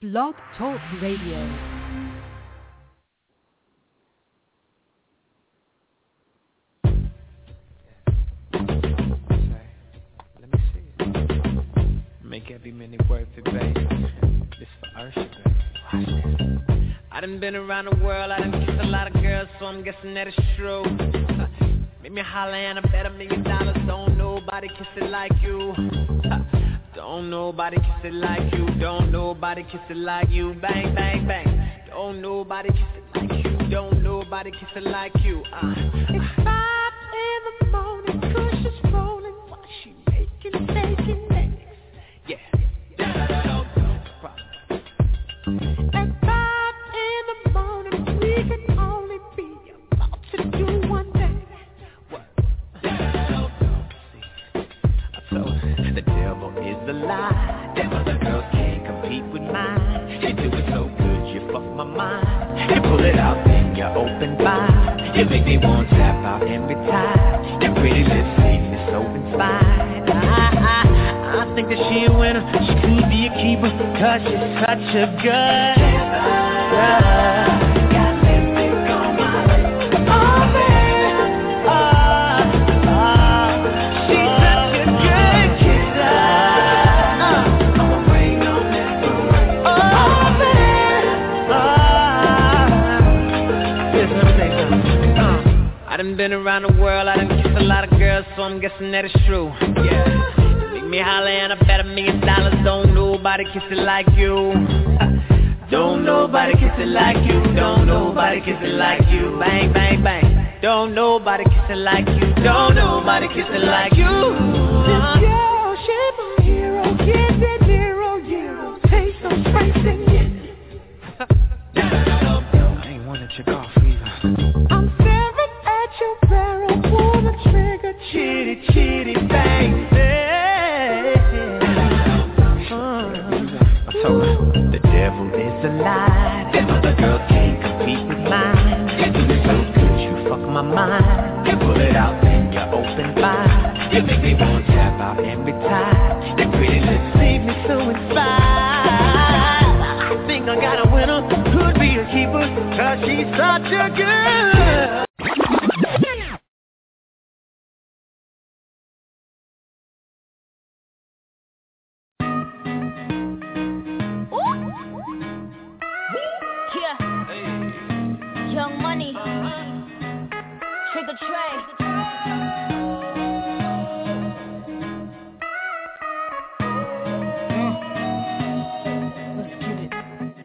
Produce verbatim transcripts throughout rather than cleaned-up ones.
Blog Talk Radio. Make every minute worth it, babe. This for Ursha, baby. Watch this. I done been around the world, I done kissed a lot of girls, so I'm guessing that it's true. Uh, make me holler and I bet a million dollars. Don't nobody kiss it like you. Uh, don't nobody kiss it like you. Don't nobody kiss it like you. Bang, bang, bang. Don't nobody kiss it like you. Don't nobody kiss it like you. Uh, it's five in the morning, Kush is rolling while she making, making, making. Yeah. At five in the morning, we can only be about to do one thing. What? I told her the devil is a lie. Them other girls can't compete with mine. You do it so good, you fuck my mind. You pull it out, then you open wide. You make me want to tap out every time. Your pretty lips leave me so inspired. I, I, I think that she a winner, she could be a keeper, cause she's such a good girl. Got lipstick on my lips, oh man, oh, oh, she's such a good kisser. uh, I'ma bring on that parade, oh man, oh. Listen, let me say something. uh, I done been around the world, I done kissed a lot of girls, so I'm guessing that it's true. Yeah. Me holler and I bet a million dollars. Don't nobody kiss it like you. Don't nobody kiss it like you. Don't nobody kiss it like you. Bang, bang, bang. Don't nobody kiss it like you. Don't nobody kiss it like you. This girl, she's my hero. Get that zero, zero. Taste some spice and get I ain't one at your golf either. I'm staring at your barrel. Pull the trigger. Chitty, chitty, bang, bang. The devil is a lie. Them other girls can't compete with mine. You do it so good, you fuck my mind. You pull it out, then you open wide. You make me want to tap out every time. Your pretty lips leave me so inspired. I think I got a winner, could be a keeper, cause she's such a good. Young Money, Trigger Trey. Mm. Let's get it.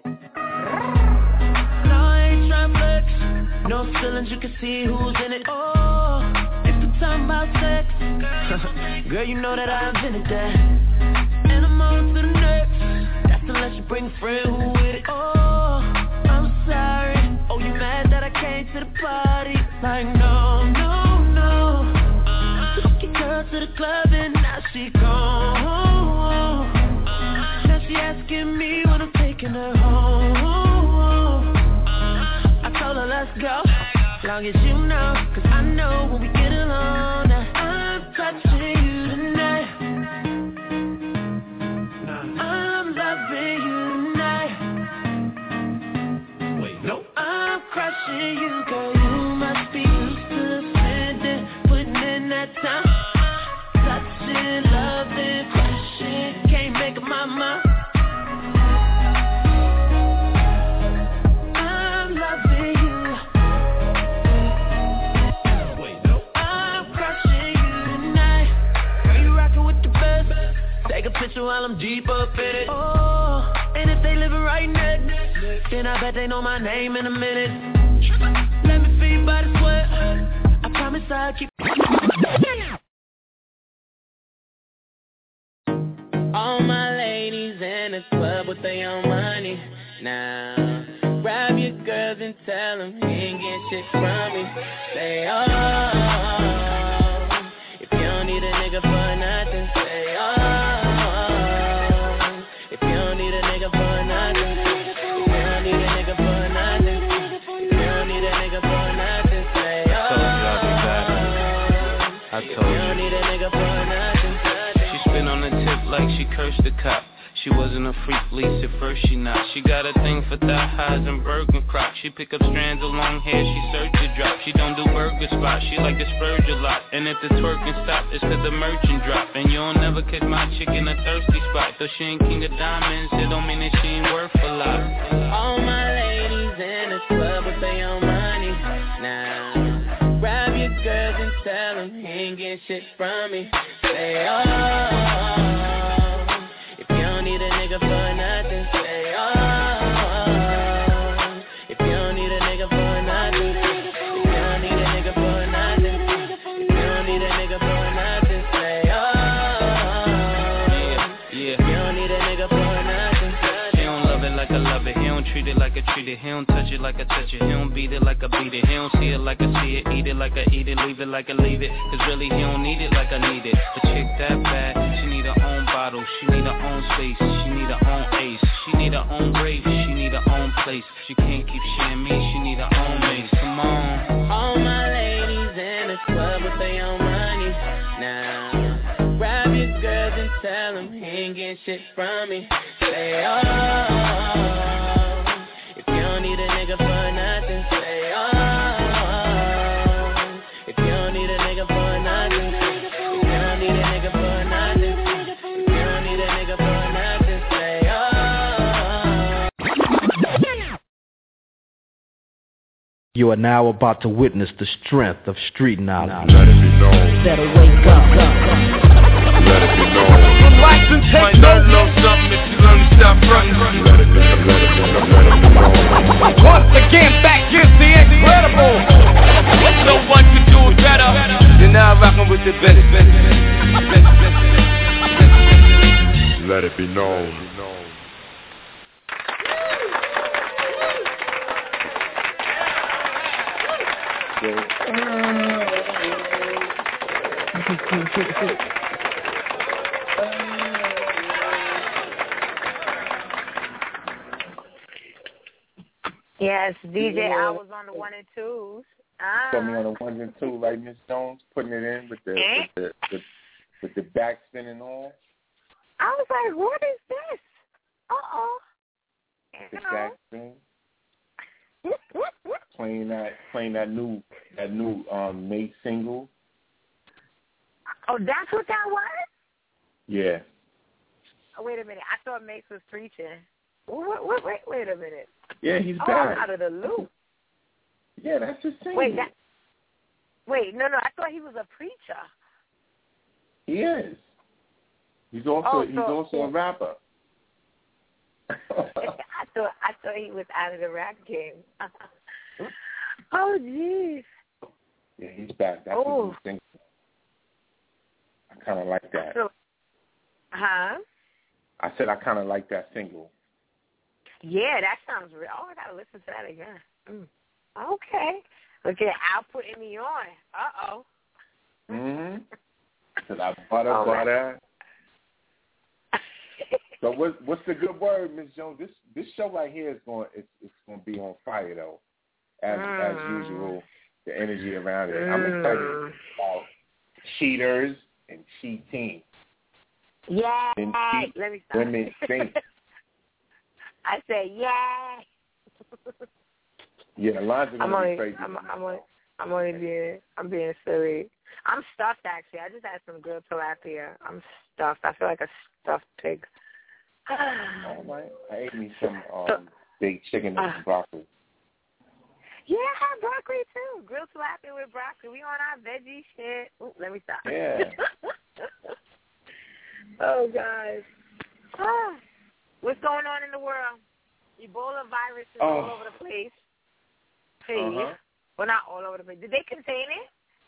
No, I ain't tryna flex. No feelings, you can see who's in it. Oh, if we're talking about sex, girl, you know that I invented that. And I'm on to the next. That's unless you bring a friend who with it. Oh, I'm sorry. Oh, you mad that I came to the party? Like, no, no, no. Took your girl to the club and now she gone. Now she asking me when I'm taking her home. I told her let's go, long as you know, cause I know when we get alone. Now I'm touching you tonight. I'm loving you tonight. Wait, no. I'm crushing you, girl, you must be used to spending, putting in that time. Touching, loving, crushing, can't make up my mind. I'm loving you. Wait, no. I'm crushing you tonight. Girl, you rocking with the best. Take a picture while I'm deep up in it. Oh, and if they living right next, then I bet they know my name in a minute. Let me feel by the sweat. I promise I'll keep. All my ladies in the club with their own money. Now, grab your girls and tell them you ain't get shit from me. Say, oh, if you don't need a nigga for nothing, say, oh, if you don't need a nigga for nothing. I told you. She spin on the tip like she cursed the cop. She wasn't a freak fleece, at first she not. She got a thing for thigh highs and Birkin crocs. She pick up strands of long hair, she search to drop. She don't do burger spots, she like to splurge a lot. And if the twerking stop, it's cause the merchant drop. And you'll never catch my chick in a thirsty spot. Though she ain't king of diamonds, it don't mean that she ain't worth a lot. All my ladies in the club with their own money. Now, grab your girls and tell them he ain't getting shit from me. Say, oh, if you don't need a nigga for nothing, say, oh, if you don't need a nigga for nothing, if you don't need a nigga for nothing, if you don't need a nigga for nothing, say, oh, yeah, yeah. If you don't need a nigga for nothing, she don't love it like I love it, he don't treat it like I treat it, he don't touch it like I touch it, he don't beat it like I beat it, he don't see it like I see it, eat it like I eat it, leave it like I leave it, cause really he don't need it like I need it. A chick that bad, she need her own bottle, she need her own space, she need her own ace, she need her own grave, she need her own place, she can't keep sharing me, she need her own mace, come on. All my ladies in the club with their own money. Now, grab your girls and tell them he ain't getting shit from me. Say, oh, if you don't need a nigga for nothing, say, oh, if you don't need a nigga for nothing, if you don't need a nigga for nothing, if you don't need a nigga for nothing, say, oh. You are now about to witness the strength of street knowledge. Let it be known. Better wake up. Let it be known. Relax and take notes. Know something if you learn to stop running. Let it be, let it be, let it be known. Once again, back is the incredible. No one can do it better. You're now rocking with the best. Let it be known. Yes, D J, I was on the one and twos. Ah. Put me on the ones and two, right, Miss Jones? Putting it in with the eh? with the with, with the back spinning on. I was like, what is this? Uh-oh. The back spin. playing that playing that new that new um Mate single. Oh, that's what that was? Yeah. Oh, wait a minute. I thought Mace was preaching. Wait, wait, wait, wait a minute. Yeah, he's oh, back. I'm out of the loop. Yeah, that's his single. Wait, that, wait, no, no. I thought he was a preacher. He is. He's also oh, he's so, also a rapper. I thought I thought he was out of the rap game. Oh, jeez. Yeah, he's back. That's oh. his single. I kind of like that. So, huh? I said I kind of like that single. Yeah, that sounds real. Oh, I gotta listen to that again. Mm. Okay. Look at Al putting me on. Uh oh. Mhm. Said I butter oh, butter. So what, what's the good word, Miss Jones? This this show right here is going it's, it's going to be on fire though, as mm. as usual. The energy around it. Mm. I'm excited about cheaters and cheating. Yeah. And cheat, Let me stop. women think. I said yeah. Yeah, the lines are going to be crazy. I'm, I'm, only, I'm only being I'm being silly. I'm stuffed actually. I just had some good tilapia. I'm stuffed. I feel like a stuffed pig. All right. I ate me some um, baked chicken and some broccoli. Yeah, I had broccoli too. Grilled tilapia with broccoli. We on our veggie shit. Ooh, let me stop. Yeah. Oh, guys. Ah. What's going on in the world? Ebola virus is oh. all over the place. Please. Uh-huh. Well, not all over the place. Did they contain it?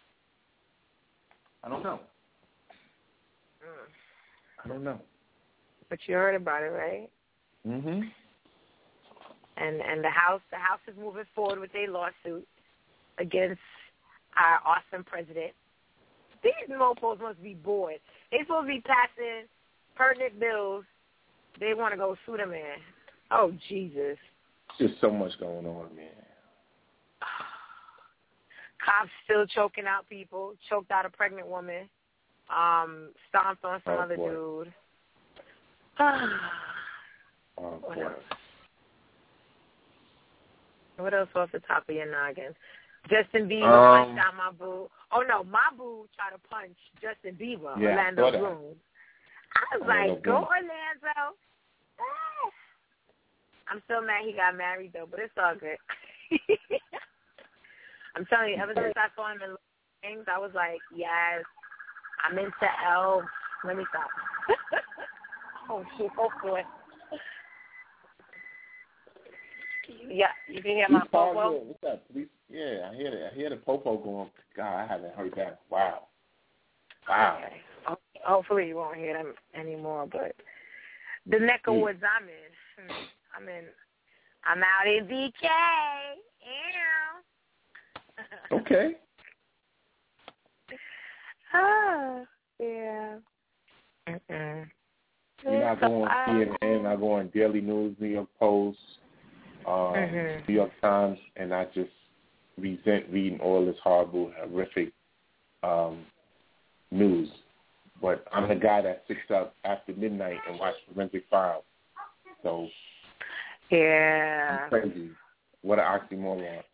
I don't know. Mm. I don't know. But you heard about it, right? Mhm. And and the house the house is moving forward with their lawsuit against our awesome president. These mofos must be bored. They supposed to be passing pertinent bills. They want to go sue the man. Oh Jesus! There's just so much going on, man. Cops still choking out people. Choked out a pregnant woman. Um, stomped on some oh, other boy. dude. Oh, what boy. else? What else off the top of your noggin? Justin Bieber Um, punched out my boo. Oh, no, my boo tried to punch Justin Bieber, Yeah, I Orlando saw that. Bloom. I was Orlando like, go Bloom. Orlando. Ah. I'm still mad he got married, though, but it's all good. I'm telling you, ever since I saw him in things, I was like, yes, I'm into Elf. Let me stop. Oh, shit, hopefully. Yeah, you can hear my popo? What's that? Police? Yeah, I hear it. I hear the popo going. God, I haven't heard that. Wow. Wow. Okay. Oh, hopefully you won't hear them anymore, but the neck of woods I'm in. Hmm. I'm in. I'm out in B K. Yeah. Okay. Ah, yeah. Mm-mm. You know, I go on I- C N N, I go on Daily News, New York Post, um, Mhm. New York Times, and I just resent reading all this horrible, horrific um, news. But I'm the guy that sits up after midnight and watch Forensic Files. So, Yeah. crazy. What an oxymoron.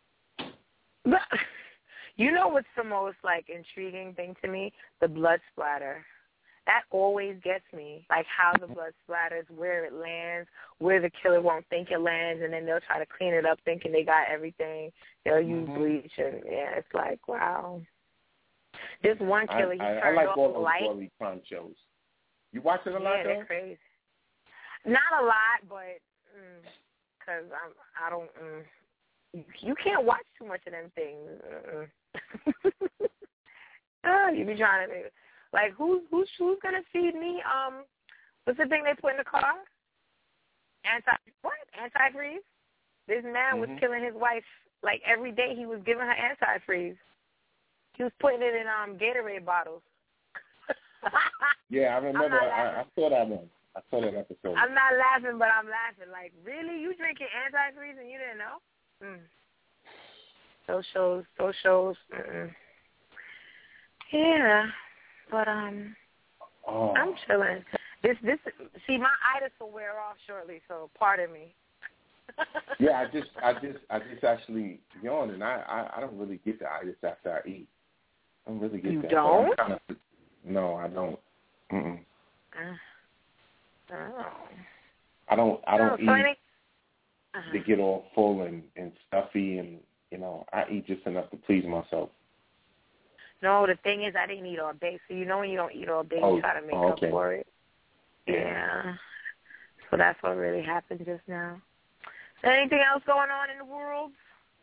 But you know what's the most, like, intriguing thing to me? The blood splatter. That always gets me, like how the blood splatters, where it lands, where the killer won't think it lands, and then they'll try to clean it up thinking they got everything. They'll use Mhm. bleach, and, yeah, it's like, wow. This one killer, I, he I, turned I like off all the those light. gory crime shows. You watch it a lot, Yeah, though? they're crazy. Not a lot, but because mm, I'm, I don't. Mm, you, you can't watch too much of them things. oh, you be trying to like who's who's who's gonna feed me? Um, what's the thing they put in the car? Anti what? Antifreeze. This man Mhm. was killing his wife like every day. He was giving her antifreeze. He was putting it in um Gatorade bottles. Yeah, I remember. not I, I saw that one. I saw that episode. I'm not laughing, but I'm laughing. Like, really? You drinking antifreeze and you didn't know? Mm. Those shows, those shows. Mm-mm. Yeah, but um, Oh. I'm chilling. This, this. See, my itis will wear off shortly, so pardon me. Yeah, I just, I just, I just actually yawned, and I, I, I don't really get the itis after I eat. I don't really get You that. don't? Kind of, no, I don't. Mm-mm. Uh, oh. I don't, I don't oh, so eat any, uh-huh. to get all full and, and stuffy, and you know, I eat just enough to please myself. No, the thing is, I didn't eat all day. So you know, when you don't eat all day, Oh, you try to make oh, okay. up for it. Yeah. So that's what really happened just now. Is there anything else going on in the world?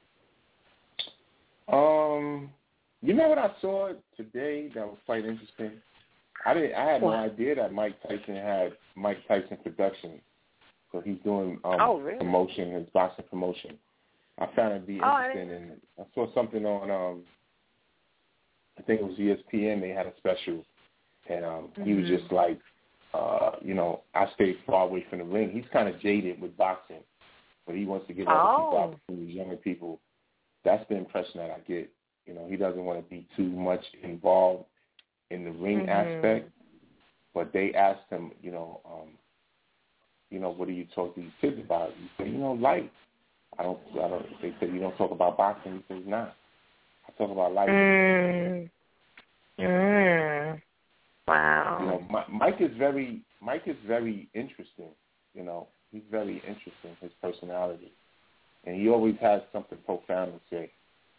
Um, you know what I saw today that was quite interesting? I didn't. I had What? no idea that Mike Tyson had Mike Tyson Productions. So he's doing um, Oh, really? promotion, his boxing promotion. I found it to be Oh, I interesting, and I saw something on, um, I think it was E S P N. They had a special, and um, Mm-hmm. he was just like, uh, you know, I stayed far away from the ring. He's kind of jaded with boxing, but he wants to get other Oh. people opportunities, younger people. That's the impression that I get. You know, he doesn't want to be too much involved in the ring Mm-hmm. aspect. But they asked him, you know, um, you know, what do you talk to these kids about? He said, you know, life. I don't, I don't. They said, you don't talk about boxing. He says, nah. I talk about life. Mm. Mm. Wow. You know, Mi- Mike is very, Mike is very interesting. You know, he's very interesting. His personality, and he always has something profound to say.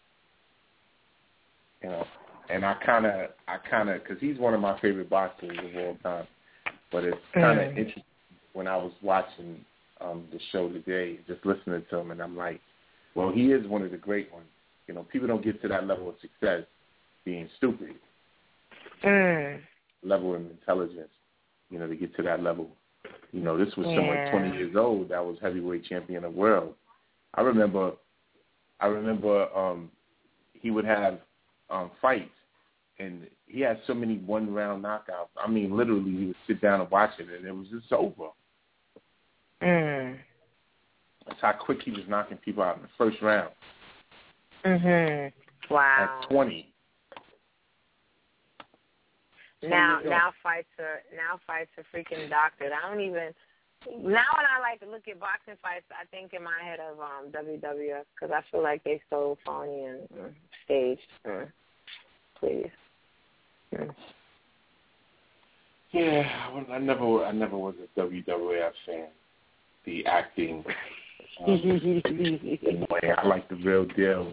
You know, and I kind of, I kind of, because he's one of my favorite boxers of all time. But it's kind of Mm. interesting when I was watching um, the show today, just listening to him, and I'm like, well, he is one of the great ones. You know, people don't get to that level of success being stupid. Mm. Level of intelligence, you know, to get to that level. You know, this was someone Yeah. twenty years old that was heavyweight champion of the world. I remember, I remember um, he would have um, fights, and he had so many one-round knockouts. I mean, literally, he would sit down and watch it, and it was just over. Mm. That's how quick he was knocking people out in the first round. Mhm. Wow. At twenty. Now, now fights are now fights are freaking doctored. I don't even now when I like to look at boxing fights, I think in my head of um, W W F because I feel like they so phony and uh, staged. Uh, please. Mm. Yeah, I, I never, I never was a W W F fan. The acting, um, I like the real deal.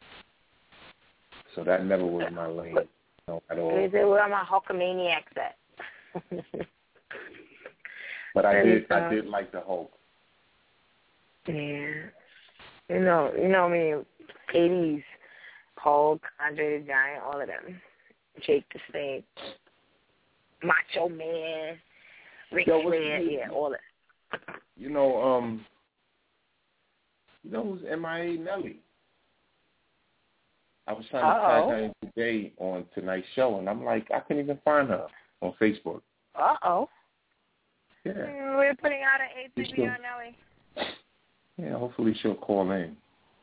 So that never was my lane, no, at all. Is it where my Hulkamaniacs at? But I did, I did like the Hulk. Yeah, you know, you know me, eighties Hulk, Andre the Giant, all of them, Jake the Snake, Macho Man, Ric Flair, yeah, all of it. You know, um, you know who's M I A Nelly? I was trying to Uh-oh. tag her in today on tonight's show, and I'm like, I couldn't even find her on Facebook. Uh-oh. Yeah. We're putting out an A T V on Nelly. Yeah, hopefully she'll call in,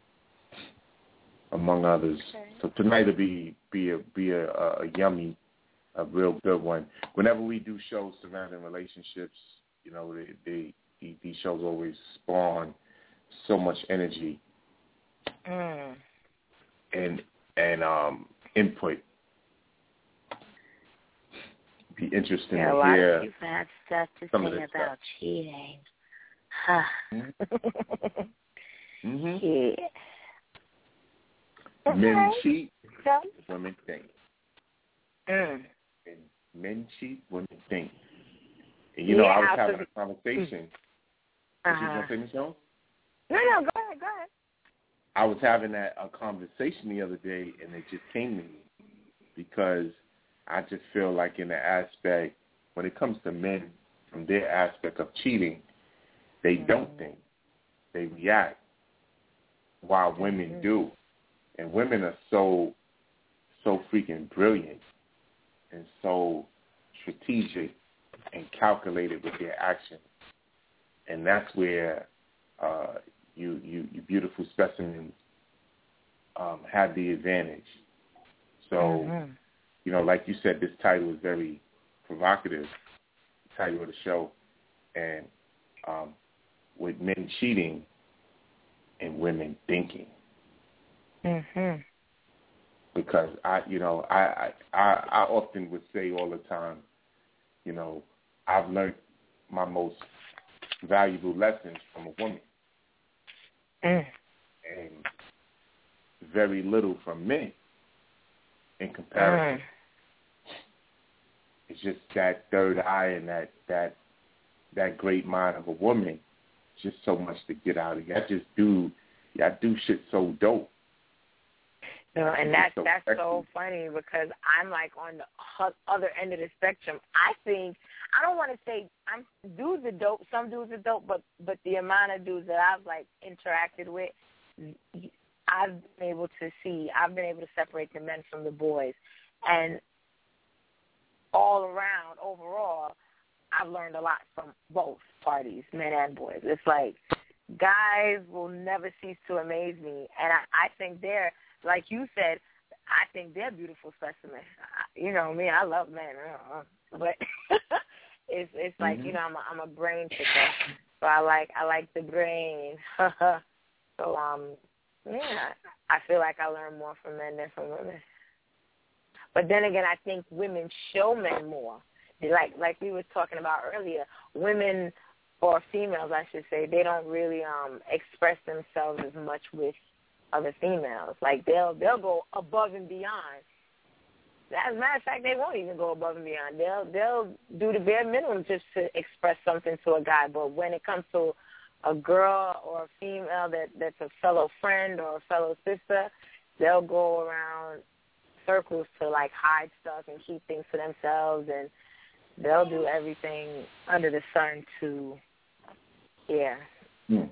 among others. Okay. So tonight will be be a be a, a, a yummy, a real good one. Whenever we do shows surrounding relationships, you know, they, they, they these shows always spawn so much energy Mm. and and um, input. Be interesting yeah, to a lot hear of people have stuff to some of say this about stuff. cheating. Huh. Mm-hmm. Yeah. Men Okay. cheat, So? women think. Mm. And men cheat, women think. And you Yeah, know, I was I having was- a conversation. Uh-huh. Did you want to say, Miz Jones? No, no, go ahead, go ahead. I was having that a conversation the other day, and it just came to me because I just feel like in the aspect, when it comes to men, from their aspect of cheating, they Mm-hmm. don't think. They react, while women Mm-hmm. do. And women are so, so freaking brilliant and so strategic and calculated with their actions. And that's where uh, you, you, you beautiful specimens um, have the advantage. So, Mm-hmm. you know, like you said, this title is very provocative, the title of the show. And um, with men cheating and women thinking. Mm-hmm. Because I, you know, I, I, I, I often would say all the time, you know, I've learned my most valuable lessons from a woman, Mm. and very little from men in comparison. Mm. It's just that third eye and that that that great mind of a woman. Just so much to get out of you. I just do, I do shit so dope. You know, and that's so that's sexy. so funny because I'm like on the hu- other end of the spectrum. I think I don't want to say I'm dudes are dope. Some dudes are dope, but but the amount of dudes that I've like interacted with, I've been able to see. I've been able to separate the men from the boys, and all around overall, I've learned a lot from both parties, men and boys. It's like guys will never cease to amaze me, and I, I think they're. Like you said, I think they're beautiful specimens. You know me, I love men, but it's it's like Mm-hmm. you know I'm a, I'm a brain picker, so I like I like the brain. So um, yeah, I feel like I learn more from men than from women. But then again, I think women show men more. Like like we were talking about earlier, women or females, I should say, they don't really um express themselves as much with other females. Like they'll they'll go above and beyond. As a matter of fact, they won't even go above and beyond. They'll they'll do the bare minimum just to express something to a guy. But when it comes to a girl or a female that that's a fellow friend or a fellow sister, they'll go around circles to like hide stuff and keep things to themselves, and they'll do everything under the sun to yeah. Hmm.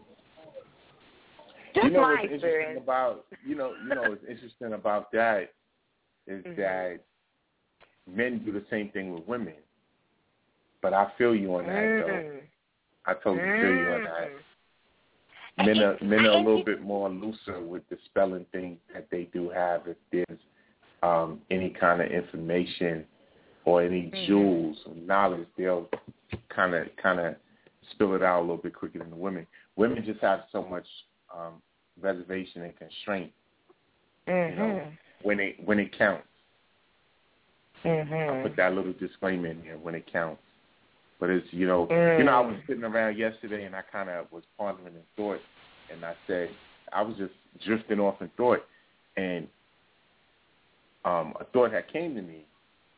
Just you know my what's experience. interesting about you know you know what's interesting about that is Mhm. that men do the same thing with women, but I feel you on that Mm. though. I totally feel you on that. Mm. Men are men are a little bit more looser with dispelling things that they do have if there's um, any kind of information or any mm-hmm. jewels or knowledge, they'll kind of kind of spill it out a little bit quicker than the women. Women just have so much um, reservation and constraint, mm-hmm. you know, when it when it counts. Mm-hmm. I put that little disclaimer in there, when it counts. But it's, you know, mm. you know, I was sitting around yesterday and I kind of was pondering in thought, and I said, I was just drifting off in thought, and um, a thought had came to me,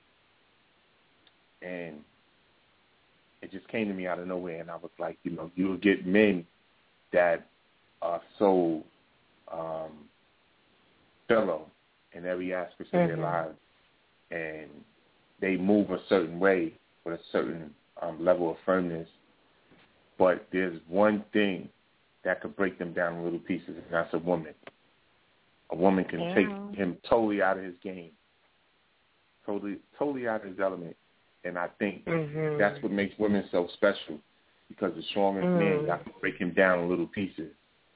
and it just came to me out of nowhere, and I was like, you know, you'll get men that are so um, thorough in every aspect of mm-hmm. their lives, and they move a certain way with a certain um, level of firmness, but there's one thing that could break them down in little pieces, and that's a woman. A woman can yeah. take him totally out of his game, totally, totally out of his element. And I think mm-hmm. that's what makes women so special, because the strongest mm. men got to break him down in little pieces.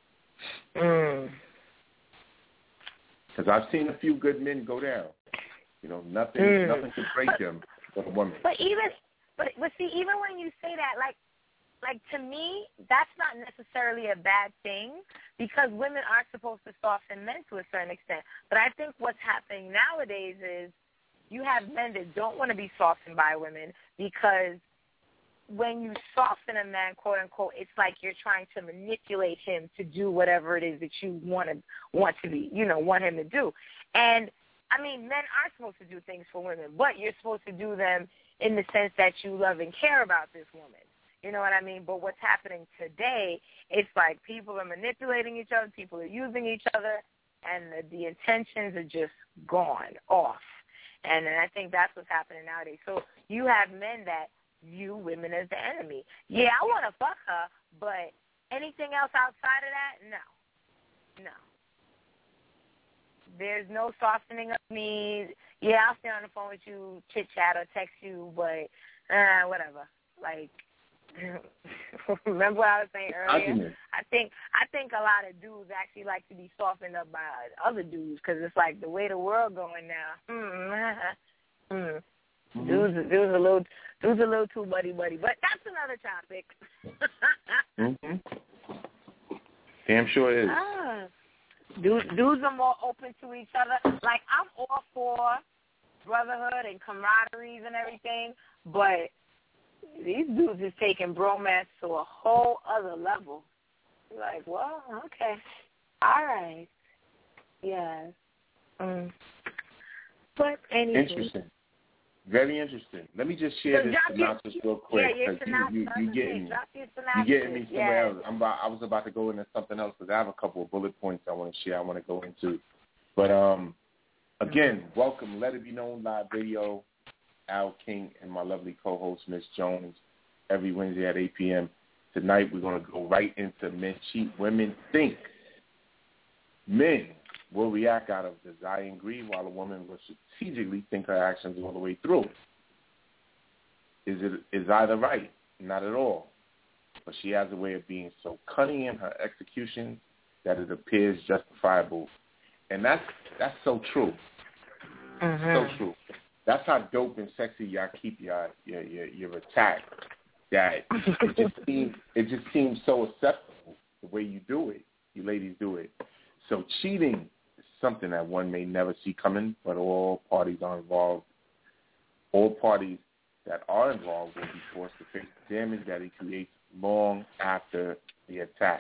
Mm. Because I've seen a few good men go down. You know, nothing, mm. nothing can break but, them but a woman. But even, but but see, even when you say that, like, like to me, that's not necessarily a bad thing, because women are supposed to soften men to a certain extent. But I think what's happening nowadays is you have men that don't want to be softened by women, because when you soften a man, quote unquote, it's like you're trying to manipulate him to do whatever it is that you want to want to be, you know, want him to do. And I mean, men are supposed to do things for women, but you're supposed to do them in the sense that you love and care about this woman. You know what I mean? But what's happening today, it's like people are manipulating each other, people are using each other, and the, the intentions are just gone off. And, and I think that's what's happening nowadays. So you have men that view women as the enemy. Yeah, I want to fuck her, but anything else outside of that, no. No. There's no softening of me. Yeah, I'll stay on the phone with you, chit-chat or text you, but uh, whatever. Like, remember what I was saying earlier? I think I think a lot of dudes actually like to be softened up by other dudes, because it's like the way the world going now. Mm, mm. Mm-hmm. Dudes, dudes a little, dudes a little too buddy buddy, but that's another topic. mm-hmm. Damn sure is. Ah. Dudes, dudes are more open to each other. Like, I'm all for brotherhood and camaraderie and everything, but these dudes is taking bromance to a whole other level. Like, well, okay. All right. Yes. Um, but anyway. Interesting. Very interesting. Let me just share so this synopsis your, real quick, because yeah, you, you, you getting you getting me somewhere yeah. else. I'm about, I was about to go into something else, because I have a couple of bullet points I want to share. I want to go into, but um, again, mm-hmm. welcome. Let It Be Known Live Radio. Al King and my lovely co-host Miss Jones, every Wednesday at eight p.m. Tonight we're going to go right into Men Cheat, Women Think. Men will react out of desire and greed, while a woman will strategically think her actions all the way through. Is it is either right? Not at all. But she has a way of being so cunning in her execution that it appears justifiable. And that's that's so true. Mm-hmm. So true. That's how dope and sexy y'all keep your your your, your attack. That it just seems it just seems so acceptable the way you do it. You ladies do it. So cheating is something that one may never see coming, but all parties are involved. All parties that are involved will be forced to face the damage that it creates long after the attack.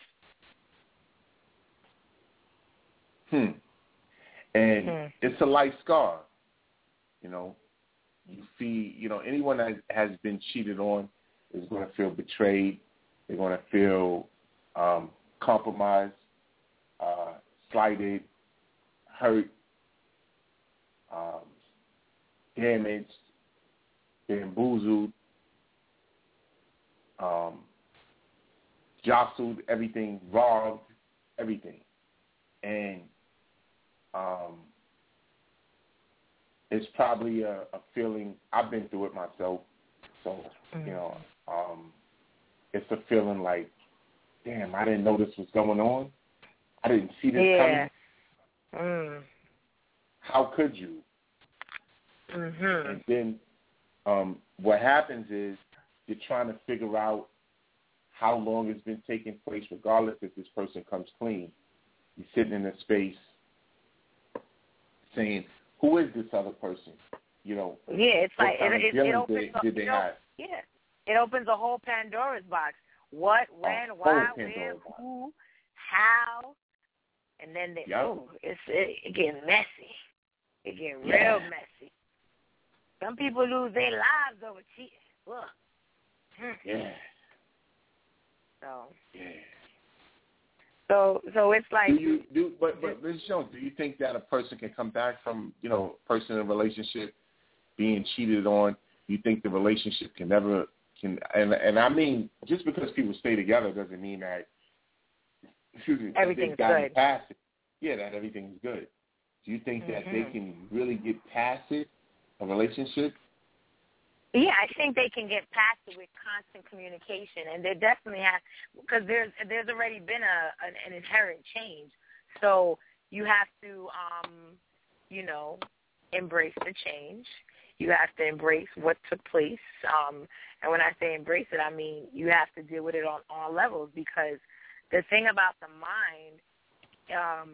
Hmm. And hmm. it's a life scar. You know, you feel, you know, anyone that has been cheated on is going to feel betrayed. They're going to feel um, compromised, uh, slighted, hurt, um, damaged, bamboozled, um, jostled, everything, robbed, everything. And um, it's probably a, a feeling, I've been through it myself, so, mm-hmm. you know, um, it's a feeling like, damn, I didn't know this was going on. I didn't see this yeah. coming. Mm. How could you? Mm-hmm. And then um, what happens is you're trying to figure out how long it's been taking place, regardless if this person comes clean. You're sitting in a space saying, who is this other person? You know, yeah, it's like it, it, it opens. Did, did they you know, have? Yeah, it opens a whole Pandora's box. What, when, why, where, who, how, and then they, yep. ooh, it's it, it get messy. It get yeah. real messy. Some people lose their lives over cheating. Ugh. Yeah. So. Yeah. So, so it's like. Do you do? But, but Miz Jones, do you think that a person can come back from, you know, a person in a relationship being cheated on? You think the relationship can never can? And and I mean, just because people stay together doesn't mean that. Excuse me. Everything's good. Past it. Yeah, that everything's good. Do you think that mm-hmm. they can really get past it, a relationship? Yeah, I think they can get past it with constant communication, and there definitely has, because there's there's already been a an, an inherent change. So you have to, um, you know, embrace the change. You have to embrace what took place. Um, and when I say embrace it, I mean you have to deal with it on all levels, because the thing about the mind, um,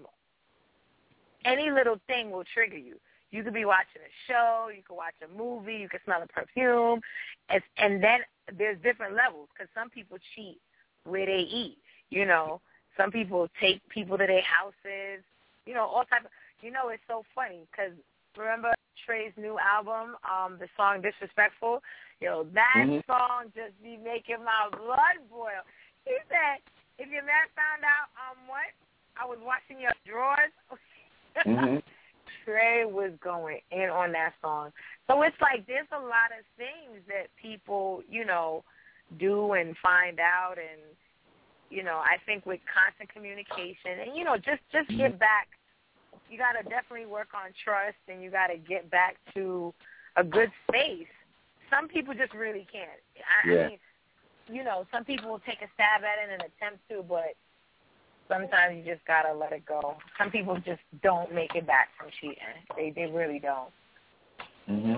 any little thing will trigger you. You could be watching a show, you could watch a movie, you could smell a perfume, and, and then there's different levels, because some people cheat where they eat. You know, some people take people to their houses, you know, all type of, you know, it's so funny, because remember Trey's new album, um, the song Disrespectful? Yo, that mm-hmm. song just be making my blood boil. He said, if your man found out, um, what? I was washing your drawers. mm-hmm. Trey was going in on that song. So it's like there's a lot of things that people, you know, do and find out. And, you know, I think with constant communication and, you know, just, just get back. You got to definitely work on trust, and you got to get back to a good space. Some people just really can't. I, yeah. I mean, you know, some people will take a stab at it and attempt to, but sometimes you just got to let it go. Some people just don't make it back from cheating. They they really don't. Mm-hmm.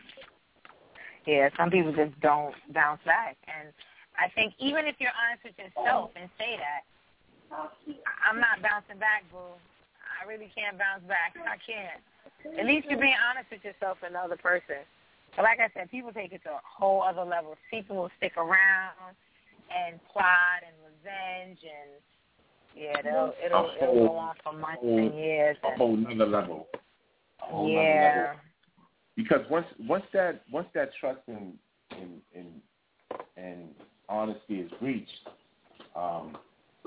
Yeah, some people just don't bounce back. And I think even if you're honest with yourself and say that, I'm not bouncing back, boo. I really can't bounce back. I can't. At least you're being honest with yourself and the other person. But like I said, people take it to a whole other level. People will stick around and plot and revenge, and yeah, they'll, it'll, whole, it'll go on for months whole, and years. A whole nother level. A whole yeah. nother level. Because once once that once that trust and and and, and honesty is reached, um,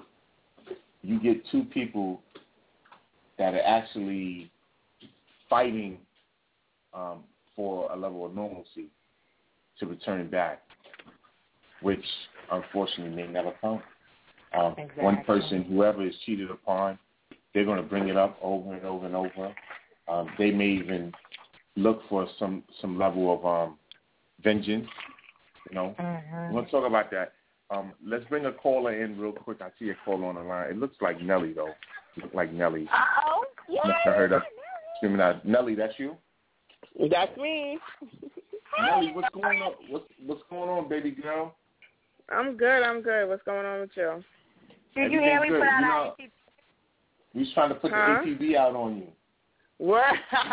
you get two people that are actually fighting um, for a level of normalcy to return back, which unfortunately may never come. Um, exactly. One person, whoever is cheated upon, they're going to bring it up over and over and over. Um, they may even look for some, some level of um, vengeance. You know, mm-hmm. We're going to talk about that. Um, let's bring a caller in real quick. I see a caller on the line. It looks like Nelly, though. It looks like Nelly. Uh-oh. Yeah. Must have heard her screaming out. Nelly, that's you? That's me. Nelly, what's going on? What's, what's going on, baby girl? I'm good. I'm good. What's going on with you? Did you hear we put out our A P B? We was trying to put huh? the A P B out on you. Word.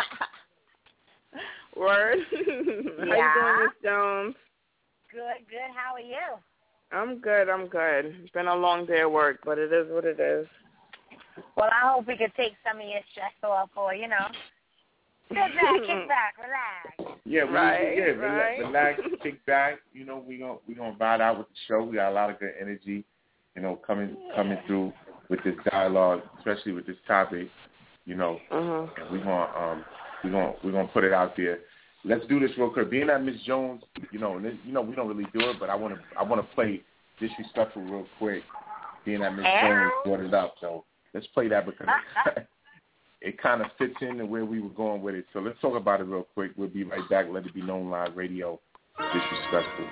Word. Yeah. How you doing, Miss Jones? Good, good. How are you? I'm good. I'm good. It's been a long day at work, but it is what it is. Well, I hope we could take some of your stress off, or you know, sit back, kick back, relax. Yeah, we, right, yeah, right. relax, kick back. You know, we gonna we gonna ride out with the show. We got a lot of good energy, you know, coming yeah. coming through with this dialogue, especially with this topic. You know, uh-huh. and we gonna um we gonna we gonna put it out there. Let's do this real quick. Being that Miss Jones, you know, and this, you know, we don't really do it, but I wanna I wanna play Disrespectful real quick. Being that Miss Jones brought it up, so let's play that because it kind of fits into where we were going with it. So let's talk about it real quick. We'll be right back. Let It Be Known Live Radio. Disrespectful.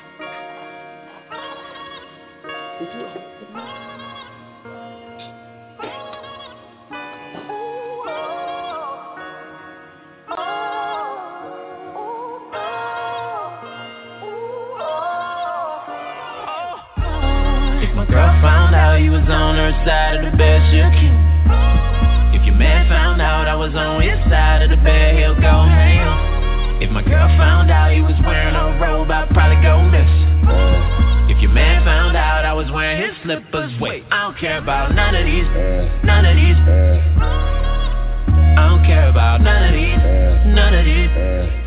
slippers wet. I don't care about none of these, none of these. I don't care about none of these, none of these.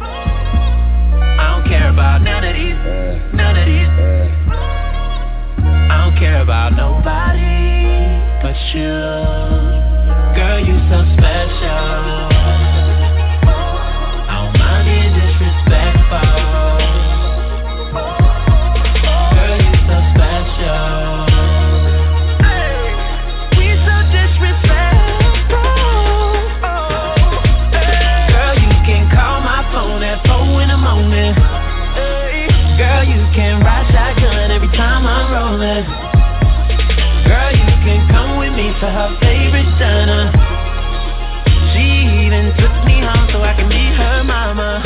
I don't care about none of these, none of these. I don't care about nobody but you. Girl, you so special. I don't mind being disrespectful. Girl, you so special. We so disrespectful. Girl, you can call my phone at four in the morning. Girl, you can ride shotgun every time I'm rolling. Girl, you can come with me to her favorite diner. She even took me home so I can meet her mama.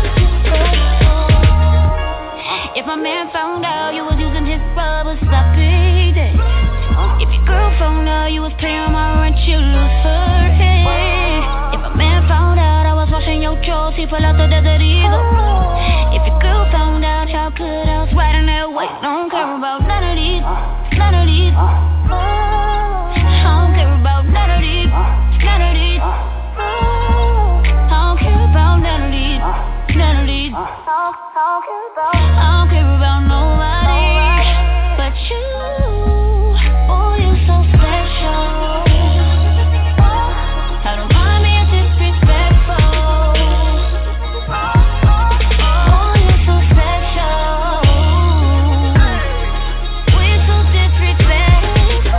If my man found out you was using his rubber, sloppy days. If your girl found out you was paying my rent, you lose her head. If a man found out I was washing your drawers, he pull out the Desert Eagle. If your girl found out how good I was riding that white, don't care about none of these, none of these. I don't care about none of these, none of these. I don't care about none of these, none of these. I don't care about nobody but you. Oh, you so special. I don't mind being disrespectful. Oh, you're so special. We're so disrespectful.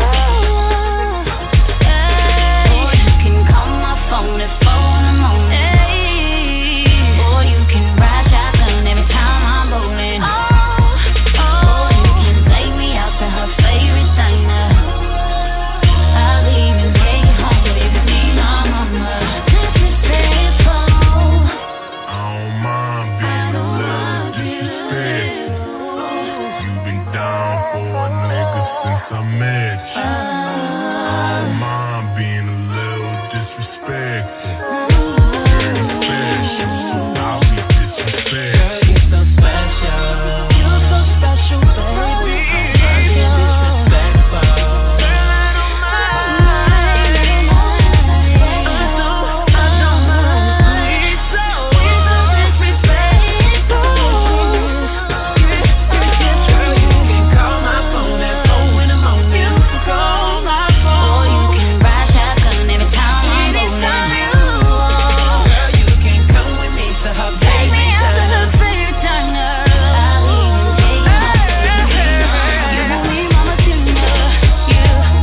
Or you can call my phone at four in the morning. Or you can ride shotgun every time I'm rolling. Or you can take me out to her favorite diner. I'll even take you home so you can see my mama. Disrespectful. I don't mind being a little disrespectful. You've been down for a nigga since I met you. I don't mind being a little disrespectful. Very special, so I'll be disrespectful. Girl, you so special. You're so special, baby. I'm not disrespectful. Girl, I don't mind. I don't, I don't mind. So we're so disrespectful. Girl, you can call my phone at four in the morning. You can call my phone. Or you can ride shotgun every time I'm rolling. Girl, you can come with me to her Take me favorite out to her diner. favorite diner. I'll even take you home so you can see mama. You won't need mama to know you.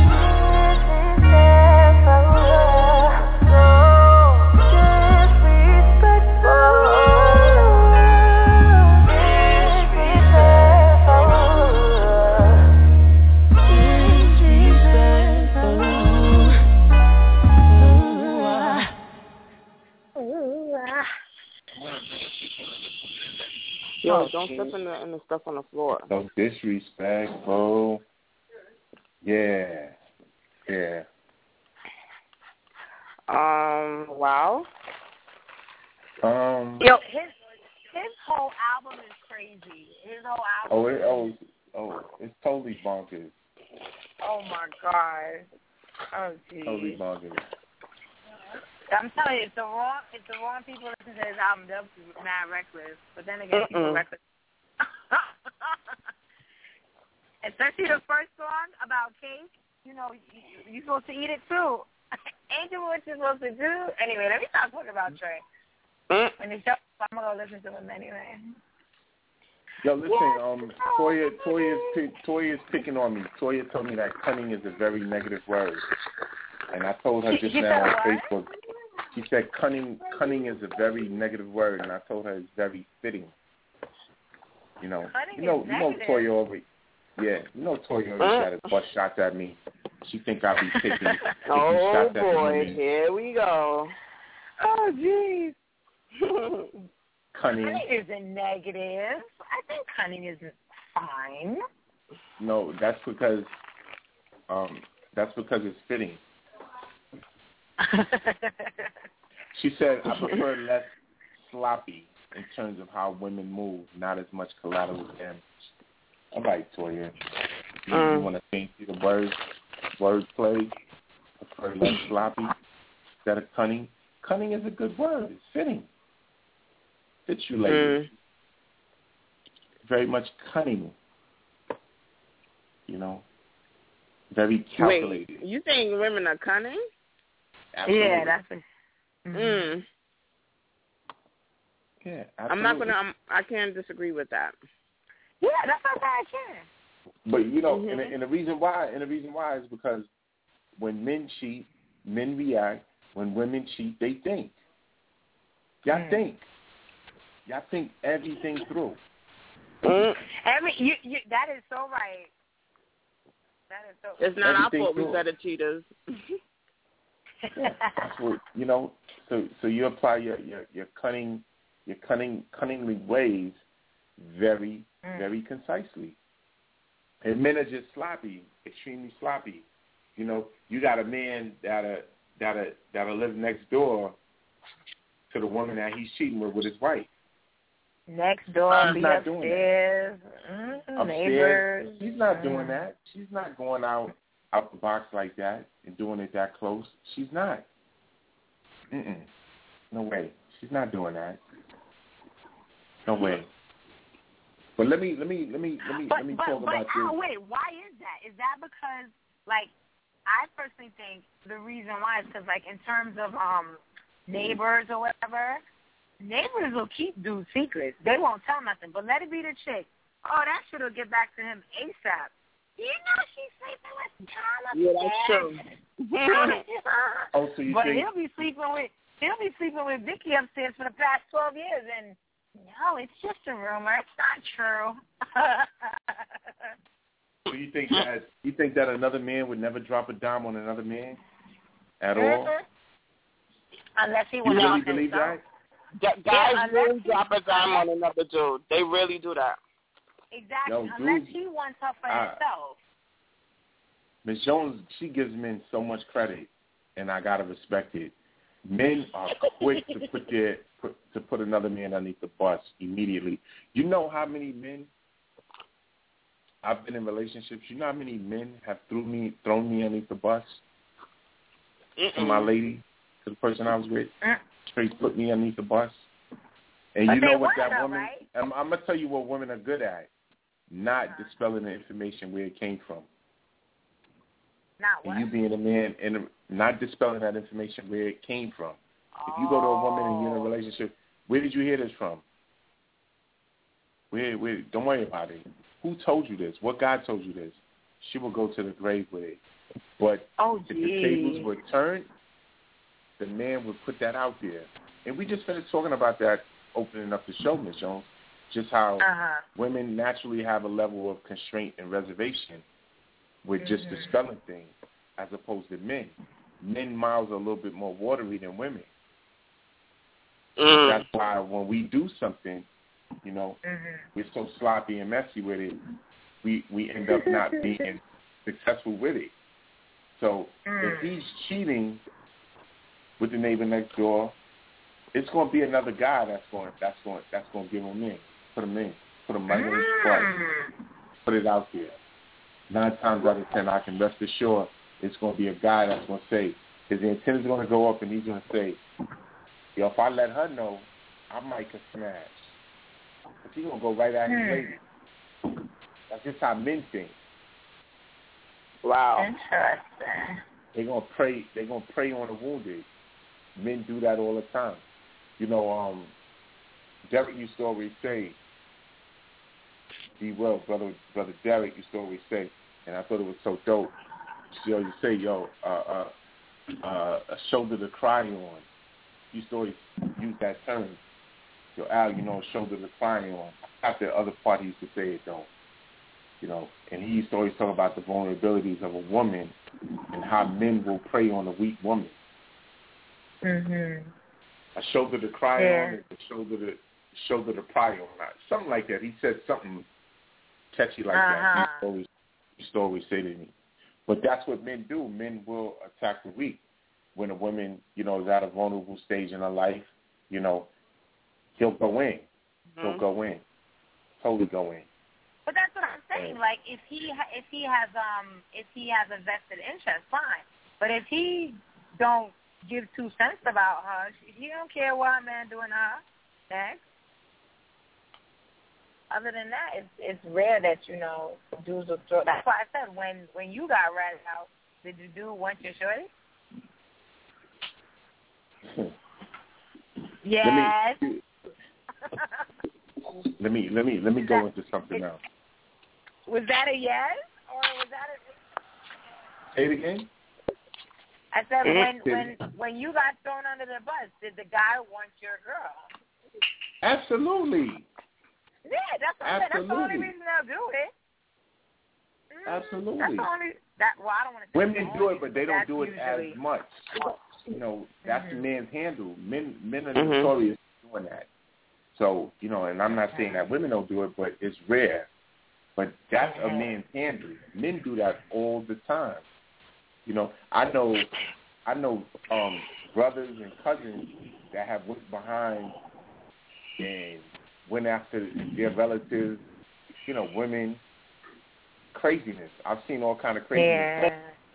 Yo, don't step in the in the stuff on the floor. So disrespectful. Yeah. Yeah. Um. Wow. Um. Yo, his his whole album is crazy. His whole album. Oh, it, oh, oh, it's totally bonkers. Oh my god. Oh geez. Totally bonkers. I'm telling you, if the wrong if the wrong people listen to his album, they'll be mad reckless. But then again, people Mm-mm. reckless. Especially the first song about cake. You know, you, you're supposed to eat it too. Ain't you what you're supposed to do? Anyway, let me stop talking about Trey. Mm. When the show, I'm gonna go listen to him anyway. Yo, listen, um, Toya, Toya's, pick, Toya's picking on me. Toya told me that cunning is a very negative word, and I told her just You now on said what? Facebook. She said cunning, cunning is a very negative word, and I told her it's very fitting. You know, Cunning you know, is you know, negative. Toya already. Yeah, you know, Toya already got to bust shots at me. She think I be taking, taking Oh shots at the boy, women. here we go. Oh jeez. Cunning. Cunning isn't negative. I think cunning is fine. No, that's because, um, that's because it's fitting. She said, I prefer less sloppy in terms of how women move, not as much collateral damage. All right, Toya. You, Mm. you want to change the words, word play, prefer less sloppy instead of cunning. Cunning is a good word. It's fitting. Fits you, ladies. Mm. Very much cunning. You know, very calculated. Wait, you think women are cunning? Absolutely. Yeah, that's it. Mm. Mm. Yeah, absolutely. I'm not gonna. I'm, I can't disagree with that. Yeah, that's not bad. I can. But you know, Mm-hmm. and, the, and the reason why, and the reason why is because when men cheat, men react. When women cheat, they think. Y'all Mm. think. Y'all think everything through. Mm. Every you, you, that is so right. That is so. It's not Everything our fault through. we better cheaters. Yeah, that's what, you know. So, so you apply your, your, your cunning, your cunning, cunningly ways, very, Mm. very concisely. And men are just sloppy, extremely sloppy. You know, you got a man that a that a that'll live next door to the woman that he's cheating with with his wife. Next door, She's be not doing upstairs, mm, Upstairs, neighbors. she's not mm. doing that. She's not going out out the box like that and doing it that close. She's not. Mm-mm. No way. She's not doing that. No way. But let me let me let me let me But, let me but, talk but, about Al, this. wait, why is that? Is that because, like, I personally think the reason why is because, like, in terms of um neighbors or whatever, neighbors will keep dudes secrets. They won't tell nothing, but let it be the chick. Oh, that shit will get back to him ASAP. You know she's sleeping with Tom upstairs. Yeah, that's true. Oh, so you but think? he'll be sleeping with he'll be sleeping with Vicky upstairs for the past twelve years, and no, it's just a rumor. It's not true. So you think that you think that another man would never drop a dime on another man at all? Mm-hmm. Unless he You wants really to believe that? Guys Yeah, really unless he- drop a dime on another dude. They really do that. Exactly. Yo, Unless dude, he wants her for I- himself. Miz Jones, she gives men so much credit, and I gotta respect it. Men are quick to put their put, to put another man underneath the bus immediately. You know how many men I've been in relationships. You know how many men have threw me thrown me underneath the bus Mm-mm. to my lady, to the person I was with, Mm. straight put me underneath the bus. And But you they know what were, that though, woman? right? I'm, I'm gonna tell you what women are good at: not Uh-huh. dispelling the information where it came from. Not what? And you being a man and not dispelling that information where it came from. If you go to a woman and you're in a relationship, where did you hear this from? Where, where? Don't worry about it. Who told you this? What God told you this? She will go to the grave with it. But Oh, if gee. the tables were turned, the man would put that out there. And we just finished talking about that opening up the show, Miz Jones. Just how Uh-huh. women naturally have a level of constraint and reservation with Mm-hmm. just dispelling things, as opposed to men. Men mouths are a little bit more watery than women. Mm. That's why when we do something, you know, Mm-hmm. we're so sloppy and messy with it, we, we end up not being successful with it. So Mm. if he's cheating with the neighbor next door, it's going to be another guy that's going that's going that's going to give him in, put him in, put him right in his spot, Mm. put it out there. Nine times out of ten, I can rest assured it's going to be a guy that's going to say his antenna's going to go up, and he's going to say, "Yo, if I let her know, I might get smashed." But he's going to go right at his Mm. lady. That's just how men think. Wow. Interesting. They're gonna prey. They're gonna prey on the wounded. Men do that all the time. You know, um, Derek used to always say, "Be well, brother." Brother Derek used to always say, and I thought it was so dope. He always say, "Yo, uh, uh, uh, a shoulder to cry on." He used to always use that term. Yo, Al, you know, a shoulder to cry on. Not the other part he used to say it though. You know, and he used to always talk about the vulnerabilities of a woman and how men will prey on a weak woman. Mm-hmm. A shoulder to cry Yeah. on is a shoulder to shoulder to pry on. Something like that. He said something catchy like Uh-huh. that. He used to always, he used to always say to me. But that's what men do. Men will attack the weak. When a woman, you know, is at a vulnerable stage in her life, you know, he'll go in. Mm-hmm. He'll go in. Totally go in. But that's what I'm saying. Like, if he if he has um if he has a vested interest, fine. But if he don't give two cents about her, he don't care what a man doing to her. Next. Other than that, it's it's rare that, you know, dudes will throw. That's why I said when when you got ratted out, did the dude want your shorty? Yes. Let me let me let me go into something else. Was that a yes or was that a? Say it again. I said when when when you got thrown under the bus, did the guy want your girl? Absolutely. Yeah, that's what I said. That's the only reason they'll do it. Mm, Absolutely. That's the only. That well, I don't want to. Say Women do it, but they don't do it usually. as much. You know, that's mm-hmm. the man's handle. Men men are mm-hmm. notorious for doing that. So, you know, and I'm not saying that women don't do it, but it's rare. But that's a man's handle. Men do that all the time. You know, I know, I know um, brothers and cousins that have went behind and went after their relatives. You know, women, craziness. I've seen all kind of craziness.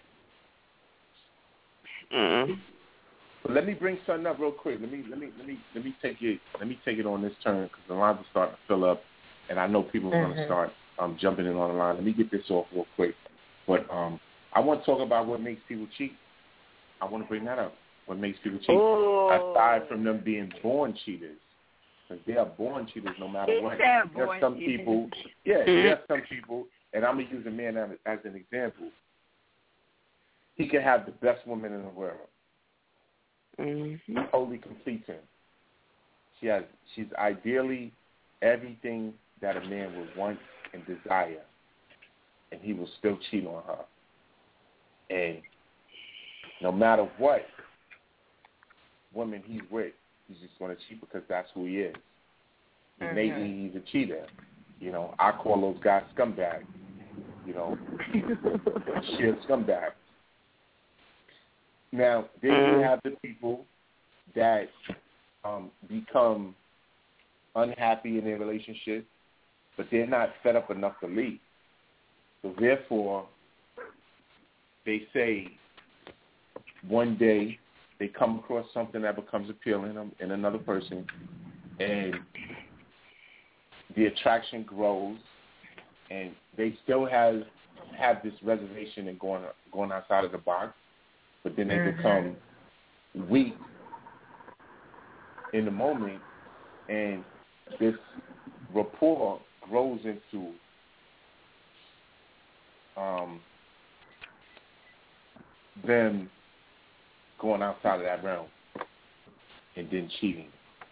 Yeah. Mm-hmm. But let me bring something up real quick. Let me let me let me let me take it let me take it on this turn because the lines are starting to fill up, and I know people are mm-hmm. going to start um, jumping in on the line. Let me get this off real quick. But um, I want to talk about what makes people cheat. I want to bring that up. What makes people cheat, Ooh. aside from them being born cheaters, because they are born cheaters no matter what. There's some cheaters. people, yeah, there's some people, and I'm gonna use a man as, as an example. He can have the best woman in the world. Mm-hmm. Totally completes him. She has, she's ideally everything that a man would want and desire, and he will still cheat on her. And no matter what woman he's with, he's just going to cheat because that's who he is. Innately, mm-hmm. he's a cheater. You know, I call those guys scumbags. You know, sheer scumbags. Now, then mm-hmm. you have the people that um, become unhappy in their relationship, but they're not fed up enough to leave. So therefore, they say one day they come across something that becomes appealing in another person, and the attraction grows, and they still have have this reservation and going going outside of the box, but then they mm-hmm. become weak in the moment, and this rapport grows into um, them going outside of that realm and then cheating.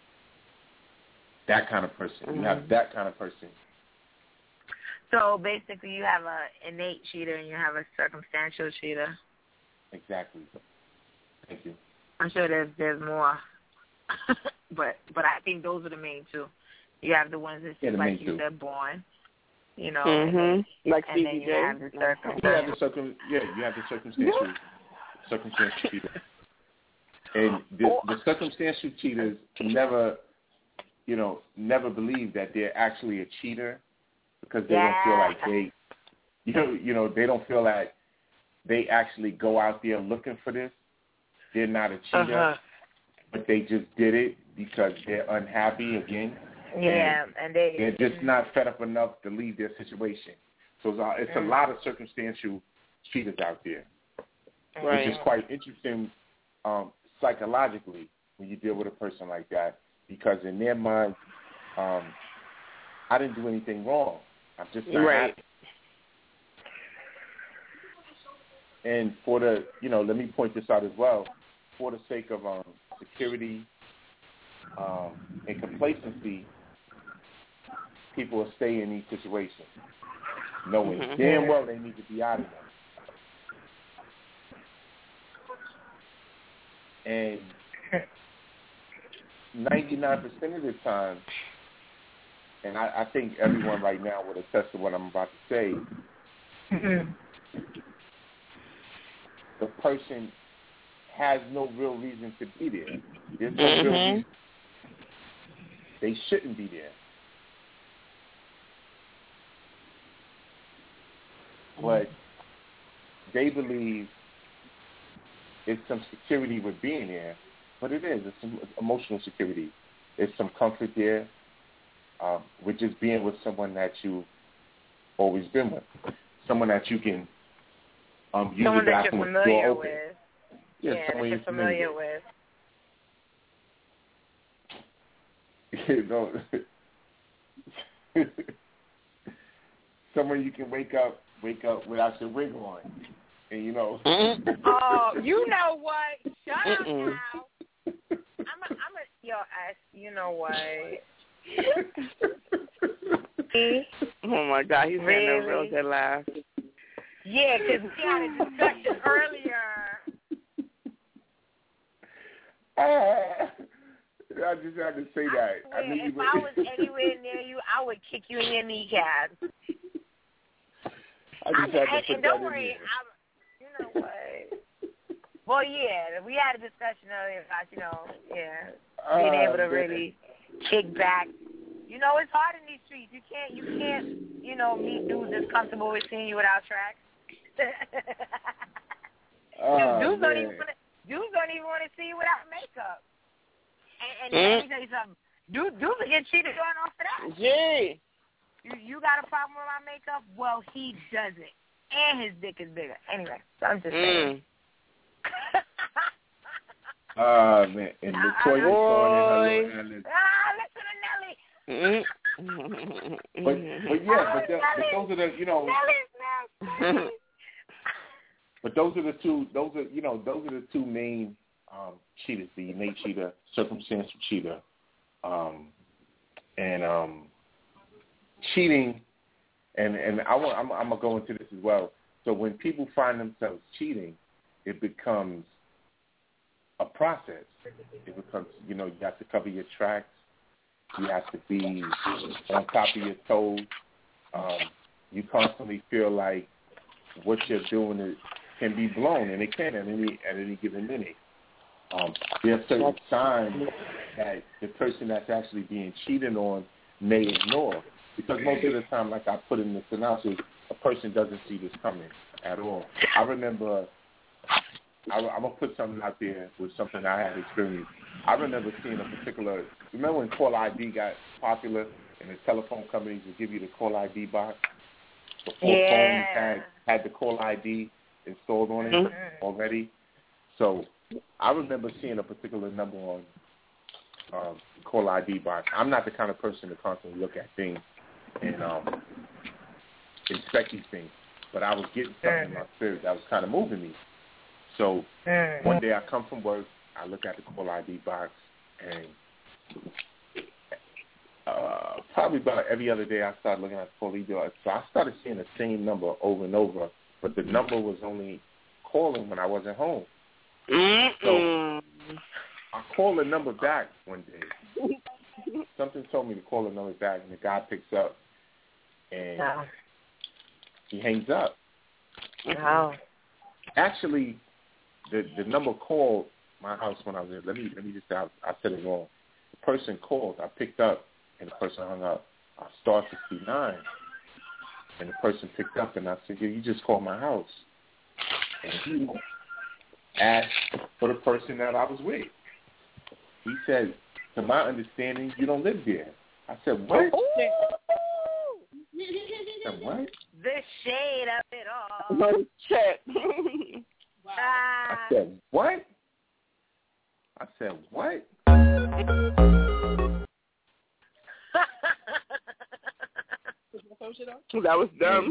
That kind of person. Mm-hmm. You have that kind of person. So basically you have an innate cheater and you have a circumstantial cheater. Exactly. Thank you. I'm sure there's there's more. but but I think those are the main two. You have the ones that's yeah, just like you two. said, born. You know, mm-hmm. and, like and then you have the circumstantial. You have the circum. Yeah, you have the circumstantial, circumstantial cheater. And the, the circumstantial cheaters never, you know, never believe that they're actually a cheater because they yeah. don't feel like they, you know, you know, they don't feel like they actually go out there looking for this. They're not a cheater, uh-huh. but they just did it because they're unhappy again. Yeah, and, and they, they're just not fed up enough to leave their situation. So it's a, it's a lot of circumstantial cheaters out there, right. which is quite interesting um, psychologically when you deal with a person like that, because in their mind, um, I didn't do anything wrong. I'm just not right. happy. And for the, you know, let me point this out as well, for the sake of um, security um, and complacency, people will stay in these situations, knowing mm-hmm. damn well they need to be out of them. And ninety-nine percent of the time, and I, I think everyone right now would attest to what I'm about to say, mm-hmm. the person has no real reason to be there. There's no mm-hmm. real reason. They shouldn't be there. but they believe it's some security with being there, but it is. It's some emotional security. It's some comfort there um, with just being with someone that you've always been with, someone that you can um, use someone the that bathroom you're with the door familiar open. with. Yeah, yeah someone that you're familiar with. with. You know, someone you can wake up, wake up without your wig on, and you know. Oh, you know what? Shut up now. I'm a, I'm a, yo, ass. You know what? Oh my God, he's really? getting a real good laugh. Yeah, because we had a discussion earlier. Uh, I just had to say that. I swear, I knew if you I was anywhere near you, I would kick you in your kneecaps. I just had to and, put and don't that worry, in there. I'm, you know what? Well, yeah, we had a discussion earlier about, you know, yeah, being uh, able to man. really kick back. You know, it's hard in these streets. You can't, you can't, you know, meet dudes that's comfortable with seeing you without tracks. Oh, dudes man. don't even want to. Dudes don't even want to see you without makeup. And, and Mm. let me tell you something. Dudes, dudes will get cheated on off of that. Gee. You, you got a problem with my makeup? Well, he doesn't. And his dick is bigger. Anyway, so I'm just saying. Mm. Oh, man. And Latoya throwing in her little Alice. Ah, listen to Nelly. Mm. But, but yeah, but, the, but those are the, you know. Nelly's now. But those are the two. Those are you know. Those are the two main um, cheaters: the innate cheater, circumstantial cheater, um, and um, cheating. And and I want, I'm, I'm gonna go into this as well. So when people find themselves cheating, it becomes a process. It becomes you know you have to cover your tracks. You have to be on top of your toes. Um, you constantly feel like what you're doing is. Can be blown, and it can at any at any given minute. Um, there are certain signs that the person that's actually being cheated on may ignore, because most of the time, like I put in the synopsis, a person doesn't see this coming at all. I remember, I, I'm gonna put something out there with something I had experienced. I remember seeing a particular. Remember when Call I D got popular, and the telephone companies would give you the Call I D box before yeah. phones had had the Call I D installed on it Mm-hmm. already. So I remember seeing a particular number on um, Call I D box. I'm not the kind of person to constantly look at things and um, inspect these things, but I was getting something in my spirit that was kind of moving me. So one day I come from work, I look at the Call I D box, and uh, probably about every other day I started looking at the Call I D box. So I started seeing the same number over and over, but the number was only calling when I wasn't home. Mm-mm. So I called the number back one day. Something told me to call the number back, and the guy picks up, and No. he hangs up. No. Actually, the the number called my house when I was there. Let me let me just say I, I said it wrong. The person called. I picked up, and the person hung up. I star sixty-nine. And the person picked up, and I said, yeah, you just called my house. And he asked for the person that I was with. He said, to my understanding, you don't live there. I said, what? I said, what? The shade of it all. No check. Wow. I said, what? I said, what? That was dumb.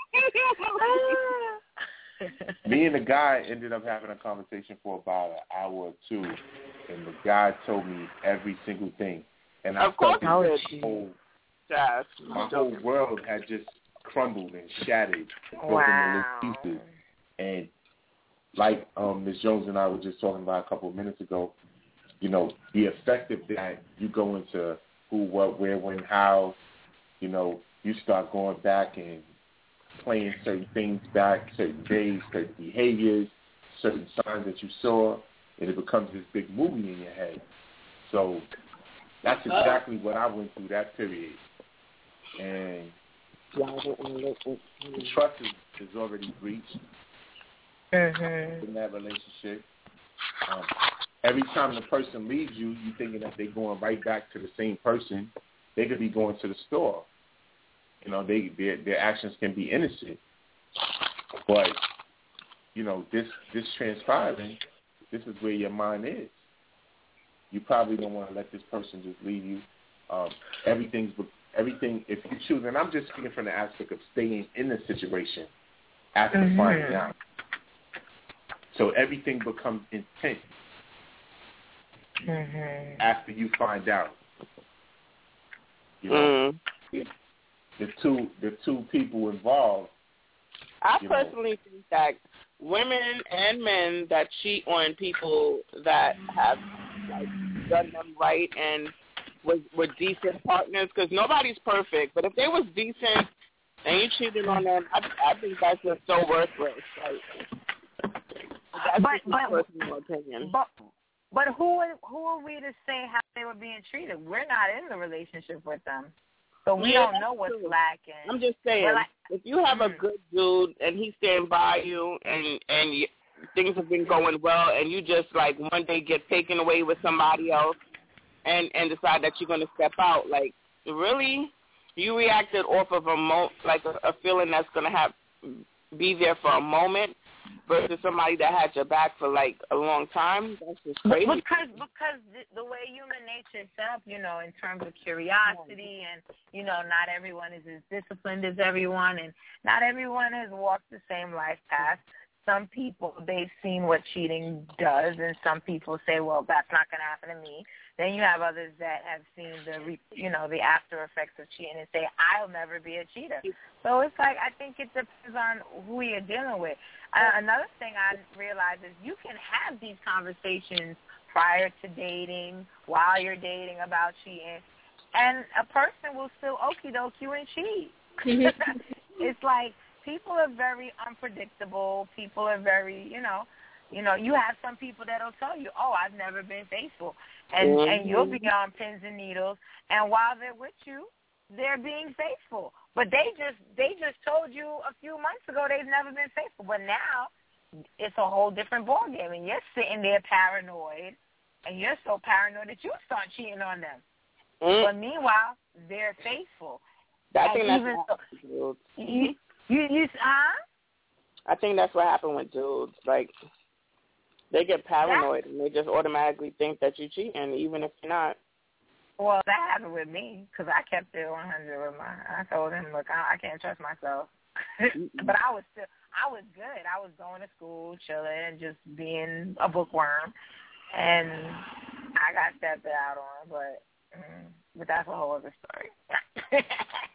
Me and the guy ended up having a conversation for about an hour or two, and the guy told me every single thing. And I Of course felt he my did. whole, Yes. my whole world had just crumbled and shattered, broken Wow. into little pieces. And like um, Miz Jones and I were just talking about a couple of minutes ago, you know, the effect of that, you go into who, what, where, when, how, you know, you start going back and playing certain things back, certain days, certain behaviors, certain signs that you saw, and it becomes this big movie in your head. So that's exactly what I went through that period. And The trust is, is already breached mm-hmm. in that relationship. Um, every time the person leaves you, you thinking that they're going right back to the same person. They could be going to the store. You know, they their, their actions can be innocent. But, you know, this this transpiring, this is where your mind is. You probably don't want to let this person just leave you. Um, everything's everything. If you choose, and I'm just speaking from the aspect of staying in the situation after mm-hmm. finding out. So everything becomes intense mm-hmm. after you find out. You know, mm. the two the two people involved. I personally know. think that women and men that cheat on people that have like done them right and was were decent partners, because nobody's perfect, but if they was decent and you cheated on them, I, I think that's just so worthless. Like, that's but, just my but, personal opinion. But but who who are we to say how they were being treated? We're not in the relationship with them, so we yeah, don't know what's true. lacking. I'm just saying, like, if you have mm-hmm. a good dude and he's standing by you and and you, things have been going well, and you just like one day get taken away with somebody else and and decide that you're going to step out, like, really, you reacted off of a mo like a, a feeling that's going to have be there for a moment versus somebody that had your back for like a long time. That's just crazy. Because because the, the way human nature is set up, you know, in terms of curiosity, and you know, not everyone is as disciplined as everyone, and not everyone has walked the same life path. Some people, they've seen what cheating does, and some people say, well, that's not going to happen to me. Then you have others that have seen the, you know, the after effects of cheating and say, I'll never be a cheater. So it's like, I think it depends on who you're dealing with. Uh, another thing I realize is you can have these conversations prior to dating, while you're dating about cheating, and a person will still okie-doke you and cheat. It's like, people are very unpredictable. People are very, you know, you know, you have some people that'll tell you, oh, I've never been faithful. And, mm-hmm. and you'll be on pins and needles. And while they're with you, they're being faithful. But they just they just told you a few months ago they've never been faithful. But now it's a whole different ballgame. And you're sitting there paranoid. And you're so paranoid that you start cheating on them. Mm-hmm. But meanwhile, they're faithful. I think and that's so, you, You, you, huh? I think that's what happened with dudes. Like, they get paranoid, and they just automatically think that you're cheating, even if you're not. Well, that happened with me, because I kept it one hundred with my, I told him, look, I, I can't trust myself. But I was still, I was good. I was going to school, chilling, and just being a bookworm. And I got stepped out on, but, mm, but that's a whole other story.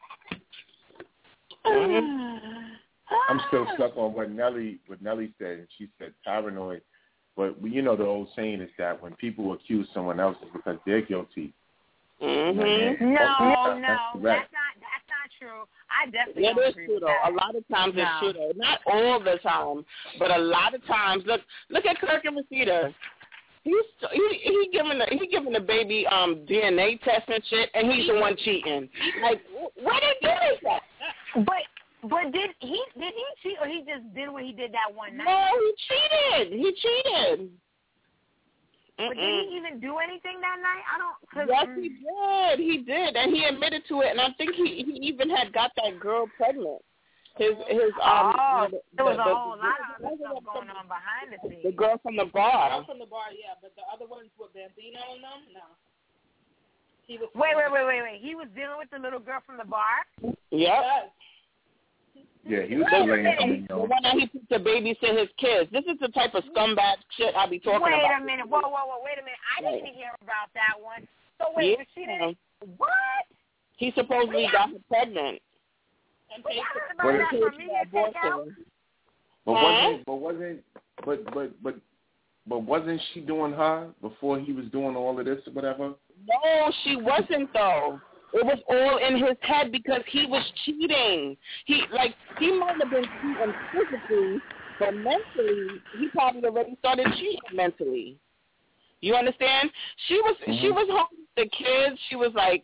I'm still stuck on what Nelly what Nelly said. She said paranoid, but you know the old saying is that when people accuse someone else, it's because they're guilty. Mm-hmm. No, oh, no, that's, that's not that's not true. I definitely yeah, don't agree agree with with that. that. A lot of times no. it's true though. Not all the time, but a lot of times. Look, look at Kirk and Rashida. He's he he giving the he giving the baby um D N A test and shit, and he's the one cheating. Like, where did he do that? But. But did he did he cheat, or he just did what he did that one night? No, he cheated. He cheated. But did he even do anything that night? I don't. Cause, yes, um, he did. He did, and he admitted to it. And I think he he even had got that girl pregnant. His his um. Oh, the, there was the, a the, whole the, lot the, of stuff going on behind the scenes. The girl from the bar. The girl from the bar, yeah, but the other ones with Bambino and them, no. He was. Wait, wait, wait, wait, wait. He was dealing with the little girl from the bar. Yep. Yes. Yeah, he was delaying. The one that he put the baby to his kids. This is the type of scumbag shit I be talking wait about. Wait a minute. Whoa, whoa, whoa. Wait a minute. I didn't hear about that one. So wait, yeah. she didn't. What? He supposedly yeah. got her pregnant. And paid for that from me and take out? But huh? wasn't but wasn't but but but but wasn't she doing her before he was doing all of this or whatever? No, she wasn't though. It was all in his head because he was cheating. He like he might have been cheating physically, but mentally he probably already started cheating mentally. You understand? She was mm-hmm. she was home with the kids. She was like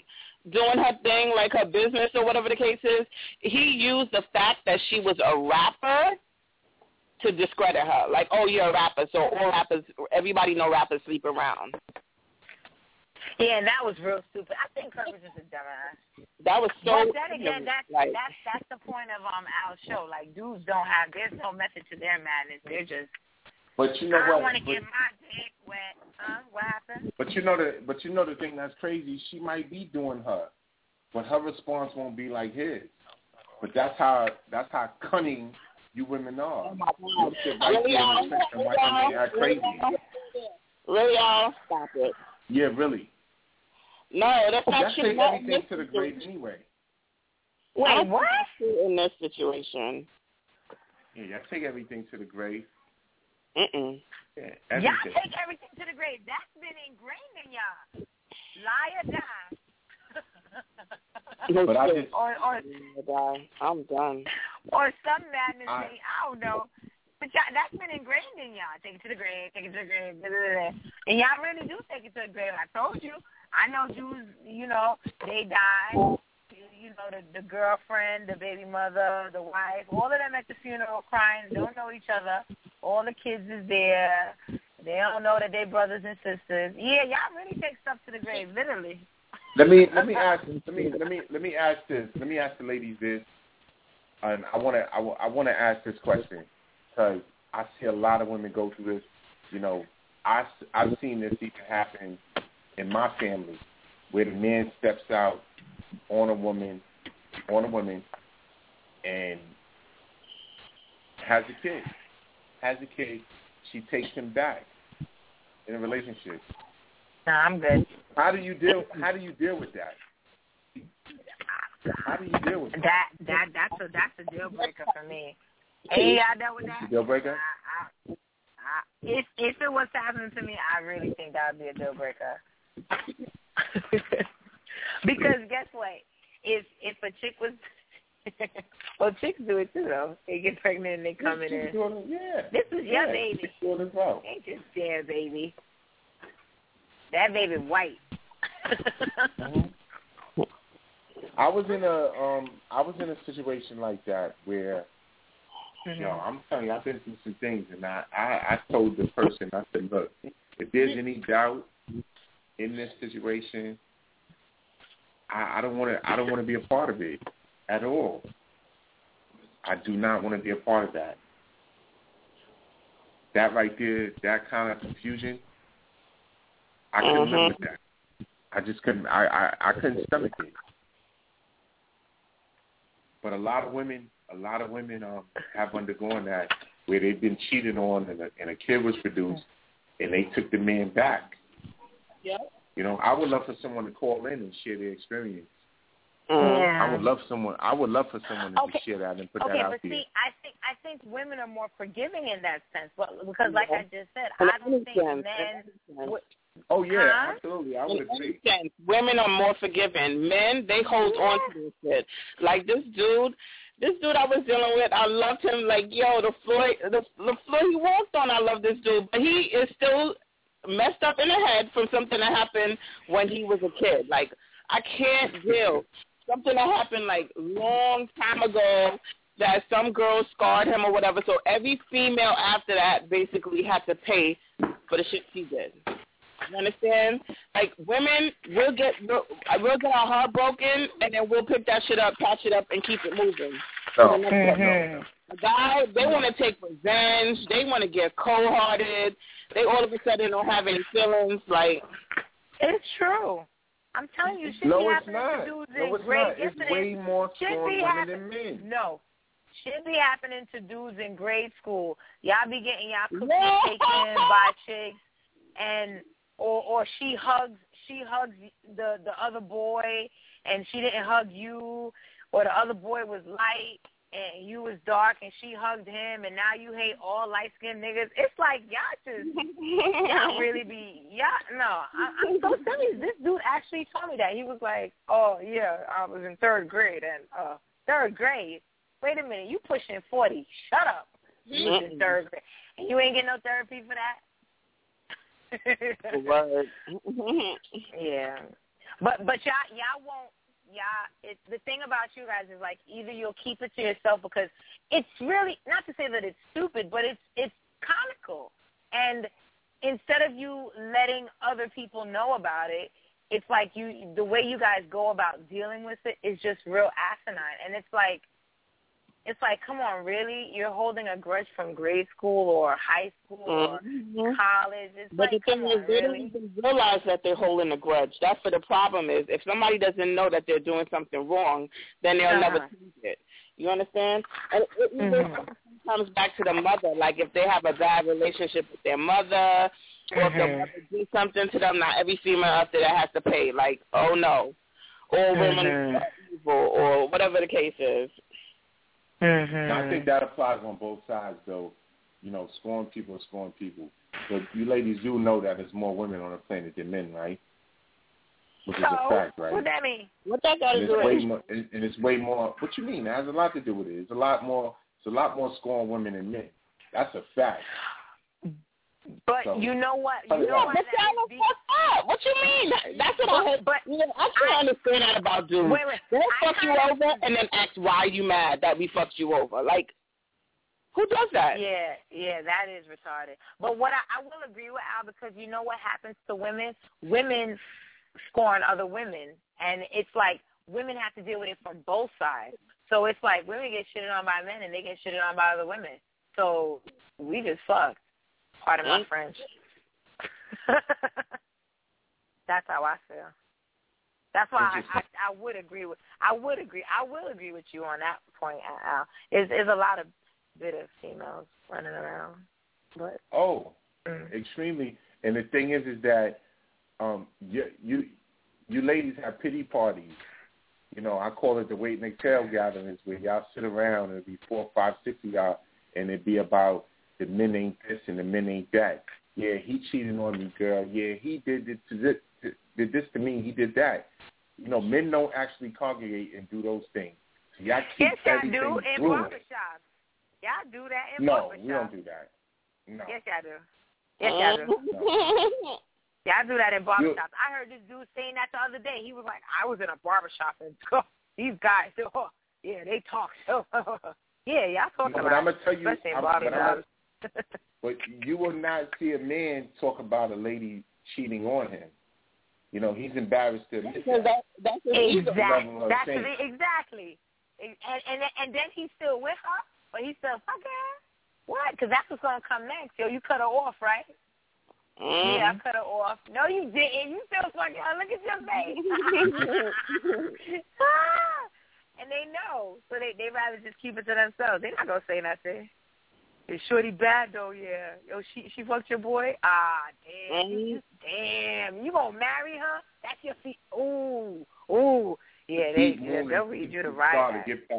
doing her thing, like her business or whatever the case is, he used the fact that she was a rapper to discredit her. Like, oh, you're a rapper, so all rappers, everybody know rappers sleep around. Yeah, and that was real stupid. I think Kurt was just a dumbass. That was so. But then again, that's like, that's that's the point of um our show. Like, dudes don't have, there's no method to their madness. They're just. But you know I what? don't want to but, get my dick wet. Huh? What happened? But you know the but you know the thing that's crazy. She might be doing her, but her response won't be like his. But that's how that's how cunning you women are. Oh my God. You sit right there in the section watching me act crazy. Really, y'all? Stop it. Yeah, really. No, that's not That true. takes everything to the grave anyway. Wait, what? In this situation. Yeah, y'all take everything to the grave. Mm-mm. Yeah, y'all everything. take everything to the grave. That's been ingrained in y'all. Lie or die. But I just, or, or, I'm done. Or some madness. I, I don't know. But y'all, that's been ingrained in y'all. Take it to the grave. Take it to the grave. Blah, blah, blah. And y'all really do take it to the grave. I told you. I know Jews, you know, they die. You know, the, the girlfriend, the baby mother, the wife, all of them at the funeral crying, don't know each other. All the kids is there. They don't know that they brothers and sisters. Yeah, y'all really take stuff to the grave, literally. Let me let me ask let me let me let me ask this. Let me ask the ladies this, and I want to I, I want to ask this question because I see a lot of women go through this. You know, I I've seen this even happen in my family, where the man steps out on a woman, on a woman, and has a kid. Has a kid. She takes him back in a relationship. Nah, I'm good. How do you deal? How do you deal with that? How do you deal with that? That that that's a that's a deal breaker for me. Hey, I dealt with that. A deal breaker? I, I, I, if if it was happening to me, I really think that would be a deal breaker. Because guess what? If if a chick was, well, chicks do it too though. They get pregnant and they come in and yeah. This is your yeah, baby. Doing it well. Ain't just their baby. That baby white. mm-hmm. I was in a um I was in a situation like that where mm-hmm. you know, I'm telling you, I've been through some things, and I, I, I told the person, I said, look, if there's any doubt in this situation, I, I don't want to I don't want to be a part of it at all. I do not want to be a part of that. That right there, that kind of confusion, I couldn't mm-hmm. live with that. I just couldn't. I, I, I couldn't stomach it. But a lot of women, a lot of women um, have undergone that, where they've been cheated on, and a, and a kid was produced, and they took the man back. Yep. You know, I would love for someone to call in and share their experience. Yeah. I would love someone. I would love for someone to okay. share that and put okay, that out but there. see, I think I think women are more forgiving in that sense, but because, like I just said, I don't think men. Would, oh yeah, huh? absolutely. I would agree. Women are more forgiving. Men, they hold yeah. on to this shit. Like this dude. This dude I was dealing with, I loved him. Like, yo, the floor, the, the floor he walked on, I love this dude. But he is still messed up in the head from something that happened when he was a kid. Like, I can't deal. Something that happened, like, long time ago that some girl scarred him or whatever. So every female after that basically had to pay for the shit she did. You understand? Like, women, we'll get we'll, we'll get our heart broken, and then we'll pick that shit up, patch it up, and keep it moving. No. Mm-hmm. The guys, they want to take revenge. They want to get cold-hearted. They all of a sudden don't have any feelings. Like, it's true. I'm telling you, shit no, be it's happening not. to dudes no, in it's great. not. It's yes, way it more shit strong be women happen- than men. No. Shit be happening to dudes in grade school. Y'all be getting y'all cookies no. taken by chicks, and or or she hugs she hugs the the other boy, and she didn't hug you, or the other boy was light and you was dark, and she hugged him, and now you hate all light skinned niggas. It's like y'all just y'all really be y'all no. I, I'm so serious. This dude actually told me that. He was like, oh yeah, I was in third grade, and uh third grade. Wait a minute, you pushing forty. Shut up. You was in third grade. And you ain't getting no therapy for that? Word. Yeah. But but y'all y'all won't y'all. It, the thing about you guys is like either you'll keep it to yourself because it's really not to say that it's stupid, but it's it's comical. And instead of you letting other people know about it, it's like you the way you guys go about dealing with it is just real asinine. And it's like. It's like, come on, really? You're holding a grudge from grade school or high school or mm-hmm. college? It's but like, the thing come is, on, they really? don't even realize that they're holding a grudge. That's what the problem is. If somebody doesn't know that they're doing something wrong, then they'll uh-huh. never change it. You understand? And it even mm-hmm. comes back to the mother. Like if they have a bad relationship with their mother, or mm-hmm. if the mother do something to them, not every female out there that has to pay. Like, oh no, or women mm-hmm. are evil, or whatever the case is. Mm-hmm. Now, I think that applies on both sides, though. You know, scorn people are scorn people. But you ladies do know that there's more women on the planet than men, right? Which so, is a fact, right? What that mean? What that got to do with it? And it's way more. What you mean? It has a lot to do with it. It's a lot more. It's a lot more scorn women than men. That's a fact. But so, you know what? You know what? Be- up. What you mean? That's what I heard. But you know, I can't I, understand that about dudes. Wait, wait. They fuck you over and then ask why you mad that we fucked you over. Like, who does that? Yeah, yeah, that is retarded. But what I, I will agree with Al because you know what happens to women? Women scorn other women, and it's like women have to deal with it from both sides. So it's like women get shitted on by men and they get shitted on by other women. So we just fucked. Pardon my French. That's how I feel. That's why I, I, I would agree with. I would agree. I will agree with you on that point, Al. Is is a lot of bitter females running around, but oh, mm. extremely. And the thing is, is that um, you you you ladies have pity parties. You know, I call it the wait and exhale gatherings where y'all sit around and it'd be four, five, six of y'all, and it'd be about the men ain't this and the men ain't that. Yeah, he cheated on me, girl. Yeah, he did this to this, did this to me. He did that. You know, men don't actually congregate and do those things. So y'all keep yes, y'all everything do in brewing. barbershops. Y'all do that in no, barbershops. No, we don't do that. No. Yes, y'all do. Yes, y'all do. No. Y'all do that in barbershops. I heard this dude saying that the other day. He was like, I was in a barbershop and oh, these guys, oh, yeah, they talk. So, yeah, y'all talking no, about but I'm gonna tell you, especially in I'm, barbershops. But you will not see a man talk about a lady cheating on him. You know, he's embarrassed to admit that. that. That's exactly. That's the, exactly. And, and and then he's still with her, but he's still fucking her? What? Because that's what's going to come next. Yo, you cut her off, right? Mm. Yeah, I cut her off. No, you didn't. You still fucking her. Look at your face. And they know. So they they rather just keep it to themselves. They're not going to say nothing. Is Shorty bad though? Yeah. Yo, she she fucked your boy. Ah, damn. Mm-hmm. Damn. You gonna marry her? That's your feet. Ooh, ooh. Yeah, they yeah, they'll read you the right.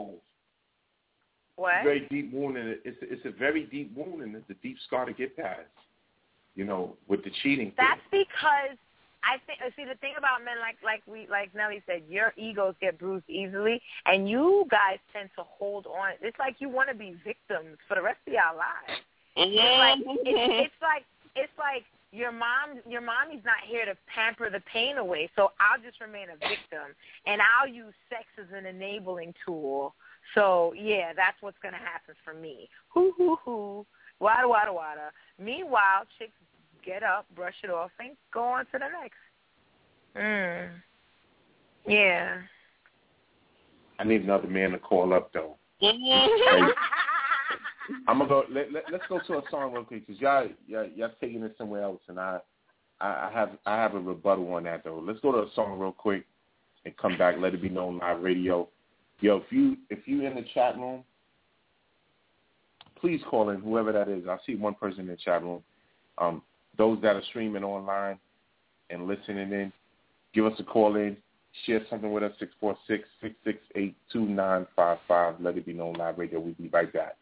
What? It's a very deep wound, and it's a, it's a very deep wound, and it's a deep scar to get past. You know, with the cheating. That's thing. because I think. See, the thing about men, like like we like Nelly said, your egos get bruised easily, and you guys tend to hold on. It's like you want to be victims for the rest of your lives. Mm-hmm. It's like it's, it's like it's like your mom. Your mommy's not here to pamper the pain away, so I'll just remain a victim, and I'll use sex as an enabling tool. So yeah, that's what's gonna happen for me. Hoo hoo hoo, wada wada wada. Meanwhile, chicks get up, brush it off, and go on to the next. Mm. Yeah. I need another man to call up, though. I'm gonna go. Let, let, let's go to a song real quick, cause y'all, y'all, y'all taking it somewhere else, and I, I, I have, I have a rebuttal on that though. Let's go to a song real quick, and come back. Let It Be Known Live Radio. Yo, if you, if you in the chat room, please call in, whoever that is. I see one person in the chat room. Um, those that are streaming online and listening in, give us a call in. Share something with us, six four six, six six eight, two nine five five. Let It Be Known Live Radio. We'll be right back.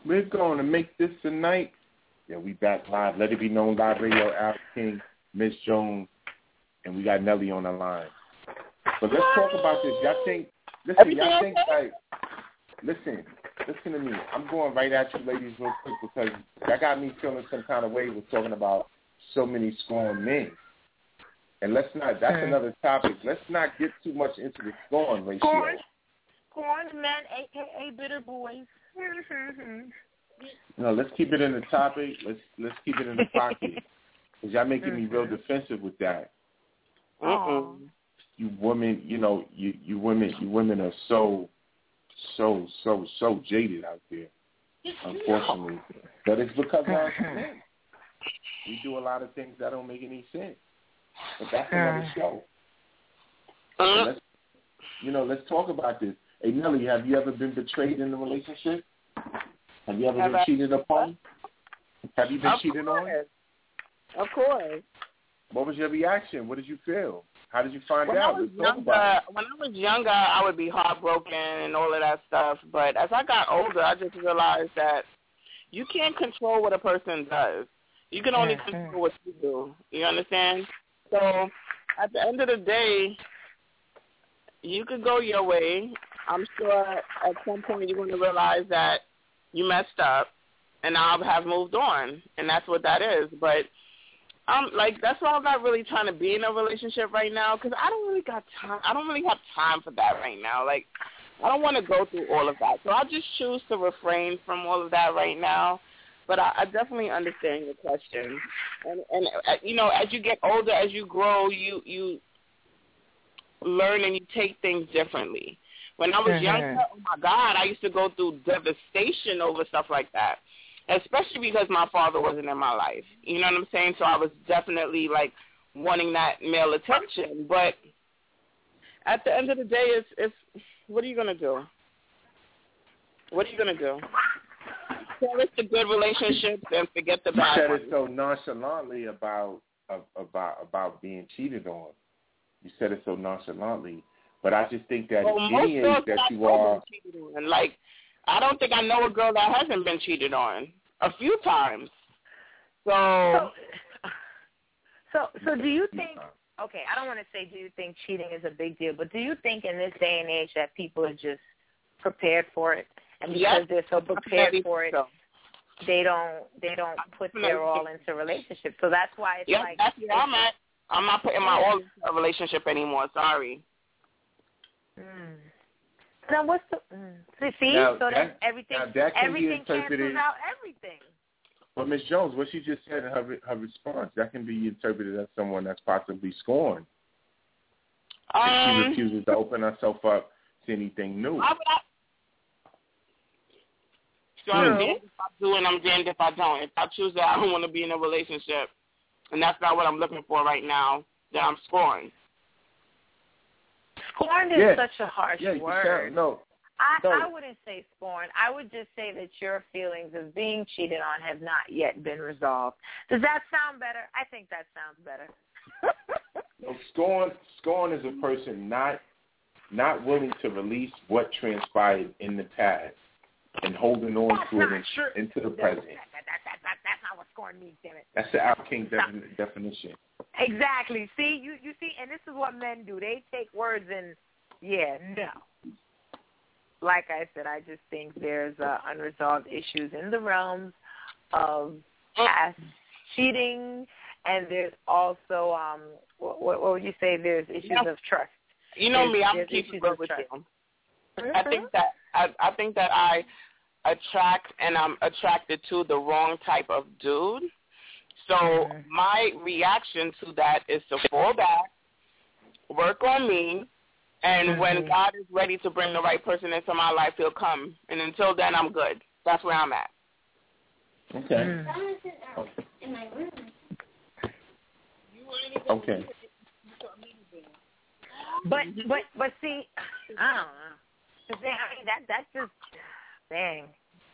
We're going to make this a night. Yeah, we back live. Let It Be Known Live Radio, Al King, Miss Jones, and we got Nelly on the line. But let's talk about this. Y'all think, listen, y'all think like, listen, listen to me. I'm going right at you ladies real quick because y'all got me feeling some kind of way with talking about so many scorned men. And let's not, that's okay. Another topic. Let's not get too much into the scorn ratio. Scorned, scorned men, a k a bitter boys. No, let's keep it in the topic. Let's let's keep it in the pocket. Because y'all making me real defensive with that. Uh-uh. You women, you know, you, you women, you women are so, so, so, so jaded out there, unfortunately. But it's because of us men. We do a lot of things that don't make any sense. But that's another show. So let's, you know, let's talk about this. Hey, Nelly, have you ever been betrayed in a relationship? Have you ever have been I, cheated upon? Have you been cheated on? Of course. What was your reaction? What did you feel? How did you find when out? I was younger, when I was younger, I would be heartbroken and all of that stuff. But as I got older, I just realized that you can't control what a person does. You can only control what you do. You understand? So at the end of the day, you could go your way. I'm sure at some point you're going to realize that you messed up, and I'll have moved on, and that's what that is. But I'm like, that's why I'm not really trying to be in a relationship right now, because I don't really got time. I don't really have time for that right now. Like, I don't want to go through all of that. So I just choose to refrain from all of that right now. But I, I definitely understand your question. And, and uh, you know, as you get older, as you grow, you, you learn and you take things differently. When I was mm-hmm. younger, oh, my God, I used to go through devastation over stuff like that, especially because my father wasn't in my life. You know what I'm saying? So I was definitely, like, wanting that male attention. But at the end of the day, it's, it's what are you going to do? What are you going to do? Cherish the good relationships and forget the bad ones. You said it so nonchalantly about, about, about being cheated on. You said it so nonchalantly. But I just think that well, any age that you are, on. Like, I don't think I know a girl that hasn't been cheated on a few times. So, so, so do you think? Okay, I don't want to say do you think cheating is a big deal, but do you think in this day and age that people are just prepared for it, and because yes, they're so prepared for it, so. they don't they don't put their all into relationships. So that's why it's yep, like that's where I'm at. I'm not putting my all into a relationship anymore. Sorry. Mm. Now what's the mm. see? see? Now, so that, everything now that can everything be interpreted, cancels out everything. But Miz Jones, what she just said in her her response, that can be interpreted as someone that's possibly scorned. Um, if she refuses to open herself up to anything new. I, I, so I'm damned if I do and I'm damned if I don't. If I choose that I don't want to be in a relationship, and that's not what I'm looking for right now, then I'm scorned. Scorned is yeah. such a harsh yeah, word. No, I, no. I wouldn't say scorned. I would just say that your feelings of being cheated on have not yet been resolved. Does that sound better? I think that sounds better. no, scorn, scorn is a person not not willing to release what transpired in the past and holding on that's to it in, true. into the present. That, that, that, that, that's not what scorn means, damn it. That's the Al King de- definition. Exactly. See, you you see, and this is what men do. They take words and, yeah, no. Like I said, I just think there's uh, unresolved issues in the realms of past cheating, and there's also, um, what, what would you say, there's issues yeah. of trust. You know there's, me, I'm keeping it with you. Mm-hmm. I think that I, I think that I attract and I'm attracted to the wrong type of dude. So mm-hmm. my reaction to that is to fall back, work on me, and mm-hmm. when God is ready to bring the right person into my life, he'll come. And until then, I'm good. That's where I'm at. Okay. Mm. Okay. But but but see, I don't know. I mean, that that's just dang.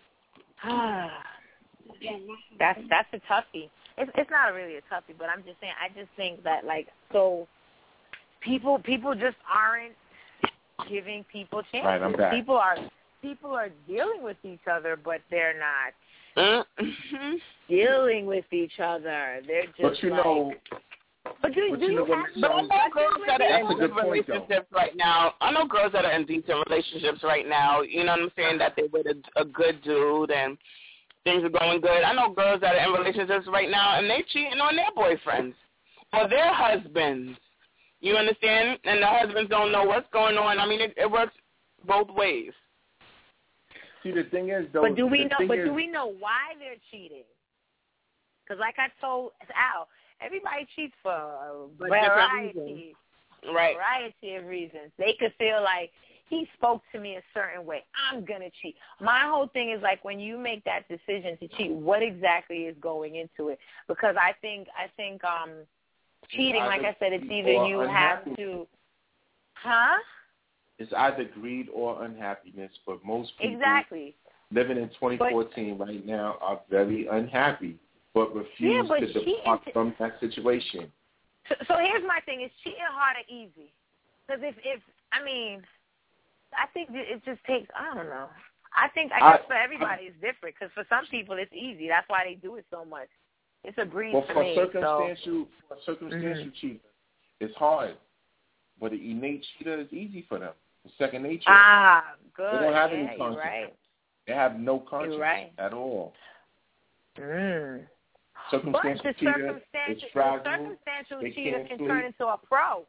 that's that's a toughie. It's it's not really a toughie, but I'm just saying. I just think that like so, people people just aren't giving people chances. Right, I'm back. People are people are dealing with each other, but they're not mm-hmm. dealing with each other. They're just But you like, know, but do, but do you know you what, have But I know girls that are in That's a good point, relationships right now. I know girls that are in decent relationships right now. You know what I'm saying? That they with a, a good dude and things are going good. I know girls that are in relationships right now and they cheating on their boyfriends or their husbands. You understand? And the husbands don't know what's going on. I mean, it, it works both ways. See, the thing is, though. But do we know? But is, do we know why they're cheating? Because, like I told Al, everybody cheats for a variety, right? Variety of reasons. They could feel like he spoke to me a certain way. I'm gonna cheat. My whole thing is like when you make that decision to cheat, what exactly is going into it? Because I think I think um. cheating, like I said, it's either you have to, huh? It's either greed or unhappiness, but most people exactly. living in twenty fourteen but, right now are very unhappy, but refuse yeah, but to depart from that situation. So, so here's my thing: is cheating hard or easy? Because if, if I mean, I think it just takes. I don't know. I think I guess I, for everybody I, it's different. Because for some people it's easy. That's why they do it so much. It's a breeze well, for, for me. Circumstantial, So. For circumstantial mm-hmm. cheating, it's hard. But the innate cheater is easy for them. It's second nature. Ah, good. They don't have yeah, any conscience. You're right. They have no conscience right. at all. Mm. Circumstantial but the cheater circumstantial, is fragile. the circumstantial they cheater can sleep. turn into a pro.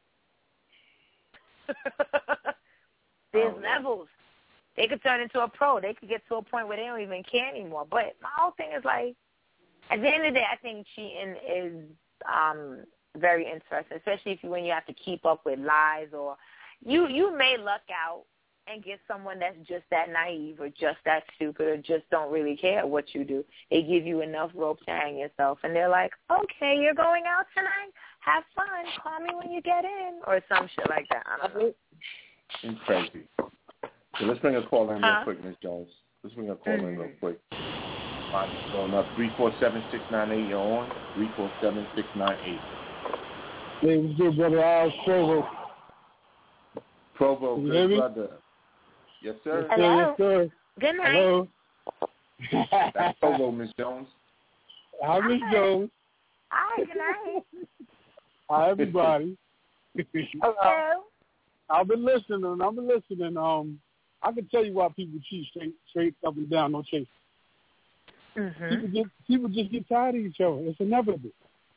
There's oh, levels. They could turn into a pro. They could get to a point where they don't even care anymore. But my whole thing is like, at the end of the day, I think cheating is um, very interesting, especially if you, when you have to keep up with lies or you you may luck out and get someone that's just that naive or just that stupid or just don't really care what you do. They give you enough rope to hang yourself, and they're like, okay, you're going out tonight? Have fun. Call me when you get in or some shit like that. I don't know. It's crazy. So let's bring a call in huh? real quick, Miz Jones. Let's bring a call mm-hmm. in real quick. Mine's going up three four seven six nine eight. You're on three four seven six nine eight. Hey, what's good, brother? Al Provo. Provo, good good brother. Yes, sir. Yes, sir. Yes, sir. Good night. Hello. That's Provo, Miss Jones. Hi, Miss Jones. Hi, good night. Hi, everybody. Hello. I've been listening. I've been listening. Um, I can tell you why people cheat straight, straight up and down, no chase. Mm-hmm. People get people just get tired of each other. It's inevitable.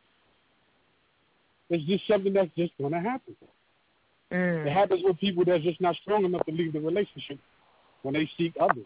It's just something that's just going to happen. Mm. It happens with people that's just not strong enough to leave the relationship when they seek others.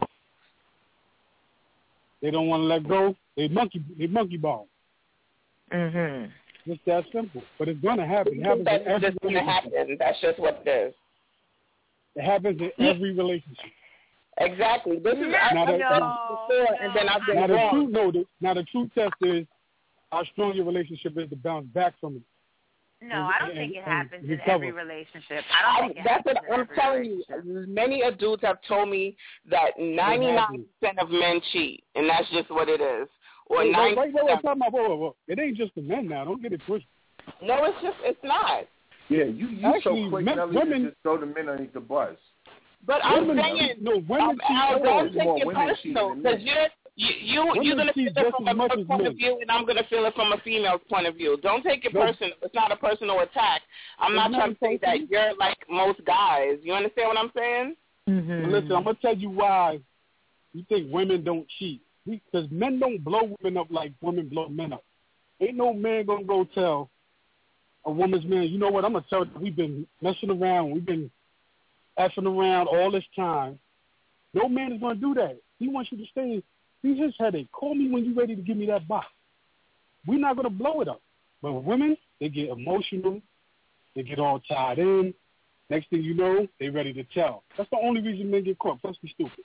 They don't want to let go. They monkey they monkey ball. Mhm. Just that simple. But it's going to happen. It happens That's in every just going to happen. That's just what it is. It happens in yeah. every relationship. Exactly. This is no, I've no, said this before, no. and then I've been now wrong. the true, no, the, now the true test is how strong your relationship is to bounce back from it. No, I don't and, think it and, happens and in every relationship. I don't think it That's what happens in I'm telling you. Many adults have told me that ninety-nine percent of men cheat, and that's just what it is. Or wait, ninety. Wait, wait, wait, wait, wait, wait, wait. It ain't just the men now. Don't get it twisted. No, it's just it's not. Yeah, you you Actually, so quick, men, Nelly, women to just throw the men underneath the bus. But women, I'm saying, no, women cheat. Al, don't take more it women personal cheat than because men. you're you you you're gonna feel it from a male point of view, and I'm gonna feel it from a female's point of view. Don't take it no. personal. It's not a personal attack. I'm it's not trying to say personal. that you're like most guys. You understand what I'm saying? Mm-hmm. Listen, I'm gonna tell you why you think women don't cheat. Because men don't blow women up like women blow men up. Ain't no man gonna go tell a woman's man, you know what, I'm gonna tell you, we've been messing around, we've been effing around all this time. No man is gonna do that. He wants you to stay, be his headache. Call me when you're ready to give me that box. We're not gonna blow it up. But women, they get emotional, they get all tied in. Next thing you know, they ready to tell. That's the only reason men get caught. Plus, be stupid.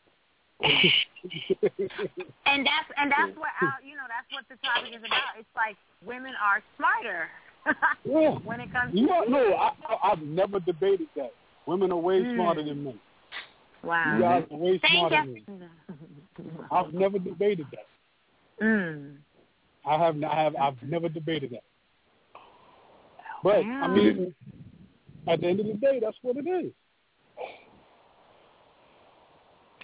and that's and that's what our, you know that's what the topic is about. It's like women are smarter yeah. when it comes. You to know, no, I, I, I've never debated that. Women are way mm. smarter than men. Wow, you guys are way Thank smarter you. than men. I've never debated that. Mm. I have, I have, I've never debated that. But yeah. I mean, at the end of the day, that's what it is.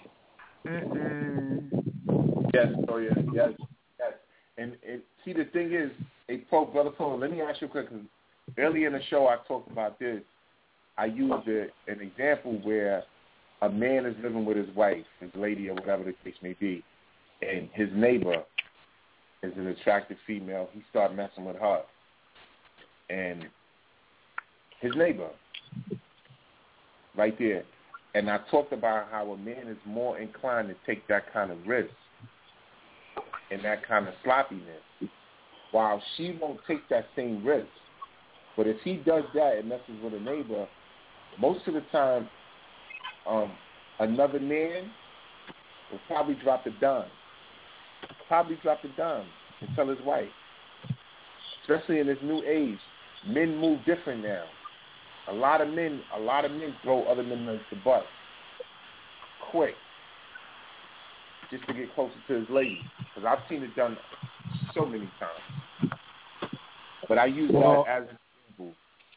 Mm-mm. Yes, oh yeah, yes, yes. And, and see, the thing is, a pro brother Polo, let me ask you a question. Earlier in the show, I talked about this. I used a, an example where a man is living with his wife, his lady, or whatever the case may be, and his neighbor is an attractive female. He started messing with her. And his neighbor, right there. And I talked about how a man is more inclined to take that kind of risk and that kind of sloppiness, while she won't take that same risk. But if he does that and messes with a neighbor, most of the time, um, another man will probably drop the dime. Probably drop the dime and tell his wife. Especially in this new age, men move different now. A lot of men, a lot of men throw other men under the bus quick, just to get closer to his lady. Because I've seen it done so many times. But I use well, that as an example.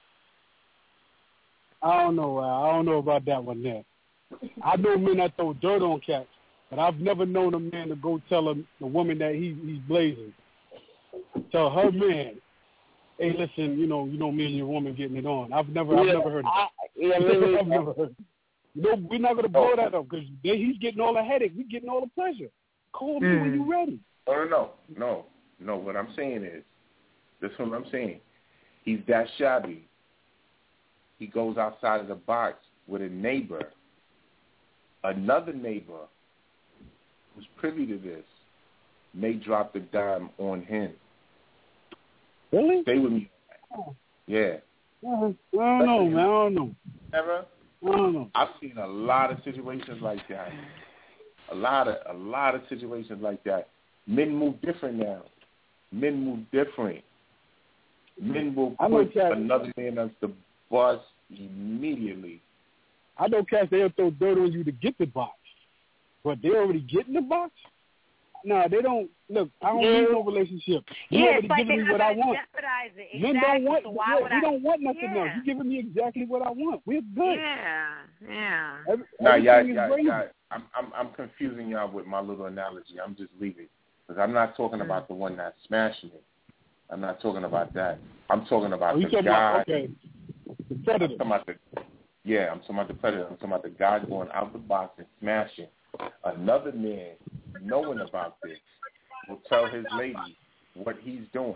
I don't know. Uh, I don't know about that one there. I know men that throw dirt on cats, but I've never known a man to go tell a, a woman that he, he's blazing. Tell her man, hey, listen, you know, you know, me and your woman getting it on. I've never, I've yeah, never heard of I, it. yeah, really, I've never heard of it. You know, we're not gonna blow that up because he's getting all the headache. We're getting all the pleasure. Call me mm. when you're ready. No, no, no, no, no. What I'm saying is, this is what I'm saying. He's that shabby. He goes outside of the box with a neighbor. Another neighbor who's privy to this may drop the dime on him. Really? Stay with me. Oh. Yeah. I don't know, man. I don't know. Ever? I don't know. I've seen a lot of situations like that. A lot of a lot of situations like that. Men move different now. Men move different. Men will put another man under the bus immediately. I know cats, they'll throw dirt on you to get the box. But they already get in the box? No, they don't. Look, I don't yeah. need no relationship. You yeah, already like giving me what I want. Exactly. Men don't want, so why yeah, would we I, don't want nothing yeah. else. You're giving me exactly what I want. We're good. Yeah, yeah. Every, nah, y'all, y'all, y'all, I'm, I'm, I'm confusing y'all with my little analogy. I'm just leaving. Because I'm not talking mm. about the one that's smashing it. I'm not talking about that. I'm talking about oh, the talking guy. About, okay. The predator. I'm talking about the, yeah, I'm talking about the predator. I'm talking about the guy going out the box and smashing. Another man, knowing about this, will tell his lady what he's doing.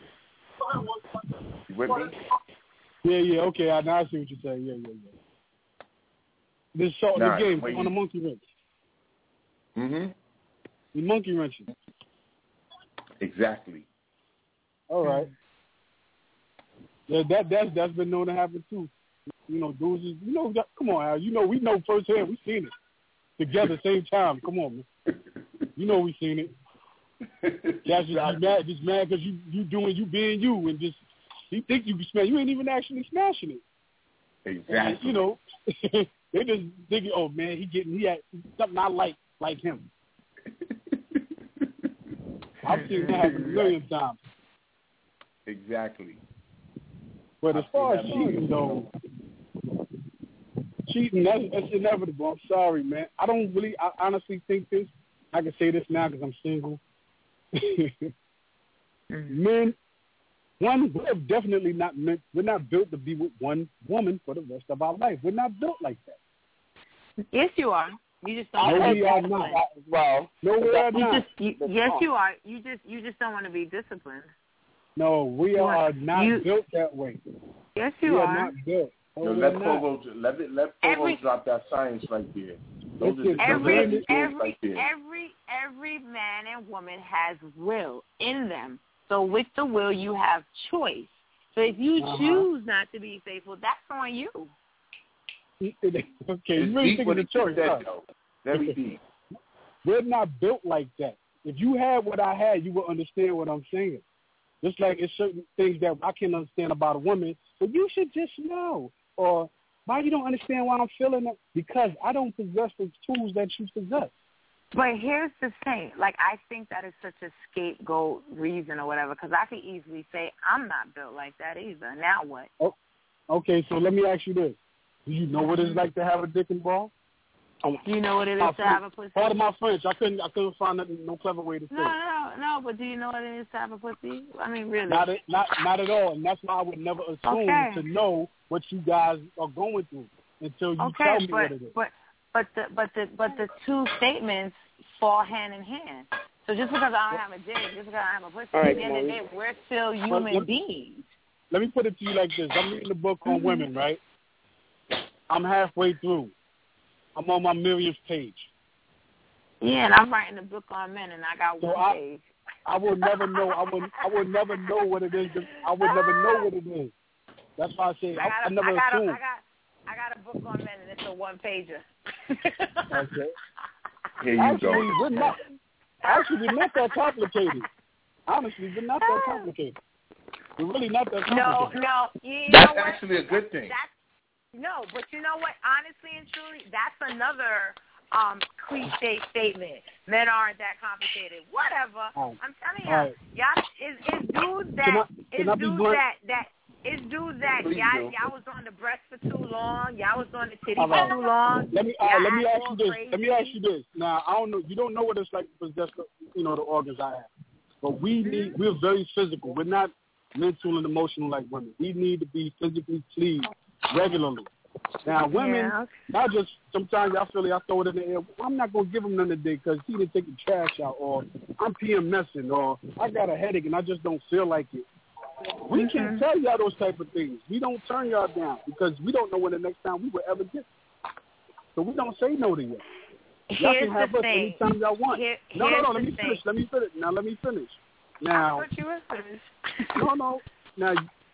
You with me? Yeah, yeah, okay. I now I see what you're saying. Yeah, yeah, yeah. This show, nah, the game on the monkey wrench. Mm-hmm. The monkey wrenching. Exactly. All right. Yeah, that that's that's been known to happen too. You know, dudes, is, you know, come on, Al. You know, we know firsthand. We seen it together, same time. Come on, man. You know, we seen it. That's just you mad, just mad because you you doing you being you, and just you think you can smash. You ain't even actually smashing it. Exactly. And, you know, they just thinking, oh man, he getting he had something I like like him. I've seen that happen a million times. Exactly. But as far as cheating, though, cheating, that's, that's inevitable. I'm sorry, man. I don't really, I honestly think this. I can say this now because I'm single. Men, one, we're definitely not meant, we're not built to be with one woman for the rest of our life. We're not built like that. Yes, you are. You just don't. No, we are not. Well, no, we are you not. Just, you, yes, you are. You just, you just don't want to be disciplined. No, we are not you, built that way. Yes, you we are. are not built. No, let Pogo, let it, let Pogo drop that science right there. Those every, every, right there. every, every man and woman has will in them. So with the will, you have choice. So if you uh-huh. choose not to be faithful, that's on you. Okay, it's you really deep think it's a choice, that, huh? though. Very deep. We're not built like that. If you had what I had, you would understand what I'm saying. Just like it's certain things that I can understand about a woman, but you should just know. Or why you don't understand why I'm feeling it? Because I don't possess the tools that you possess. But here's the thing. Like, I think that is such a scapegoat reason or whatever, because I could easily say, I'm not built like that either. Now what? Oh, okay, so let me ask you this. Do you know what it's like to have a dick and ball? Um, do you know what it is my to have a pussy? Part of my French. I couldn't. I couldn't find nothing, no clever way to say. No, no, no. But do you know what it is to have a pussy? I mean, really? Not, a, not, not at all. And that's why I would never assume okay. to know what you guys are going through until you okay, tell me but, what it is. But, but the, but the, but the two statements fall hand in hand. So just because I don't have a dick, just because I have a pussy, right, at the end of the day, we're still human let, beings. Let me put it to you like this. I'm reading a book on mm-hmm. women, right? I'm halfway through. I'm on my millionth page. Yeah, and I'm writing a book on men, and I got so one I, page. I will never know. I will. I will never know what it is. I will never know what it is. That's why I say I, I, got a, I never I got assume. A, I got. I got a book on men, and it's a one pager. Okay. Here you actually, go. We're not, actually, we're not that complicated. Honestly, we're not that complicated. We're really not that complicated. No, no. You That's know what? actually a good thing. That's, no, but you know what? Honestly and truly, that's another um, cliche statement. Men aren't that complicated. Whatever. Right. I'm telling All you, right. y'all is is dudes that can I, can is I be dudes blunt? that that is dudes that Please y'all do. y'all was on the breast for too long. Y'all was on the titty All right. for too long. Let me uh, let me act ask all you this. crazy. Let me ask you this. Now I don't know. You don't know what it's like to possess, you know, the organs I have. But we need. We're very physical. We're not mental and emotional like women. We need to be physically pleased regularly. Now, women, Yeah. I just sometimes I feel like I throw it in the air. I'm not gonna give him none today because he didn't take the trash out, or I'm PMSing, or I got a headache and I just don't feel like it. We Mm-hmm. can't tell y'all those type of things. We don't turn y'all down because we don't know when the next time we will ever get. So we don't say no to y'all. Y'all Here's can have the us thing. anytime y'all want. Here, no, no, no. Let the me thing. finish. Let me finish. Now let me finish. I Now, thought you were finished. no, no. Now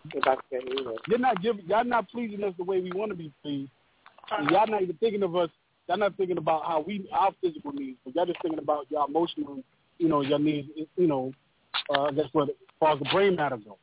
you're not giving. Y'all not pleasing us the way we want to be pleased. And y'all not even thinking of us. Y'all not thinking about how we our physical needs, but y'all just thinking about your emotional, you know, your needs. You know, uh, that's what as far as the brain matter goes.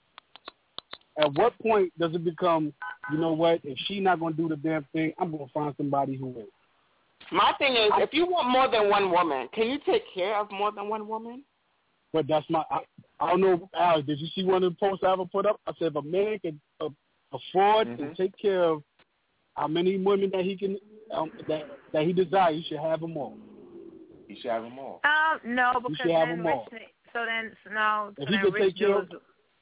At what point does it become, you know what? If she's not going to do the damn thing, I'm going to find somebody who is. My thing is, if you want more than one woman, can you take care of more than one woman? But that's my. I, I don't know, Al. Did you see one of the posts I ever put up? I said if a man can uh, afford mm-hmm. to take care of how many women that he can um, that that he desires, he should have them all. He should have them all. Um, no, because should have then them all. rich. So then, no. So If he then can rich take care of, dudes.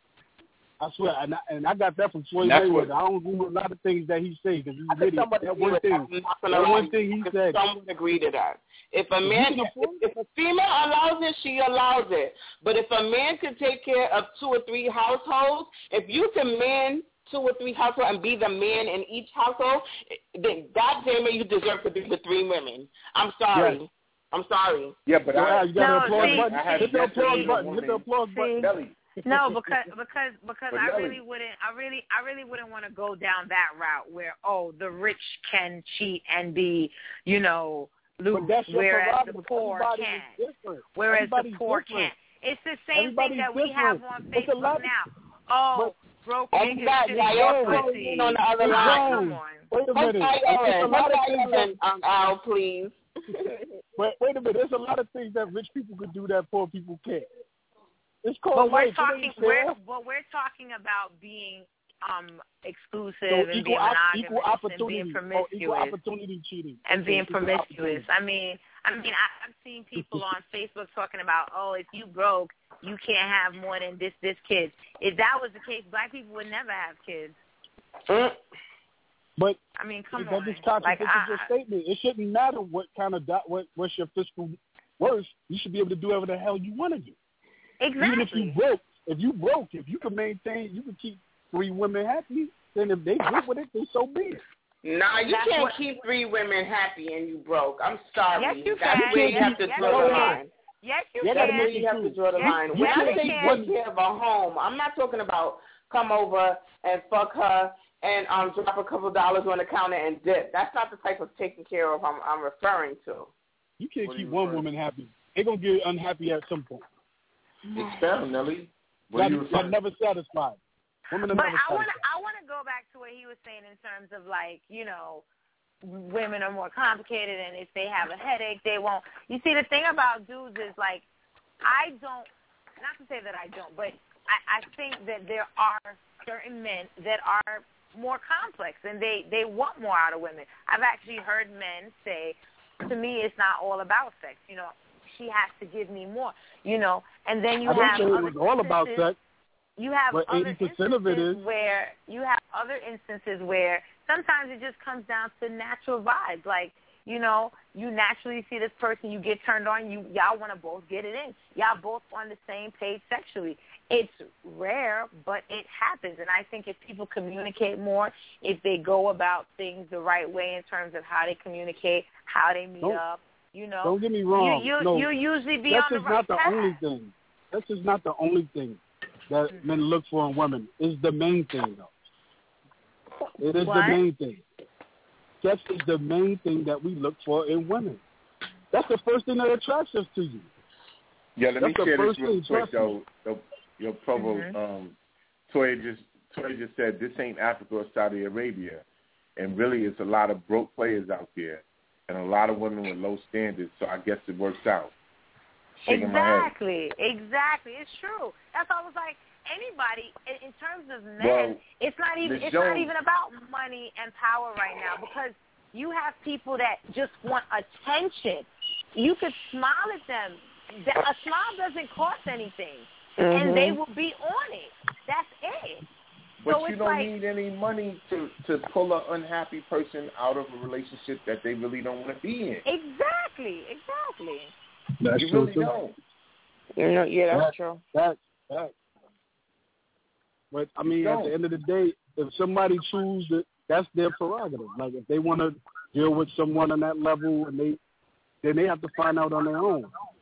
I swear, and I, and I got that from Floyd That's Mayweather. what- I don't agree with a lot of things that he says because he's I an think idiot. somebody That agree one with thing, that. I'm not gonna that lie one to thing you, he because said. someone agree to that. If a If man, he can afford if, if a female allows it, she allows it. But if a man can take care of two or three households, if you can man two or three households and be the man in each household, then goddamn it, you deserve to be with three women. I'm sorry. Yes. I'm sorry. Yeah, but Yo, I, Al, you got No, an applause see- button? I have Hit the yet to applause meet a button. Hit the woman- applause button. Nelly. No, because because because But I Nelly- really wouldn't. I really I really wouldn't want to go down that route where oh the rich can cheat and be you know loose, But that's your whereas the prerogative. poor Everybody can't. is different. Whereas Everybody's the poor different. can't. It's the same Everybody's thing that we have different. on It's a Facebook lot of- now. Oh, broke And niggas that, shouldn't now get you're pussy. calling on the other Hey, line. Come Jones. on. Wait a Hold minute. my There's a Ellen. lot Hold of my things that, Ellen, um, Al, please. wait, wait a minute. There's a lot of things that rich people could do that poor people can't. It's called But we're life. It talking ain't we're fair. but we're talking about being um exclusive So and equal, being op- monogamous equal and opportunity, being or equal promiscuous. opportunity cheating, And being Equal promiscuous. opportunity. I mean, I mean, I, I've seen people on Facebook talking about, oh, if you broke, you can't have more than this, this kids. If that was the case, black people would never have kids. Mm. But I mean, come that on. just contradicts Like, your I, statement. It shouldn't matter what kind of do- what what's your fiscal worth. You should be able to do whatever the hell you want to do. exactly. Even if you broke, if you broke, if you can maintain, you can keep three women happy. Then if they good with it, then so be it. Nah, you That's can't what- keep three women happy and you broke. I'm sorry. Yes, you That's can. where you have to Yes, draw you the can. line. Yes, you Yeah, That's can. where you have to draw the Yes, line. yes, When I you say can. take care of a home, I'm not talking about come over and fuck her and um drop a couple dollars on the counter and dip. That's not the type of taking care of I'm, I'm referring to. You can't What are keep you one referring woman happy. They're gonna get unhappy at some point. Expound, Nelly. What are That, you that referring? never satisfied. Women are But never I want to satisfied. I want to go back to what he was saying in terms of like, you know, women are more complicated and if they have a headache, they won't. You see, the thing about dudes is like, I don't, not to say that I don't, but I, I think that there are certain men that are more complex and they, they want more out of women. I've actually heard men say, to me, it's not all about sex. You know, she has to give me more. You know, and then you I have didn't say other it was all about sex. You have but other eighty percent of it is where you have other instances where sometimes it just comes down to natural vibes. Like, you know, you naturally see this person, you get turned on, you y'all want to both get it in. Y'all both on the same page sexually. It's rare, but it happens. And I think if people communicate more, if they go about things the right way in terms of how they communicate, how they meet don't, up, you know. Don't get me wrong. You, you, no, you usually be that's on the just right not the path. only thing. That's just not the only thing that mm-hmm. men look for in women. It's the main thing, though. It is what? the main thing. Sex is the main thing that we look for in women. That's the first thing that attracts us to you. Yeah, let That's me share this real thing, quick, though. Your Provo, mm-hmm. um, Toya just Toya just said this ain't Africa or Saudi Arabia, and really it's a lot of broke players out there, and a lot of women with low standards. So I guess it works out. Shaking exactly, exactly. It's true. That's why I was like, anybody in, in terms of men, well, it's not even it's Jones, not even about money and power right now, because you have people that just want attention. You could smile at them. A smile doesn't cost anything, mm-hmm. and they will be on it. That's it. But so you it's don't like, need any money to, to pull an unhappy person out of a relationship that they really don't want to be in. Exactly, exactly. That's you true really too. don't. You know, yeah, that's that, true. That, that. But, I mean, at the end of the day, if somebody chooses it, that's their prerogative. Like, if they want to deal with someone on that level, and they, then they have to find out on their own.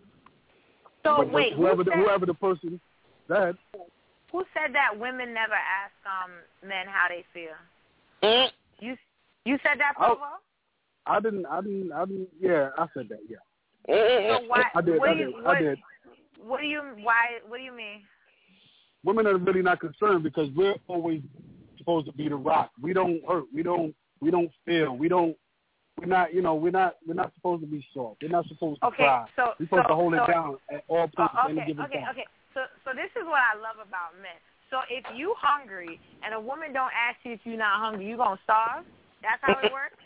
So, but wait, whoever, who the, said, whoever the person, that. Who said that women never ask um, men how they feel? Mm. You you said that, Provo? I didn't, I didn't, I didn't, yeah, I said that, yeah. So why, I did, what I do you, did, what, I did. What do you, why, what do you mean? Women are really not concerned because we're always supposed to be the rock. We don't hurt. We don't, we don't feel. We don't, we're not, you know, we're not, we're not supposed to be soft. We're not supposed to okay, cry. So, we're supposed so, to hold so, it down at all points uh, at okay, any given okay, time. okay. So, so this is what I love about men. So if you hungry and a woman don't ask you if you're not hungry, you gonna starve? That's how it works?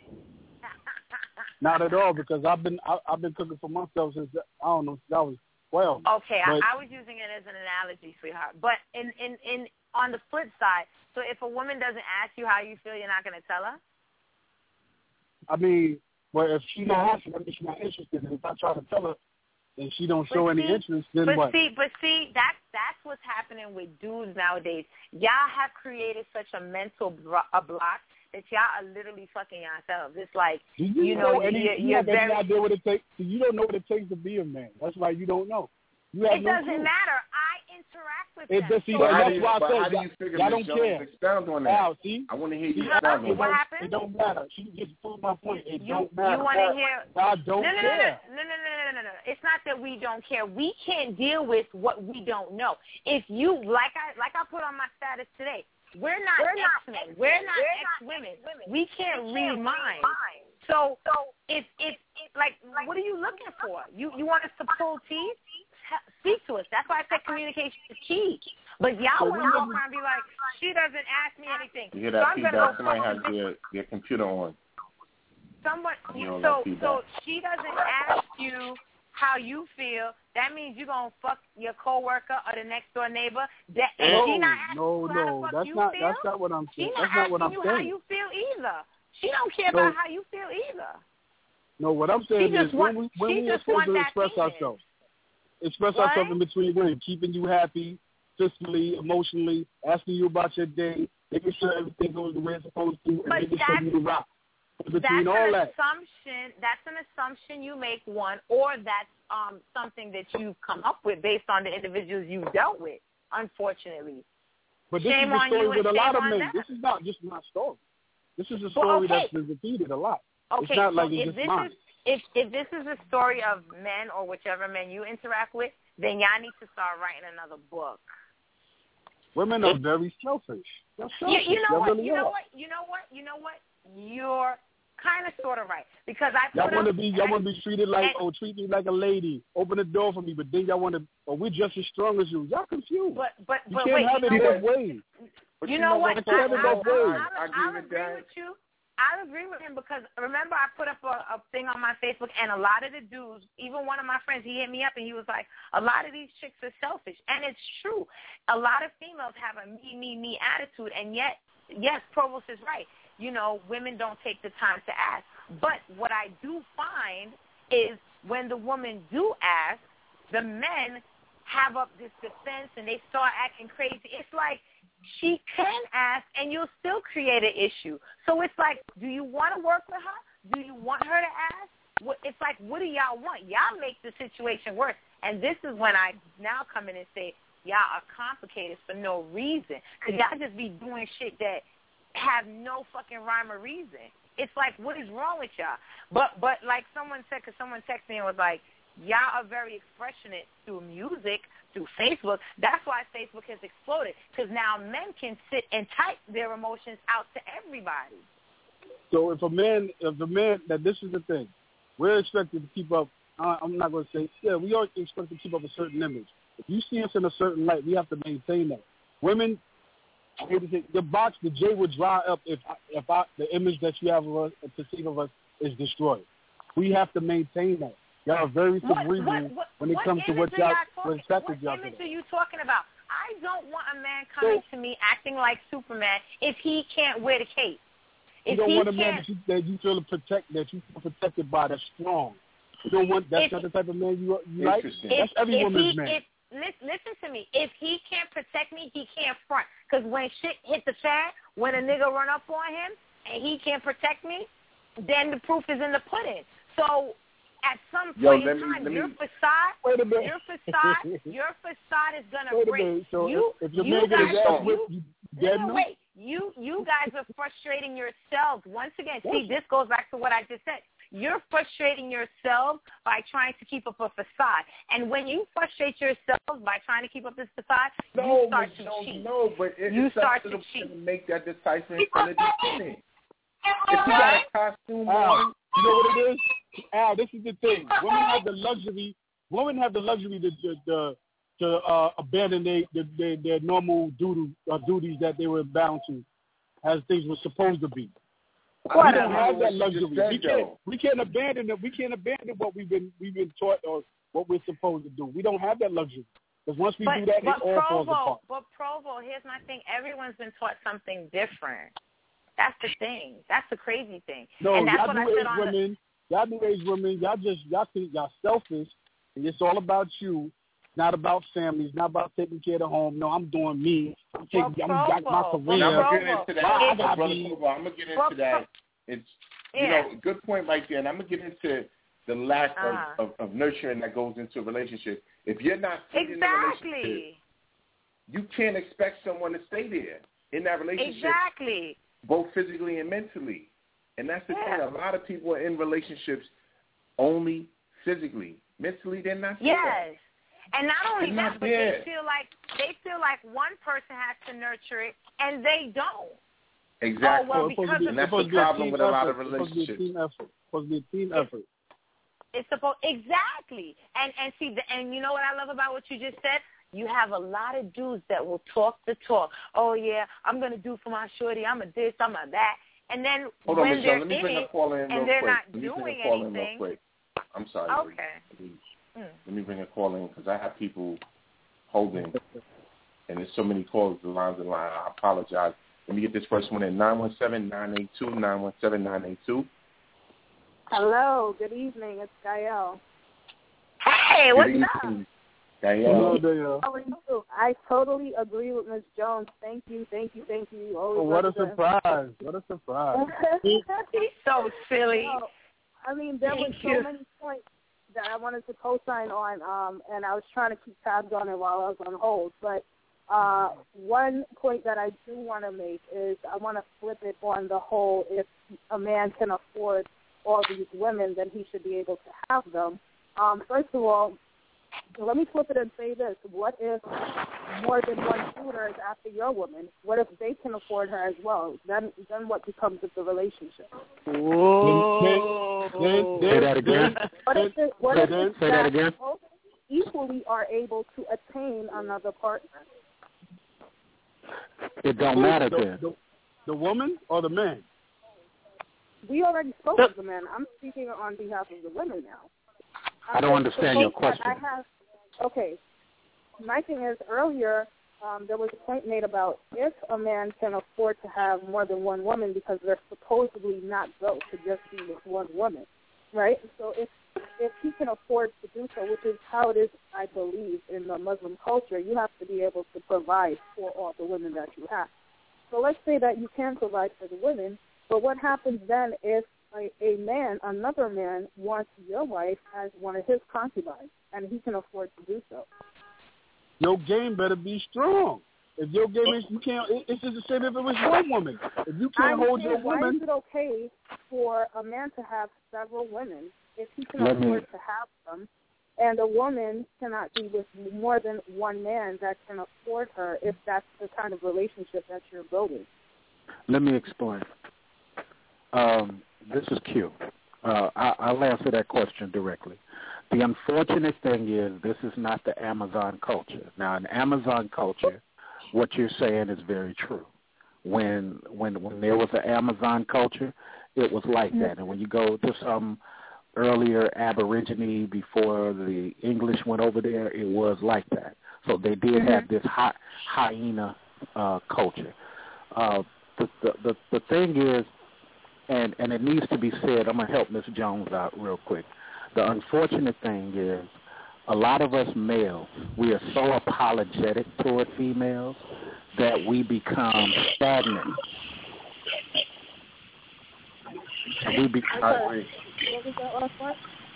Not at all, because I've been I, I've been cooking for myself since I don't know since I was twelve. Okay, but, I, I was using it as an analogy, sweetheart. But in, in, in on the flip side, so if a woman doesn't ask you how you feel, you're not gonna tell her? I mean, well, if she not asking, I mean, she's not interested. And if I try to tell her and she don't show but any see, interest, then but what? see, but see, that's that's what's happening with dudes nowadays. Y'all have created such a mental bro- a block that y'all are literally fucking yourselves. It's like, Do you, you know, know any, you're, you you're have very... any idea what it takes? You don't know what it takes to be a man. That's why you don't know. You have It no doesn't clue. matter. I interact with It them. does, see, so But how that's do you, why I but said how do you figure y'all Miz don't Jones care. expound on that? Now, see? I want to hear you Huh? expound on What that. happened? It don't matter. She just proved my point. It You, don't matter. you want to hear? I don't no, no, care. No, no, no, no, no, no, no. It's not that we don't care. We can't deal with what we don't know. If you, like I, like I put on my status today, we're not We're not X-Men. We're not X-women. We can't read minds. So, so if, if, if, like, what are you looking for? You, you want us to pull teeth? Speak to us. That's why I said communication is key. But y'all want to walk around and be like, she doesn't ask me anything. You hear So that I'm feedback? gonna go Somebody follow has their, their computer on. Someone, You know, so that feedback. so she doesn't ask you how you feel. That means you're gonna fuck your coworker or the next door neighbor. That, and No, she not asking no, you how no. the fuck That's you not. feel. That's not what I'm saying. She That's not not what I'm asking you how saying. you feel either. She don't care No. about how you feel either. No, what I'm saying She is just want, when we when she we are just supposed want to that express penis. ourselves, express What? ourselves in between women, keeping you happy, physically, emotionally, asking you about your day, making sure everything goes the way it's supposed to, and But making sure you the rock. Between That's all an that. assumption. That's an assumption you make, one, or that's um, something that you come up with based on the individuals you've dealt with. Unfortunately, But this shame is the on story you with a and lot shame of on men. them. This is not just my story. This is a Well, story okay. that's been repeated a lot. Okay, It's not so like if it's just this mine. is if if this is a story of men or whichever men you interact with, then y'all need to start writing another book. Women are very selfish. They're You, selfish. you know They what? really You know are. what? You know what? You know what? You're kind of sort of right because I Y'all put want to up, be, y'all want to be treated like, and, oh, treat me like a lady. Open the door for me, but then y'all want to, oh, we're just as strong as you. Y'all confused. But but you but can't wait, have you it know both what? ways. But you you know know what? what, I, I, Paul? I, I, I agree I'll with agree that. with you. I agree with him because remember I put up a, a thing on my Facebook and a lot of the dudes, even one of my friends, he hit me up and he was like, a lot of these chicks are selfish. And it's true. A lot of females have a me, me, me attitude. And yet, yes, Provost is right. You know, women don't take the time to ask. But what I do find is when the women do ask, the men have up this defense and they start acting crazy. It's like she can ask and you'll still create an issue. So it's like, do you want to work with her? Do you want her to ask? It's like, what do y'all want? Y'all make the situation worse. And this is when I now come in and say, y'all are complicated for no reason. Because y'all just be doing shit that have no fucking rhyme or reason. It's like, what is wrong with y'all? But, but like someone said, because someone texted me and was like, y'all are very expressionate through music, through Facebook. That's why Facebook has exploded, because now men can sit and type their emotions out to everybody. So if a man, if a man, that this is the thing, we're expected to keep up, uh, I'm not going to say, yeah, we are expected to keep up a certain image. If you see us in a certain light, we have to maintain that. Women, the box, the J would dry up if if I, the image that you have of us, perceive of us, is destroyed. We have to maintain that. Y'all are very cerebral when it what comes to what y'all, what What y'all image are you talking about? I don't want a man coming so, to me acting like Superman if he can't wear the cape. You If don't he want a man can't, that you, that you feel protect, that you feel protected by, that's strong. You don't want that's if, not the type of man you you like. If, that's every if woman's he, man. If, listen to me. If he can't protect me, he can't front. Because when shit hit the fan, when a nigga run up on him and he can't protect me, then the proof is in the pudding. So at some point Yo, in time, me, your me, facade, your facade, your facade is gonna wait break. So you, if your you man guys, gets ass you, whipped, you dead no, no? wait. You, you guys are frustrating yourselves. Once again, see, this goes back to what I just said. You're frustrating yourself by trying to keep up a facade. And when you frustrate yourself by trying to keep up this facade, no, you start to no, cheat. No, but it, you it's start up to to cheat. To make that decisive instead of defending. If you got a costume on, you know what it is? Al, this is the thing. Women have the luxury. Women have the luxury to to to, to uh, abandon their their, their normal duty, uh, duties that they were bound to, as things were supposed to be. What we don't have that luxury. Said, we can't. We can't abandon it. We can't abandon what we've been we've been taught or what we're supposed to do. We don't have that luxury. Because once we but, do that, but it all Provo, falls apart. But Provo, here's my thing. Everyone's been taught something different. That's the thing. That's the crazy thing. No, and that's y'all what I new said age on women, the, y'all new age women, y'all just y'all think y'all selfish, and it's all about you, not about families, not about taking care of the home. No, I'm doing me. I'm taking, well, I'm got my career. Well, I'm gonna get into that. I Brother be, Provo, I'm gonna get into that. It's you yeah. know, good point right there, and I'm gonna get into the lack uh-huh. of, of, of nurturing that goes into a relationship. If you're not exactly. in a relationship, you can't expect someone to stay there in that relationship. Exactly. Both physically and mentally. And that's the yeah. thing. A lot of people are in relationships only physically. Mentally, they're not yes. there. And not only they're that, not but there. they feel like they feel like one person has to nurture it, and they don't. Exactly. Oh, well, because and that's the problem with a lot of relationships. It's supposed to be a team effort. It's supposed to be a team effort. It's supposed exactly. And and see, the, and you know what I love about what you just said? You have a lot of dudes that will talk the talk. Oh, yeah, I'm going to do for my shorty. I'm a this, I'm a that. And then Hold when on, they're Let me in bring it a call in and real they're quick. not Let me doing bring a call anything. in real quick. I'm sorry. Okay. Mm. Let me bring a call in because I have people holding, and there's so many calls, the lines in line. I apologize. Let me get this first one in. nine one seven, nine eight two, nine one seven, nine eight two. Hello. Good evening. It's Gael. Hey, what's Good up? Gael. Hello, How are you? I totally agree with Miz Jones. Thank you, thank you, thank you. you always oh, what a to... surprise. What a surprise. He's so silly. No, I mean, there Thank were so you. many points that I wanted to co-sign on, um, and I was trying to keep tabs on it while I was on hold. But uh, one point that I do want to make is I want to flip it on the whole, if a man can afford all these women, then he should be able to have them. Um, first of all, let me flip it and say this. What if more than one shooter is after your woman? What if they can afford her as well? Then then what becomes of the relationship? Whoa. Say that again. What if it, what say if that, it's say that again. both equally are able to attain another partner? It don't matter the, then. The, the woman or the man? we already spoke with the men. I'm speaking on behalf of the women now. I don't understand your question. I have, okay. My thing is, earlier, um, there was a point made about if a man can afford to have more than one woman because they're supposedly not built to just be with one woman, right? So if if he can afford to do so, which is how it is, I believe, in the Muslim culture, you have to be able to provide for all the women that you have. So let's say that you can provide for the women, but what happens then if a, a man, another man, wants your wife as one of his concubines, and he can afford to do so? Your game better be strong. If your game is, you can't. It, it's just the same if it was one woman. If you can't I'm hold saying, your woman, why is it okay for a man to have several women if he can Let afford me- to have them, and a woman cannot be with more than one man that can afford her if that's the kind of relationship that you're building? Let me explain. Um, this is Q. Uh, I, I'll answer that question directly. The unfortunate thing is this is not the Amazon culture. Now, in Amazon culture, what you're saying is very true. When when when there was an Amazon culture, it was like mm-hmm. that. And when you go to some earlier Aborigine before the English went over there, it was like that. So they did mm-hmm. have this hy- hyena uh, culture. Uh, the, the the the thing is, and and it needs to be said. I'm gonna help Miss Jones out real quick. The unfortunate thing is, a lot of us males, we are so apologetic toward females that we become stagnant. We be, I, what was that last part?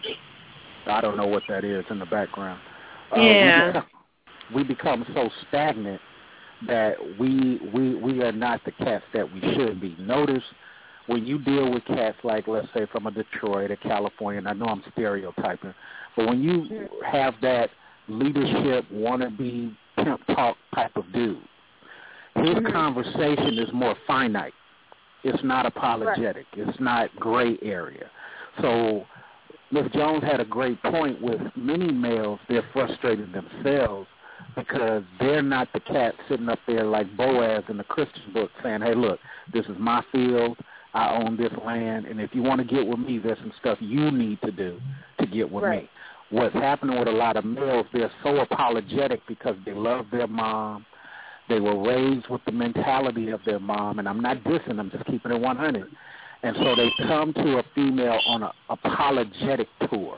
I don't know what that is in the background. Uh, yeah. We become, we become so stagnant that we we we are not the cats that we should be. Notice when you deal with cats like, let's say, from a Detroit or California, and I know I'm stereotyping, but when you have that leadership, wannabe, pimp talk type of dude, his mm-hmm. conversation is more finite. It's not apologetic. Right. It's not gray area. So Miz Jones had a great point with many males. They're frustrated themselves because they're not the cat sitting up there like Boaz in the Christian book saying, hey, look, this is my field. I own this land, and if you want to get with me, there's some stuff you need to do to get with right. me. What's happening with a lot of males, they're so apologetic because they love their mom. They were raised with the mentality of their mom, and I'm not dissing, I'm just keeping it one hundred. And so they come to a female on an apologetic tour.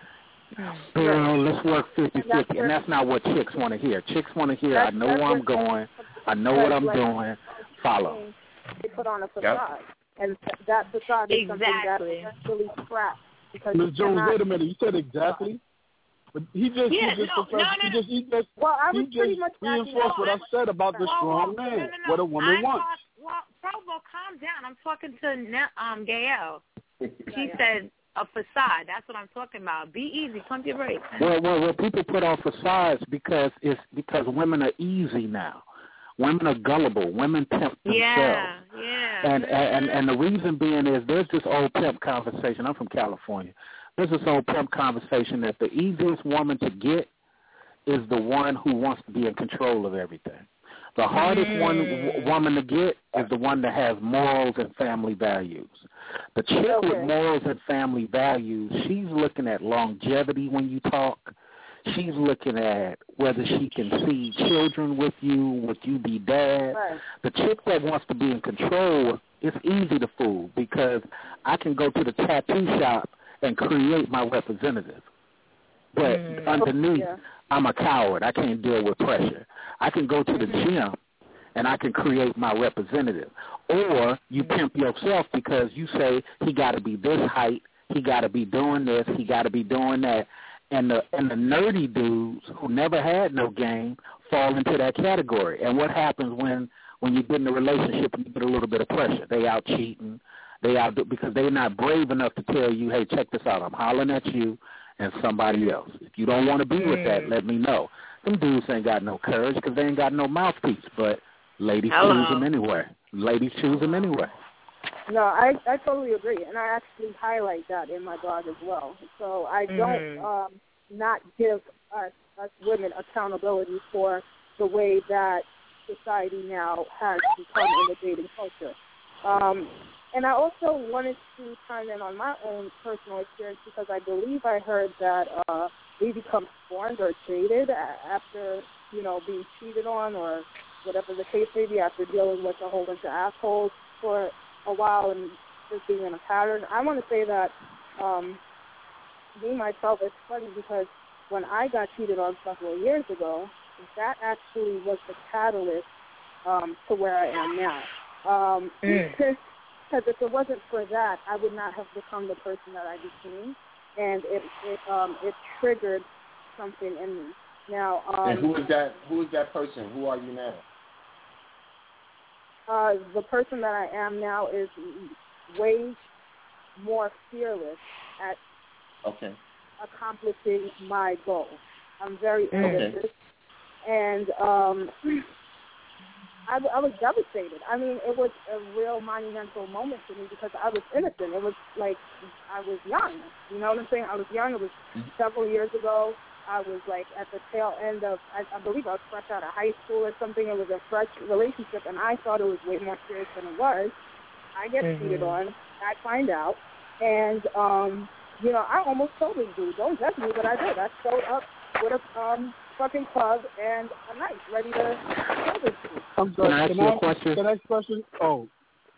Girl, let's work fifty-fifty, and that's not what chicks want to hear. Chicks want to hear, I know where I'm going, I know what I'm doing, follow. They put on a facade. Yep. And that facade is exactly. something that's really scrapped. Miz Jones, wait a minute. You said exactly? But he just, yeah, he just, no, no, no. he just, he just, well, I was he pretty just much reinforced what I said about the well, strong well, man, no, no, no. what a woman I'm wants. Talk, well, Provo, calm down. I'm talking to um Gail. She said a facade. That's what I'm talking about. Be easy. Pump your brakes. Well, well, well, people put on facades because it's because women are easy now. Women are gullible. Women tempt themselves. Yeah, yeah. And, and and the reason being is there's this old pimp conversation. I'm from California. There's this old pimp conversation that the easiest woman to get is the one who wants to be in control of everything. The hardest mm. one w- woman to get is the one that has morals and family values. The chick okay. with morals and family values, she's looking at longevity when you talk. She's looking at whether she can see children with you, would you be dad. Right. The chick that wants to be in control, it's easy to fool because I can go to the tattoo shop and create my representative. But mm. underneath, yeah. I'm a coward. I can't deal with pressure. I can go to the mm-hmm. gym and I can create my representative. Or you pimp yourself because you say he got to be this height, he got to be doing this, he got to be doing that. And the and the nerdy dudes who never had no game fall into that category. And what happens when, when you get in a relationship and you get a little bit of pressure? They out cheating. They out because they're not brave enough to tell you, hey, check this out. I'm hollering at you and somebody else. If you don't want to be with that, let me know. Them dudes ain't got no courage because they ain't got no mouthpiece. But ladies Hello. choose them anyway. Ladies choose them anyway. No, I I totally agree, and I actually highlight that in my blog as well. So I don't mm-hmm. um, not give us us women accountability for the way that society now has become in the dating culture. Um, and I also wanted to chime in on my own personal experience because I believe I heard that uh, we become scorned or jaded after, you know, being cheated on or whatever the case may be, after dealing with a whole bunch of assholes for a while and just being in a pattern. I want to say that um, me, myself, it's funny because when I got cheated on several years ago, that actually was the catalyst um, to where I am now. Um, mm. Because if it wasn't for that, I would not have become the person that I became, and it it um, it triggered something in me. Now, um, and who is that? Who is that person? Who are you now? Uh, the person that I am now is way more fearless at okay. accomplishing my goal. I'm very ambitious, okay. and um, I, I was devastated. I mean, it was a real monumental moment for me because I was innocent. It was like I was young. You know what I'm saying? I was young. It was mm-hmm. several years ago. I was like at the tail end of, I, I believe I was fresh out of high school or something. It was a fresh relationship, and I thought it was way more serious than it was. I get mm-hmm. cheated on. I find out, and um, you know, I almost told this dude, don't judge me, but I did. I showed up with a um, fucking club and a knife ready to kill this dude. I'm sorry. Can I ask you a question? The next question? Oh.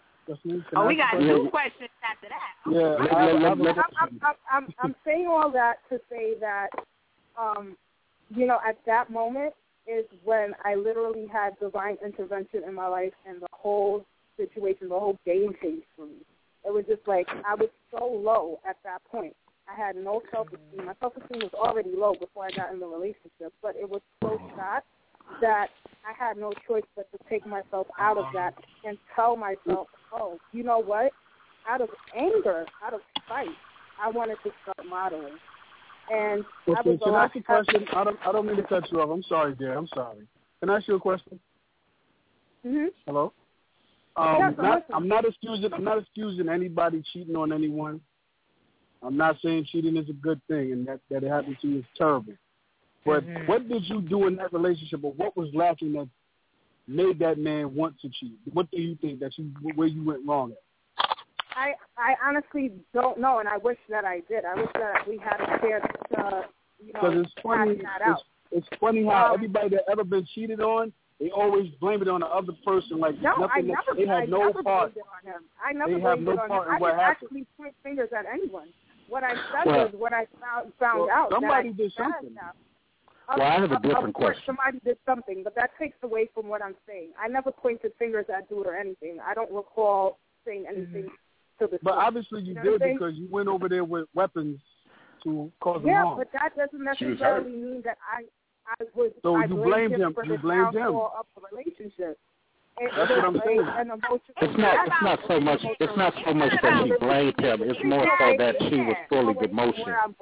Can oh, we got question? two questions after that. Yeah. I'm, I, I, I'm, I'm, I'm, I'm, I'm saying all that to say that, um, you know, at that moment is when I literally had divine intervention in my life, and the whole situation, the whole game changed for me. It was just like I was so low at that point. I had no self-esteem. My self-esteem was already low before I got in the relationship, but it was so shot that I had no choice but to take myself out of that and tell myself, oh, you know what? Out of anger, out of spite, I wanted to start modeling. And okay, I was can I ask you a question? I don't, I don't mean to cut you off. I'm sorry, dear. I'm sorry. Can I ask you a question? Mm-hmm. Hello? Um, yes, not, I'm not excusing. I'm not excusing anybody cheating on anyone. I'm not saying cheating is a good thing, and that, that it happened to you is terrible. But mm-hmm. what did you do in that relationship, or what was lacking that made that man want to cheat? What do you think that you where you went wrong at? I I honestly don't know, and I wish that I did. I wish that we had a chance to, you know, it's funny, that out. It's, it's funny how um, everybody that ever been cheated on, they always blame it on the other person. Like no, nothing I that, never, they have I no never part. blamed it on him. I never they blamed have no it on part him. in what I didn't happened. actually point fingers at anyone. What I said well, was what I found found well, out. Somebody that did I something. Well, I have a different of course, question. Somebody did something, but that takes away from what I'm saying. I never pointed fingers at dude or anything. I don't recall saying anything mm-hmm. to the But truth. obviously you, you know did because you went over there with weapons to cause yeah, harm. but that doesn't necessarily mean that I I was. So I you blamed blamed him him. for You the blamed him. downfall of the relationship. It, That's what I'm saying. An it's not. It's not so much. It's not so much that she blamed him. It's more so that she was full of emotion.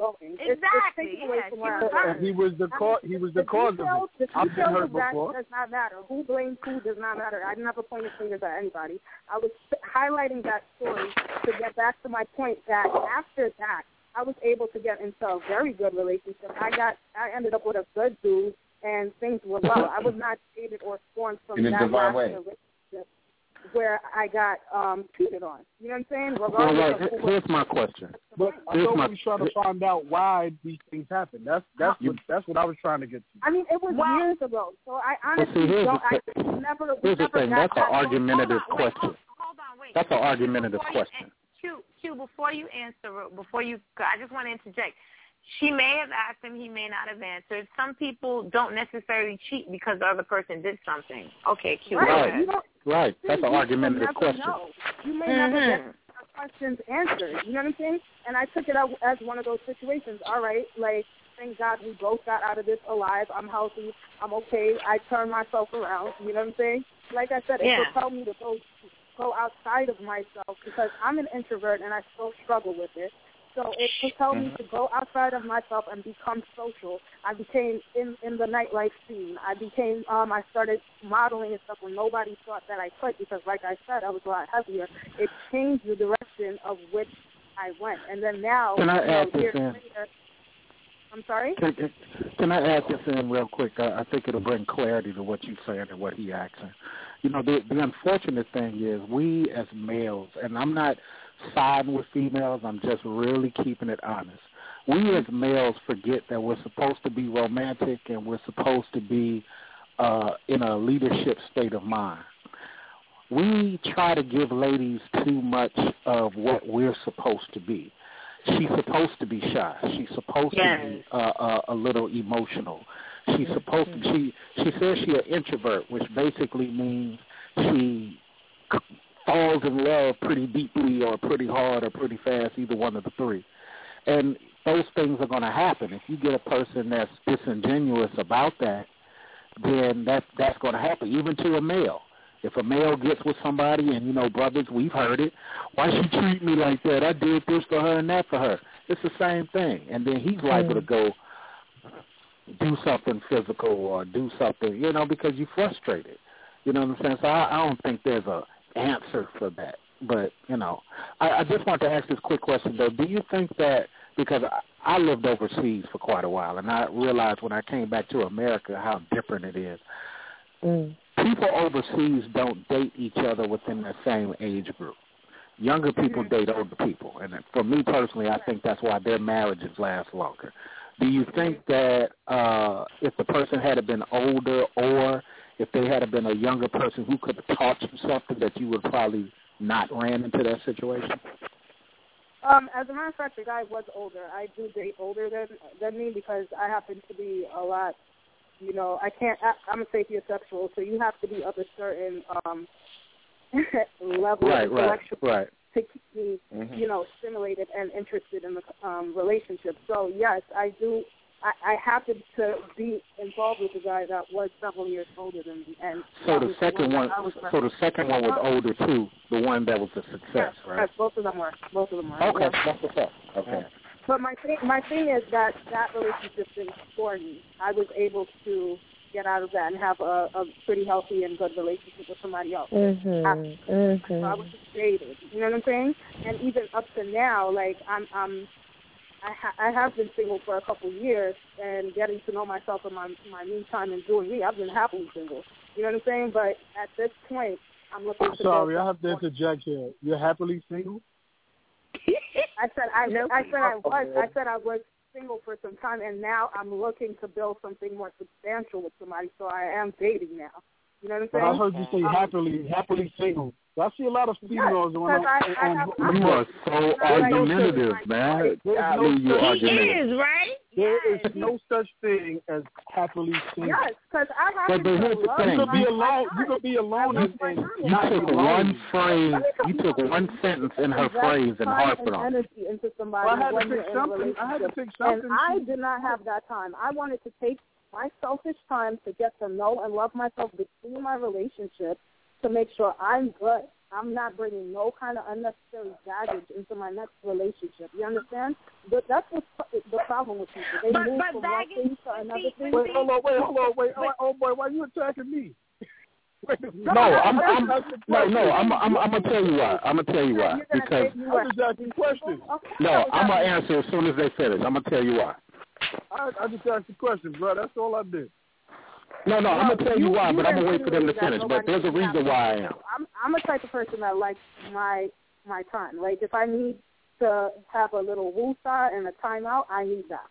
Exactly. Yes, and he was the cause. He was the cause of it. I've been hurt before. Does not matter. Who blames who does not matter. I never pointed fingers at anybody. I was highlighting that story to get back to my point that after that, I was able to get into a very good relationship. I got. I ended up with a good dude. And things were well. I was not dated or scorned from in that last way. relationship where I got um, cheated on. You know what I'm saying? All right, here's my question. But I here's thought my, we was trying to find out why these things happen. That's that's you, what that's what I was trying to get to. I mean, it was well, years ago, so I honestly well, see, don't. The, I never. Here's never the thing. got That's an argumentative hold on, question. Wait, hold, hold on, wait. That's an argumentative before question. You, Q, Q, before you answer, before you, I just want to interject. She may have asked him, he may not have answered. Some people don't necessarily cheat because the other person did something. Okay, cute. Right, right. right. That's an argumentative question. Know. You may mm-hmm. never get questions answered. You know what I'm saying? And I took it out as one of those situations. All right, like, thank God we both got out of this alive. I'm healthy. I'm okay. I turned myself around. You know what I'm saying? Like I said, it yeah. propelled me to go, go outside of myself because I'm an introvert and I still struggle with it. So it propelled me to go outside of myself and become social. I became in, in the nightlife scene. I became, um, I started modeling and stuff when nobody thought that I could because, like I said, I was a lot heavier. It changed the direction of which I went. And then now, Can I you know, add this years in? later, I'm sorry? Can, can I add this in real quick? I, I think it'll bring clarity to what you're saying and what he's asking. You know, the, the unfortunate thing is we as males, and I'm not siding with females, I'm just really keeping it honest. We as males forget that we're supposed to be romantic and we're supposed to be uh, in a leadership state of mind. We try to give ladies too much of what we're supposed to be. She's supposed to be shy. She's supposed yes. to be uh, uh, a little emotional. She's supposed to. She she says she's an introvert, which basically means she falls in love pretty deeply or pretty hard or pretty fast, either one of the three. And those things are going to happen. If you get a person that's disingenuous about that, then that that's going to happen, even to a male. If a male gets with somebody, and, you know, brothers, we've heard it, why she treat me like that? I did this for her and that for her. It's the same thing. And then he's liable to go do something physical or do something, you know, because you're frustrated. You know what I'm saying? So I, I don't think there's a answer for that. But, you know, I, I just want to ask this quick question, though. Do you think that, because I, I lived overseas for quite a while, and I realized when I came back to America how different it is. Mm. People overseas don't date each other within the same age group. Younger people date older people. And for me personally, I think that's why their marriages last longer. Do you think that uh, if the person had been older, or if they had been a younger person who could have taught you something, that you would probably not ran into that situation? Um, as a matter of fact, the guy was older. I do date older than than me because I happen to be a lot, you know, I can't, I, I'm a sapiosexual, so you have to be of a certain um, level right, of right, intellectual right. to keep me, mm-hmm. you know, stimulated and interested in the um, relationship. So, yes, I do, I, I happened to be involved with a guy that was several years older than me. And so the second one, so the second one was older too, the one that was a success, yes, right? Yes, both of them were. Both of them were. Okay, yeah. that's what's up. Okay. But my thing, my thing is that that relationship didn't score me. I was able to get out of that and have a, a pretty healthy and good relationship with somebody else. Mm-hmm. Mm-hmm. So I was just jaded. You know what I'm saying? And even up to now, like I'm, I'm I, ha- I have been single for a couple of years and getting to know myself in my my me time and doing me. I've been happily single. You know what I'm saying? But at this point, I'm looking. I'm to sorry, I have to interject here. You're happily single? I said I, I said I was. I said I was single for some time, and now I'm looking to build something more substantial with somebody. So I am dating now. You know what I'm saying? But I heard you say happily, happily single. I see a lot of females yes, on, I, I on, have, on. You are so argumentative, man. I mean, you argumentative. He is, right? There is no such thing as happily single. Yes, because I but, happen but here's to the love thing. You could be alone. You could be alone and, and you took one phrase. You took one sentence in her phrase and harped on it. Energy into somebody well, I had when to pick you're something. in a I had to relationship. pick something. And I did not have that time. I wanted to take my selfish time to get to know and love myself between my relationship to make sure I'm good. I'm not bringing no kind of unnecessary baggage into my next relationship. You understand? But that's what's the problem with people. They but, move but from baggage, one thing to another see, thing. Wait, hold on, wait, hold on, wait. Oh, oh boy, why are you attacking me? Wait, no, I'm, I'm, no, no, I'm, I'm, I'm gonna tell you why. I'm gonna tell you why. Because I'm just asking questions. No, I'm gonna answer as soon as they finish. I'm gonna tell you why. I, I just asked the question, bro. That's all I did. No, no, I'm gonna tell you why, but I'm gonna wait for them to finish. But there's a reason why I am. I'm, I'm a type of person that likes my my time. Like if I need to have a little woosah and a timeout, I need that.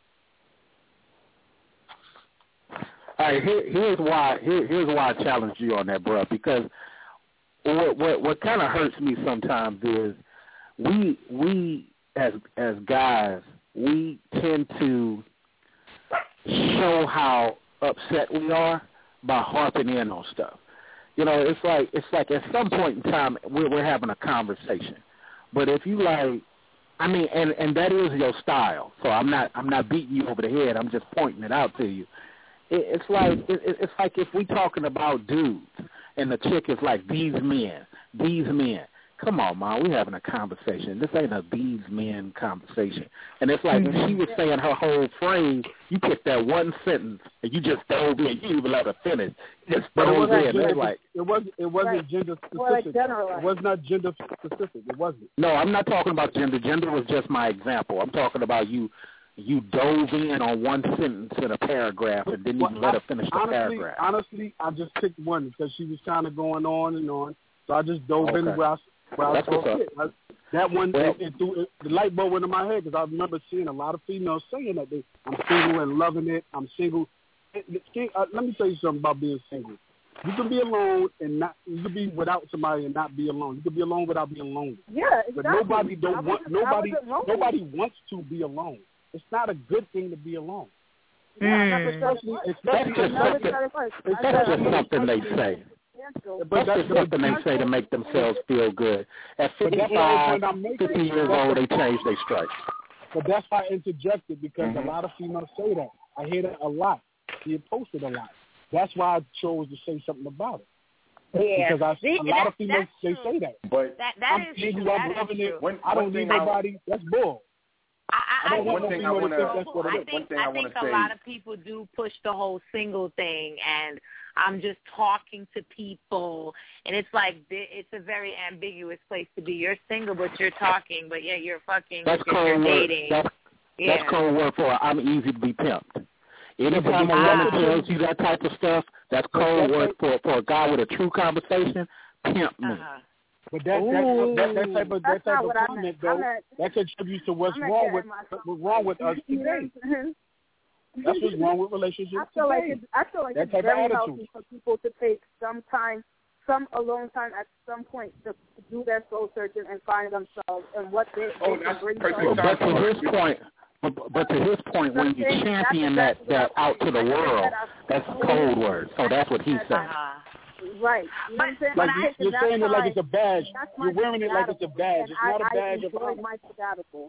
All right, here, here's why. Here, here's why I challenged you on that, bro. Because what what what kind of hurts me sometimes is we we as as guys we tend to show how upset we are by harping in on stuff. You know, it's like it's like at some point in time we're we're having a conversation, but if you like, I mean, and and that is your style. So I'm not I'm not beating you over the head. I'm just pointing it out to you. It, it's like it, it's like if we talking about dudes and the chick is like these men, these men. Come on, man, we having a conversation. This ain't a these men conversation. And it's like when she was saying her whole phrase, you picked that one sentence and you just dove in. You didn't even let her finish. You just dove in. Gender, it's like it wasn't. It wasn't right. gender specific. Well, like it was not gender specific. It wasn't. No, I'm not talking about gender. Gender was just my example. I'm talking about you you dove in on one sentence in a paragraph and didn't well, even let I, her finish the honestly, paragraph. Honestly, I just picked one because she was kind of going on and on. So I just dove okay. in where I, where That's I saw what's it. I, that one, well, it, it threw, it, the light bulb went in my head because I remember seeing a lot of females saying that they, I'm single and loving it. I'm single. It, it, uh, let me tell you something about being single. You can be alone and not. You can be without somebody and not be alone. You can be alone without being lonely. Yeah, exactly. But nobody don't want. Nobody. Nobody lonely. wants to be alone. It's not a good thing to be alone. Yeah, mm. especially, especially that's just something, that's just something they say. But that's just something they say to make themselves feel good. At fifty-five, fifty years old, they change their stripes. But that's why I interjected because mm-hmm. a lot of females say that. I hear that a lot. You post it a lot. That's why I chose to say something about it. Yeah, because I, See, a lot that, of females they true. say that. But that that I'm is single, true. I'm That loving is it. true. One, I don't one need thing nobody. I, that's bull. I, I, I don't I want no thing I female to wanna, think that's what it I is. think, one thing I I think wanna a say, lot of people do push the whole single thing, and I'm just talking to people, and it's like it's a very ambiguous place to be. You're single, but you're talking, but yeah, you're fucking, that's but you're cold dating. Word. That's, yeah. that's code word for I'm easy to be pimped. Anytime a woman tells you that type of stuff, that's code word for for a guy with a true conversation. Pimp me. Uh-huh. But that that, that that type of that That's type not of what I comment meant. though, I meant- that contributes to what's I meant wrong that with in my what's wrong with us You know today. what I'm saying? That's what's wrong with relationships I feel like today. it's, I feel like That it's type of very attitude. healthy for people to take some time, some alone time at some point to, to do their soul searching and find themselves and what they, Oh, they that's can bring perfect to But to his point, but, but to his point, when you champion that that out to the world, that's code word. So that's what he's saying. Uh-huh. Right. You know what I'm saying? Like But you, I- you're that's saying it like my- it's a badge. that's my You're wearing it like it's a badge. and It's not a I, badge I of enjoyed honor. my sabbatical.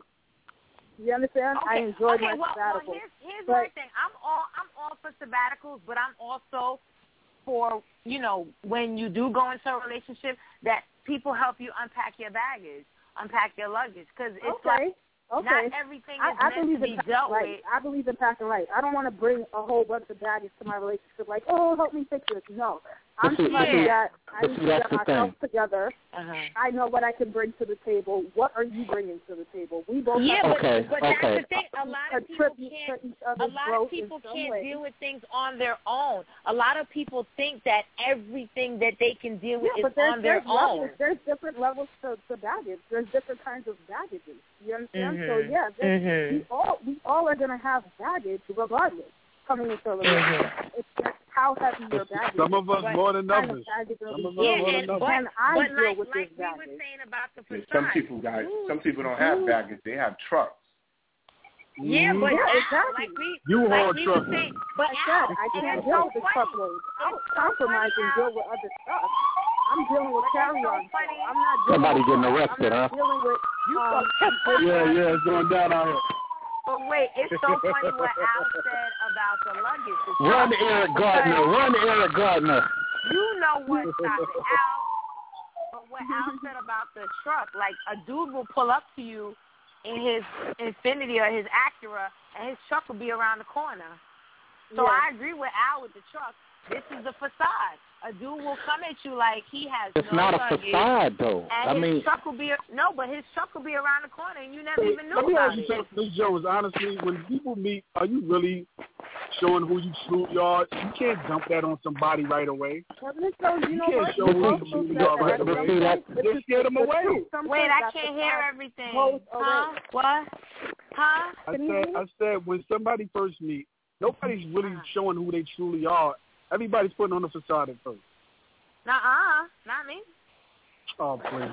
You understand? Okay. I enjoyed okay, my well, sabbatical. Well, here's, here's but, my thing. I'm all I'm all for sabbaticals, but I'm also for, you know, when you do go into a relationship, that people help you unpack your baggage, unpack your luggage, because it's okay. like Okay. not everything I, is I meant believe to be in packing dealt light. with. I believe in packing light. I don't want to bring a whole bunch of baggage to my relationship like, oh, help me fix this. No. I'm But see, somebody yeah. that I But need see, to that's get the myself thing. together. Uh-huh. I know what I can bring to the table. What are you bringing to the table? We both Yeah, have but, Okay, but okay. that's the thing. A lot of people contribute can't. to each A other's lot growth of people in some can't way. deal with things on their own. A lot of people think that everything that they can deal with Yeah, but is there's, on their there's levels. own. There's different levels to, to baggage. There's different kinds of baggages. You understand? Mhm. So yeah, there's- Mhm. we all we all are gonna have baggage regardless coming into a relationship. Mhm. It's just how heavy your baggage. Some of us what more than kind others. of baggage are Some we of us Yeah, more and, than but, others. Can I but deal like, with like this we were baggage? saying about the Yeah, facade. some people got some people don't have baggage. They have trucks. Yeah, but Yeah, Al, exactly. like we, You like haul we trucks. were saying, but I Al, said I it can't is deal so with the funny. truckload. I'll It's so compromise funny, and Al. deal with other stuff. I'm dealing with But it's carry-on. so stuff. funny. I'm not dealing Somebody with getting trucks. arrested, I'm not huh? dealing with You um, so Yeah, yeah, it's going down out here. But wait, it's so funny what Al said about the luggage. The Run truck, Eric because Gardner. Run Eric Gardner. You know what? Stop it, Al. But what Al said about the truck, like a dude will pull up to you in his Infiniti or his Acura, and his truck will be around the corner. So Yeah. I agree with Al with the truck. This is the facade. A dude will come at you like he has It's no not a luggage, facade, though. and I his mean, truck will be no, but his truck will be around the corner, and you never even knew Let me about ask you it. something, Miz Jones. Honestly, when people meet, are you really showing who you truly are? You can't dump that on somebody right away. Well, Miz Jones, you You know can't what? show You who also you truly said are that right at away. some See, that- point, Just scare them away. some Wait, point I that can't facade hear everything. goes Huh? away. What? Huh? I Can you said, hear me? I said, when somebody first meet, nobody's really showing who they truly are. Everybody's putting on a facade at first. Nuh-uh, not me. Oh, please.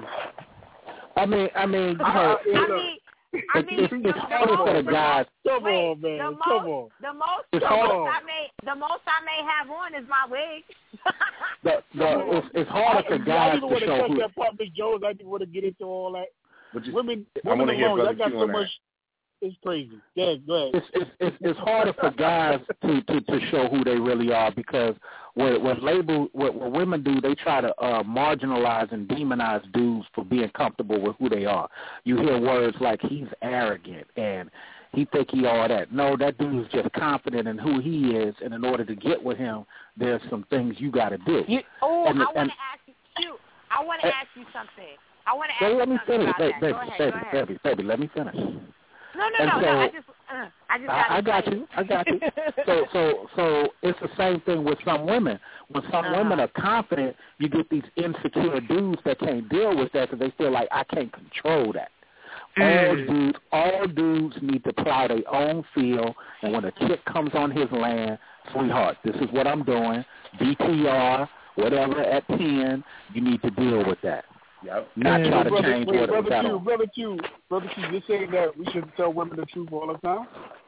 I mean, I mean, you I, know, I, I look, mean, I it's, mean, it's, the, it's the harder for the most, guys. come wait, on, man. the Come most, on. the most, It's the hard. most I may, the most I may have on is my wig. The, the, it's, it's harder for I, guys I didn't to want to show touch who. that part, Miz Jones. I didn't want to get into all that. But just, Women, I women wanna hear alone, Brother y'all got Q so on that. much. It's crazy. Go ahead, go ahead. It's, it's it's it's harder for guys to, to, to show who they really are because what what label what, what women do, they try to uh, marginalize and demonize dudes for being comfortable with who they are. You hear words like he's arrogant and he think he all that. No, that dude is just confident in who he is, and in order to get with him, there's some things you got to do. You, oh, And- I want and- to ask you, Q, I want to and- ask you something. I want to ask Well, you let me something finish, about baby, that. baby, Go ahead, baby, go ahead. baby, baby, let me finish. No, no, And no, so, no. I just, uh, I just I, I got you. I got you. So, so, so it's the same thing with some women. When some uh-huh. women are confident, you get these insecure dudes that can't deal with that because they feel like I can't control that. Mm. All dudes, all dudes need to plow their own field, and when a chick comes on his land, sweetheart, this is what I'm doing. D T R, whatever at ten, you need to deal with that. Yep. Not hey, try to brother, change wait, what brother it's Q, brother Q, brother Q, you're saying that we should tell women the truth all the time?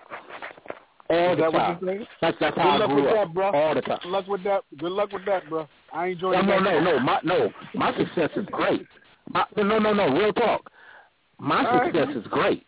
All Is the that time. What you're saying? That's, that's Good how luck I grew with up. that, bro. All the time. Good luck with that. Good luck with that, bro. I enjoy no, that. No, no, no, my, no. My success is great. My, no, no, no, real talk. My all success right, is great.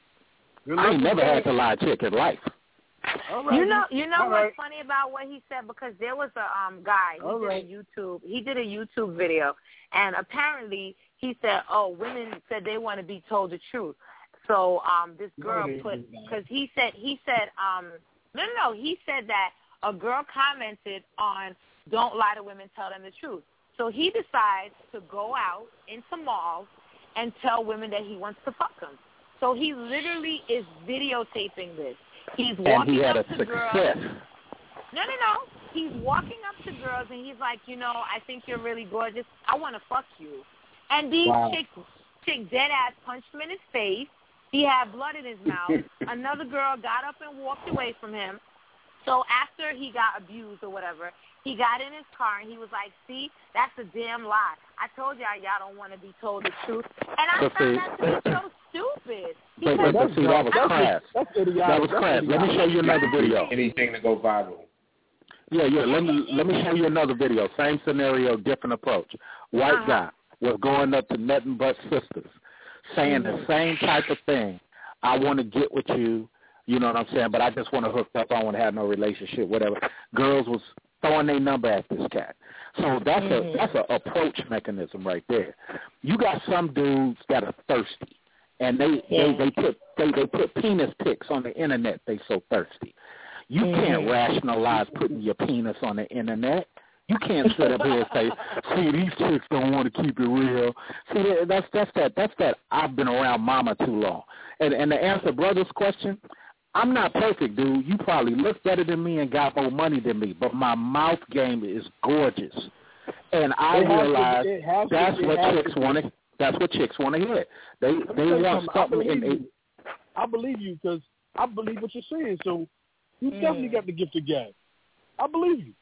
I ain't never had to lie chick in life. All right. You know, you know all what's right. funny about what he said? Because there was a um guy. He all did right. a YouTube. He did a YouTube video, and apparently he said, "Oh, women said they want to be told the truth." So um, this girl no, put because he said he said um no no no he said that a girl commented on "Don't lie to women, tell them the truth." So he decides to go out into malls and tell women that he wants to fuck them. So he literally is videotaping this. He's walking and he had up a to success. girls. No, no, no. He's walking up to girls and he's like, you know, I think you're really gorgeous. I want to fuck you. And these wow. chicks, chick dead ass punched him in his face. He had blood in his mouth. Another girl got up and walked away from him. So after he got abused or whatever, he got in his car and he was like, see, that's a damn lie. I told y'all y'all don't want to be told the truth. And I but found see, that to be so stupid. But, but, but see, that was crass. That was crass. Let me show you another video. Anything to go viral. Yeah, yeah. Let me let me show you another video. Same scenario, different approach. White uh-huh. guy was going up to nothing but sisters, saying mm-hmm. the same type of thing. I want to get with you. You know what I'm saying? But I just want to hook up. I don't want to have no relationship, whatever. Girls was throwing their number at this cat. So that's mm-hmm. a that's an approach mechanism right there. You got some dudes that are thirsty, and they yeah. they, they put they, they put penis pics on the internet. They so thirsty. You mm-hmm. can't rationalize putting your penis on the internet. You can't sit up here and say, "See, these chicks don't want to keep it real." See, that's that's that that's that. I've been around mama too long. And and to answer brother's question, I'm not perfect, dude. You probably look better than me and got more money than me, but my mouth game is gorgeous. And I realize to, that's to, what chicks want to. That's what chicks want to hear. They they want something. I in believe, you. I believe you because I believe what you're saying. So you mm. definitely got the gift of gab. I believe you.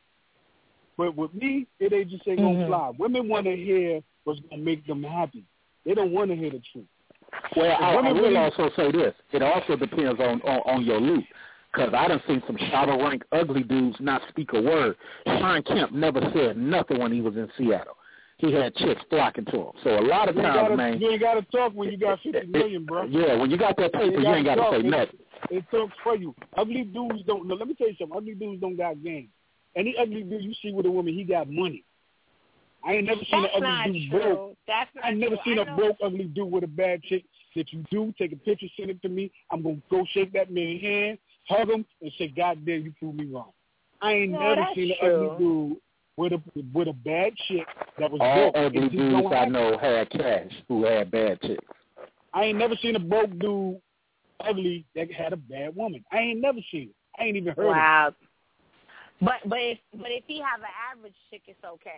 But with me, it ain't just ain't gonna mm-hmm. fly. Women want to hear what's gonna make them happy. They don't want to hear the truth. Well, I, I will also say this. It also depends on, on, on your loot. Because I done seen some shadow rank ugly dudes not speak a word. Sean Kemp never said nothing when he was in Seattle. He had chicks flocking to him. So a lot of you times, gotta, man. You ain't got to talk when you got fifty million, bro. Yeah, when you got that paper, you, you ain't got to say it, nothing. It talks for you. Ugly dudes don't. No, let me tell you something. Ugly dudes don't got game. Any ugly dude you see with a woman, he got money. I ain't never seen That's an ugly dude true. broke. That's not I ain't never true. seen I a know. broke ugly dude with a bad chick. If you do, take a picture, send it to me. I'm gonna go shake that man's hand, hug him, and say, "God damn, you proved me wrong." I ain't no, never seen an true. ugly dude with a with a bad chick that was All broke. ugly dudes I know had cash who had bad chicks. I ain't never seen a broke dude ugly that had a bad woman. I ain't never seen it. I ain't even heard wow. of it. But but if but if he have an average chick, it's okay.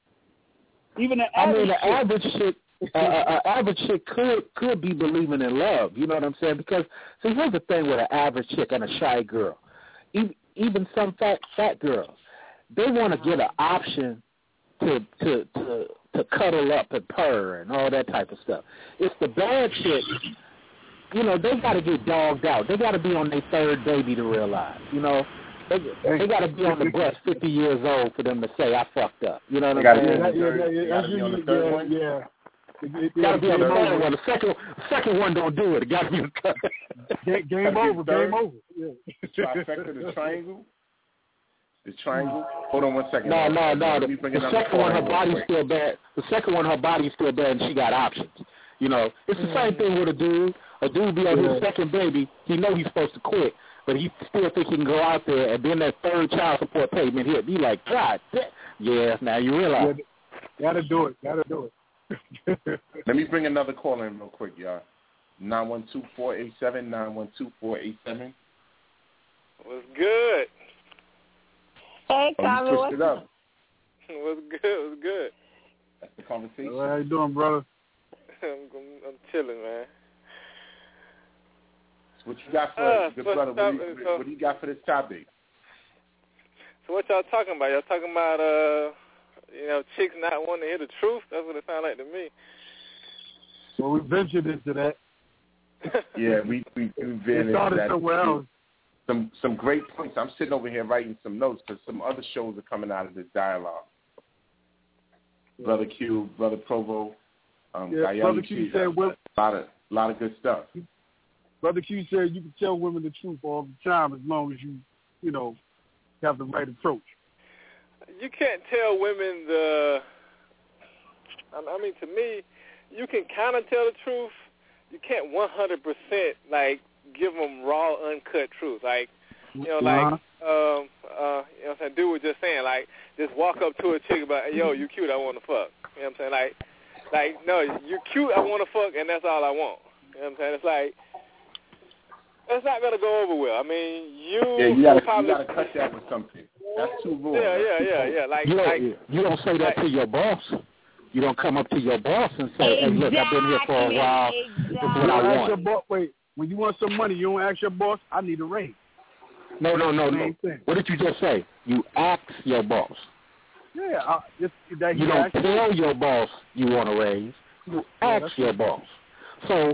Even an I average mean, an chick. average chick, uh, an average chick could could be believing in love. You know what I'm saying? Because see, here's the thing with an average chick and a shy girl. Even, even some fat fat girls, they want to get an option to to to to cuddle up and purr and all that type of stuff. It's the bad chicks. You know, they got to get dogged out. They got to be on their third baby to realize. You know. They, they got to be on the bus fifty years old for them to say, I fucked up. You know what I'm saying? Yeah, yeah, yeah, yeah. That's usually, yeah, yeah. It, it, got to be on the third over. one. The second, second one don't do it. It got to be the third. Game, game over. Game over. Yeah. Trifecta, the triangle. The triangle. Hold on one second. No, no, no. The, the second one, her body's still bad. The second one, her body's still bad, and she got options. You know, it's the same thing with a dude. A dude be on yeah. his second baby. He know he's supposed to quit, but he still think he can go out there, and then that third child support payment hit. Be like, God, that, yeah. Now you realize. Yeah, gotta do it. Gotta do it. Let me bring another call in real quick, y'all. Nine one two four eight seven nine one two four eight seven. What's good? Hey, Carmen, oh, what's it up? What's good? What's good? That's the conversation. Well, how you doing, brother? I'm, I'm, I'm chilling, man. What you got for uh, us, good brother? What do, you, so, what do you got for this topic? So what y'all talking about? Y'all talking about, uh, you know, chicks not wanting to hear the truth? That's what it sounds like to me. Well, we ventured into that. Yeah, we we we've been into that. Somewhere else. Some some great points. I'm sitting over here writing some notes because some other shows are coming out of this dialogue. Yeah. Brother Q, Brother Provo, um, yeah, Guyana, Brother Q said, well, a lot of a lot of good stuff. Brother Q said you can tell women the truth all the time as long as you, you know, have the right approach. You can't tell women the. I mean, to me, you can kind of tell the truth. You can't one hundred percent like give them raw, uncut truth. Like, you know, like, uh-huh. um, uh, you know what I'm saying? Dude was just saying, like, just walk up to a chick about, yo, you cute, I want to fuck. You know what I'm saying? Like, like, no, you cute, I want to fuck, and that's all I want. You know what I'm saying? It's like, that's not gonna go over well. I mean, you. Yeah, you gotta, probably, you gotta cut that with something. That's too raw. Yeah, yeah, yeah, yeah. Like, you don't, like, you don't say that like, to your boss. You don't come up to your boss and say, exactly, "Hey, look, I've been here for a while. Exactly. This is what I want." Your boss, wait, when you want some money, you don't ask your boss, "I need a raise." No, no, no, no. What did you just say? You ask your boss. Yeah, uh, just, that you don't tell your boss you want a raise. You ask yeah, your boss. So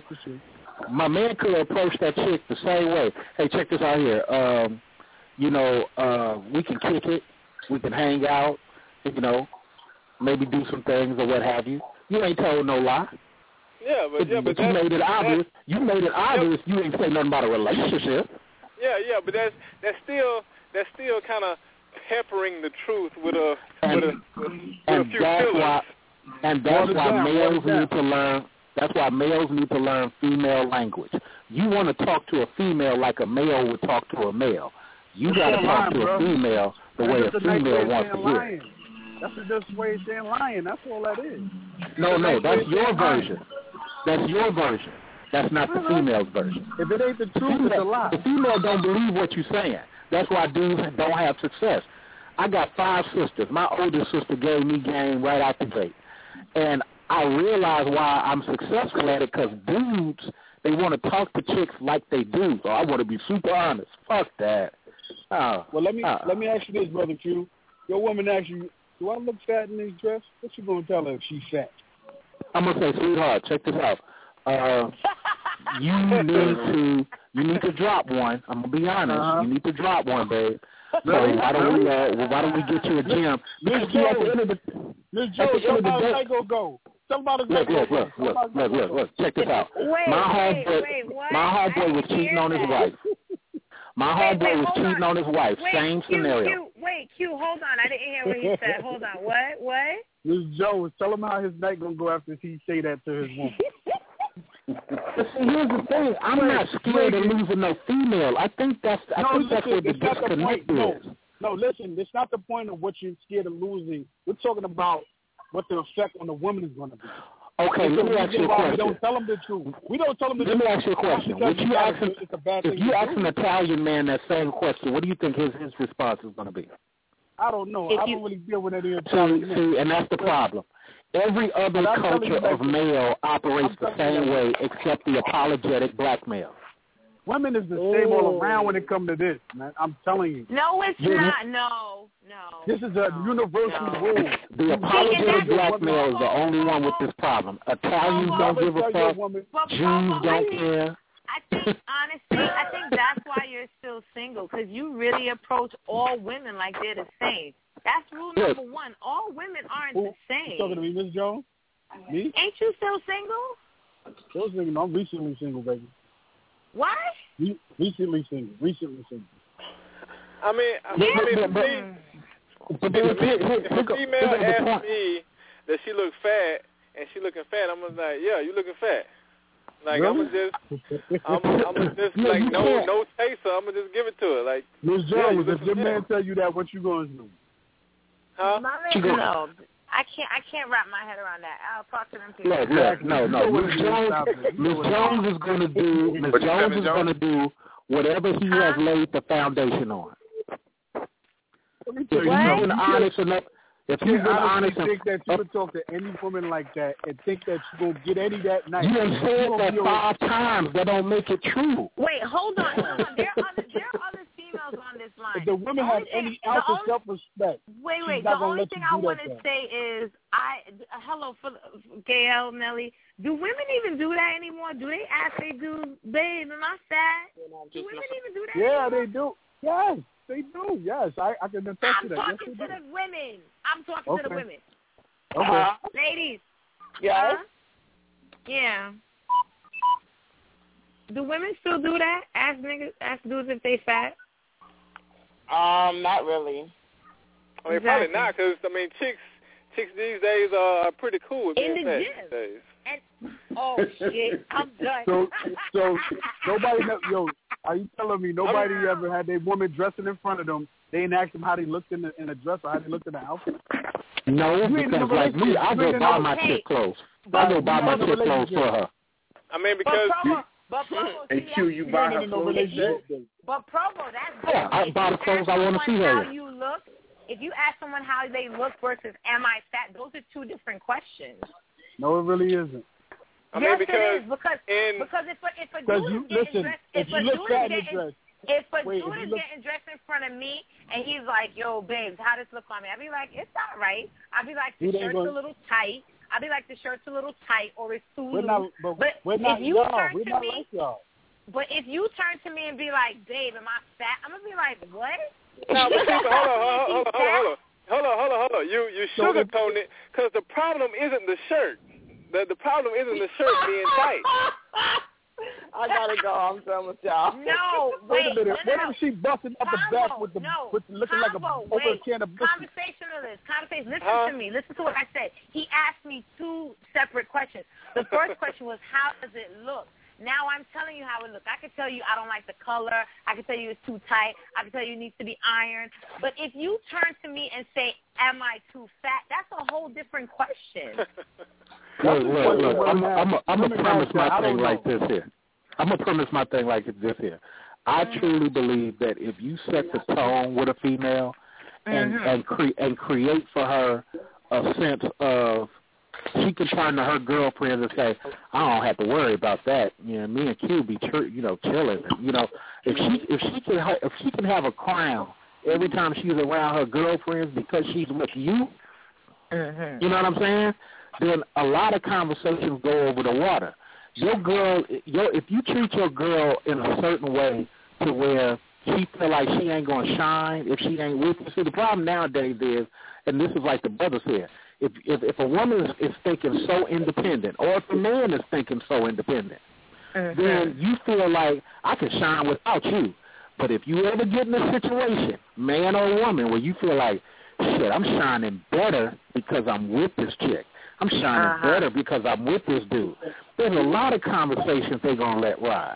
my man could approach that chick the same way. Hey, check this out here. Um, you know, uh, we can kick it. We can hang out. You know, maybe do some things or what have you. You ain't told no lie. Yeah, but, yeah, but, but you made it obvious. You made it obvious. Yeah. You ain't say nothing about a relationship. Yeah, yeah, but that's that's still that's still kind of peppering the truth with a and, with a, with, and with a few that's fillers. Why, and that's why down, males need to learn. That's why males need to learn female language. You want to talk to a female like a male would talk to a male. You got to talk lying, to bro. a female the that's way a female nice wants to lying. hear. That's the just way it's saying lying. That's all that is. No, no, nice that's your version. That's your version. That's not the female's version. If it ain't the truth, the it's a lie. The female don't believe what you're saying. That's why dudes don't have success. I got five sisters. My oldest sister gave me game right out the gate. And I realize why I'm successful at it, because dudes, they want to talk to chicks like they do. So I want to be super honest. Fuck that. Uh, well, let me uh, let me ask you this, Brother Q. Your woman asks you, do I look fat in this dress? What you going to tell her if she's fat? I'm going to say, sweetheart, check this out. Uh, you need to you need to drop one. I'm gonna be honest. Uh-huh. You need to drop one, babe. So really? why don't we uh, well, why don't we get you a gym? Miss Joe, Miss Joe, tell me how the go go. Tell me about the look, look, look, look, look, look, look. Check this out. Wait, my homeboy, wait, wait, what? my homeboy was cheating on his wife. My homeboy was cheating on his wife. Wait, Same Q, scenario. Q, wait, Q, hold on. I didn't hear what he said. Hold on. What? What? Miss Joe, tell him how his night gonna go after he say that to his woman. But see, here's the thing. I'm wait, not scared wait, of losing no female. I think that's I no, think that's listen, what the disconnect the is. No, no, listen, it's not the point of what you're scared of losing. We're talking about what the effect on the woman is going to be. Okay, let me ask you a question. We don't tell them the truth. We don't tell them the let truth. Let me ask you a question. Would you ask an, if you ask an Italian man that same question, what do you think his, his response is going to be? I don't know. If I you, don't really deal with any Italian see, see, and that's the problem. Every other culture of male operates the same way except the apologetic black male. Women is the same oh. all around when it comes to this, man. I'm telling you. No, it's you, not. No, no. This is a no, universal no. rule. The apologetic black male is the only one with this problem. Italians oh, don't give a fuck. But, Jews but, but, don't care. I think, honestly, I think that's why you're still single, because you really approach all women like they're the same. That's rule Look, number one. All women aren't who, the same. You talking to me, Miss Jones? Me? Ain't you still single? Still single. I'm recently single, baby. What? Re- recently single. Recently single. I mean, I mean, yeah. I mean but, me, but, but, if, but, if, if a female asks the me that she look fat and she looking fat, I'm gonna like, yeah, you looking fat. Like really? I'm gonna just, I'm, I'm gonna just yeah, like no, can't. no chaser. I'm gonna just give it to her. Like, Miss yeah, Jones, you if your man tell you that, what you gonna do? Huh? My man, no. I can't. I can't wrap my head around that. I'll talk to them too. Look, look, no, no. Miz Jones, Miz Jones is going to do. Miz Jones is going to do whatever he has laid the foundation on. If he's been honest enough, if he's been honest, I think that you would talk to any woman like that and think that you're gonna get any that night. You have said that five times. That don't make it true. Wait, hold on, hold on. There are other, there are other females on this line. If the women the have thing, any ounce of only, self-respect. Wait, wait. The only thing I want to say is, I uh, hello, for Gail, Nelly. Do women even do that anymore? Do they ask they do, babe, am I fat? Do women even do that? Yeah, anymore? they do. Yes, they do. Yes, I, I can attest I'm to that. talking yes, to do. the women. I'm talking okay. to the women. Okay. Uh, ladies. Yes. Uh, yeah. Do women still do that? Ask niggas, ask dudes if they fat? Um, not really. I mean, exactly. probably not, because, I mean, chicks chicks these days are pretty cool with In being the fat gym. these days. And, oh, shit. I'm done. So, so nobody, know, yo, are you telling me nobody ever had their woman dressing in front of them? They didn't ask them how they looked in the in the dress or how they looked in the outfit. No, because like me, I go buy my chick clothes. I go buy my chick clothes for her. I mean, because but Provo, but Provo, and Q, you buy her clothes. But Provo, that's yeah. I buy the clothes I want to see her. her. How you look? If you ask someone how they look versus am I fat, those are two different questions. No, it really isn't. I mean, yes, because it is because in, because if a, if a dude is you, getting listen, dressed, if, if you a look dude fat is in the getting dress, if a wait, dude if is look, getting dressed in front of me and he's like, yo, babes, how does this look on me? I'd be like, it's not right. I'd be like, the shirt's gonna, a little tight. I'd be like, the shirt's a little tight or it's too we're loose. not, but, but we're not if you y'all. turn We're to not me, like y'all. But if you turn to me and be like, babe, am I fat? I'm gonna be like, what? No, but see, but hold on, hold on, hold on, hold on. Hold on, hold on, hold on. You you sugarcoating it because the problem isn't the shirt. The the problem isn't the shirt being tight. I gotta go. I'm done with y'all. No, wait, wait. a minute. No, What no. if she busting up the back with the no. with looking Combo, like a over wait. a can of biscuits? Conversationalist. Conversation. Listen huh? to me. Listen to what I said. He asked me two separate questions. The first question was, how does it look? Now I'm telling you how it looks. I can tell you I don't like the color. I can tell you it's too tight. I can tell you it needs to be ironed. But if you turn to me and say, am I too fat? That's a whole different question. Look, look, look. I'm I'm a, I'm a premise my thing like this here. I'm gonna premise my thing like this here. I mm-hmm. truly believe that if you set the tone with a female and mm-hmm. and cre- and create for her a sense of, she can turn to her girlfriends and say, I don't have to worry about that. You know, me and Q be, tr- you know, chilling. You know, if she if she can ha- if she can have a crown every time she's around her girlfriends because she's with you, mm-hmm. you know what I'm saying? Then a lot of conversations go over the water. Your girl, your if you treat your girl in a certain way to where she feel like she ain't gonna shine if she ain't with you. See, the problem nowadays is, and this is like the brother said, if if, if a woman is, is thinking so independent, or if a man is thinking so independent, mm-hmm. then you feel like I can shine without you. But if you ever get in a situation, man or woman, where you feel like, shit, I'm shining better because I'm with this chick. I'm shining uh-huh. better because I'm with this dude. There's a lot of conversations they're going to let ride.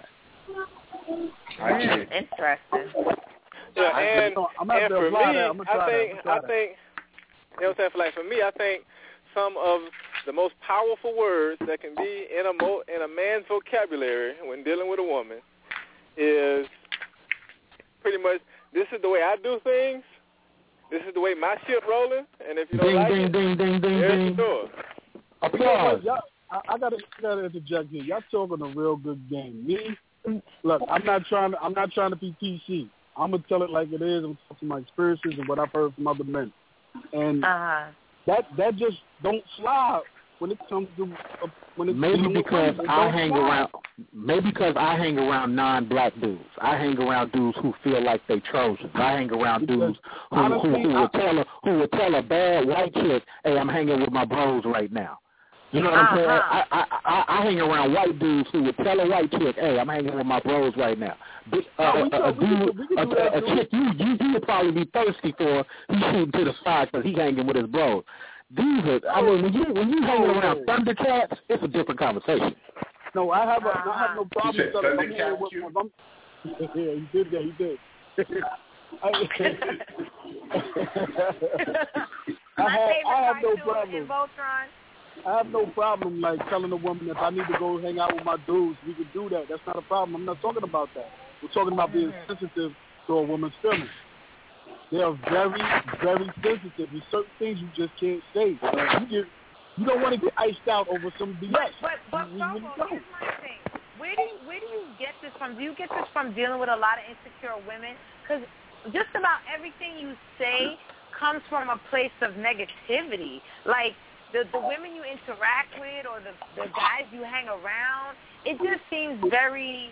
Mm, interesting. Yeah, and, I'm and for me, I think, I think, you know what I'm saying, for like for me, I think some of the most powerful words that can be in a mo- in a man's vocabulary when dealing with a woman is pretty much, this is the way I do things, this is the way my ship rolling, and if you don't ding, like ding, it, ding, ding, ding, there's ding. the door. Applause. Y'all, I, I gotta, gotta interject here. Y'all talking a real good game. Me, look, I'm not trying to, I'm not trying to be P C. I'm gonna tell it like it is. I'm talking my experiences and what I've heard from other men, and uh-huh. that that just don't fly when it comes to uh, when it's maybe because I hang fly. around. Maybe because I hang around non-black dudes. I hang around dudes who feel like they Trojans. I hang around because dudes who, honestly, who, who, who would tell a who would tell a bad white chick, "Hey, I'm hanging with my bros right now." You know what uh-huh. I'm saying? I, I I I hang around white dudes who would tell a white chick, "Hey, I'm hanging with my bros right now." But, uh, oh, a, a dude, a, a, a chick you you you would probably be thirsty for. He's shooting to the side because he's hanging with his bros. These are, I mean, when you when you hanging around Thundercats, it's a different conversation. No, I have a, uh-huh. I have no problem with I'm here with my, I'm, yeah, he did that. He did. I My have, favorite I have part no too problem. in Voltron. I have no problem like telling a woman if I need to go hang out with my dudes, we can do that. That's not a problem. I'm not talking about that. We're talking about being Mm-hmm. sensitive to a woman's feelings. They are very, very sensitive. There's certain things you just can't say. You get, you don't want to get iced out over some B S. But but but You Provo, really don't. here's my thing. Where do you, where do you get this from? Do you get this from dealing with a lot of insecure women? Because just about everything you say comes from a place of negativity. Like the the women you interact with or the the guys you hang around, it just seems very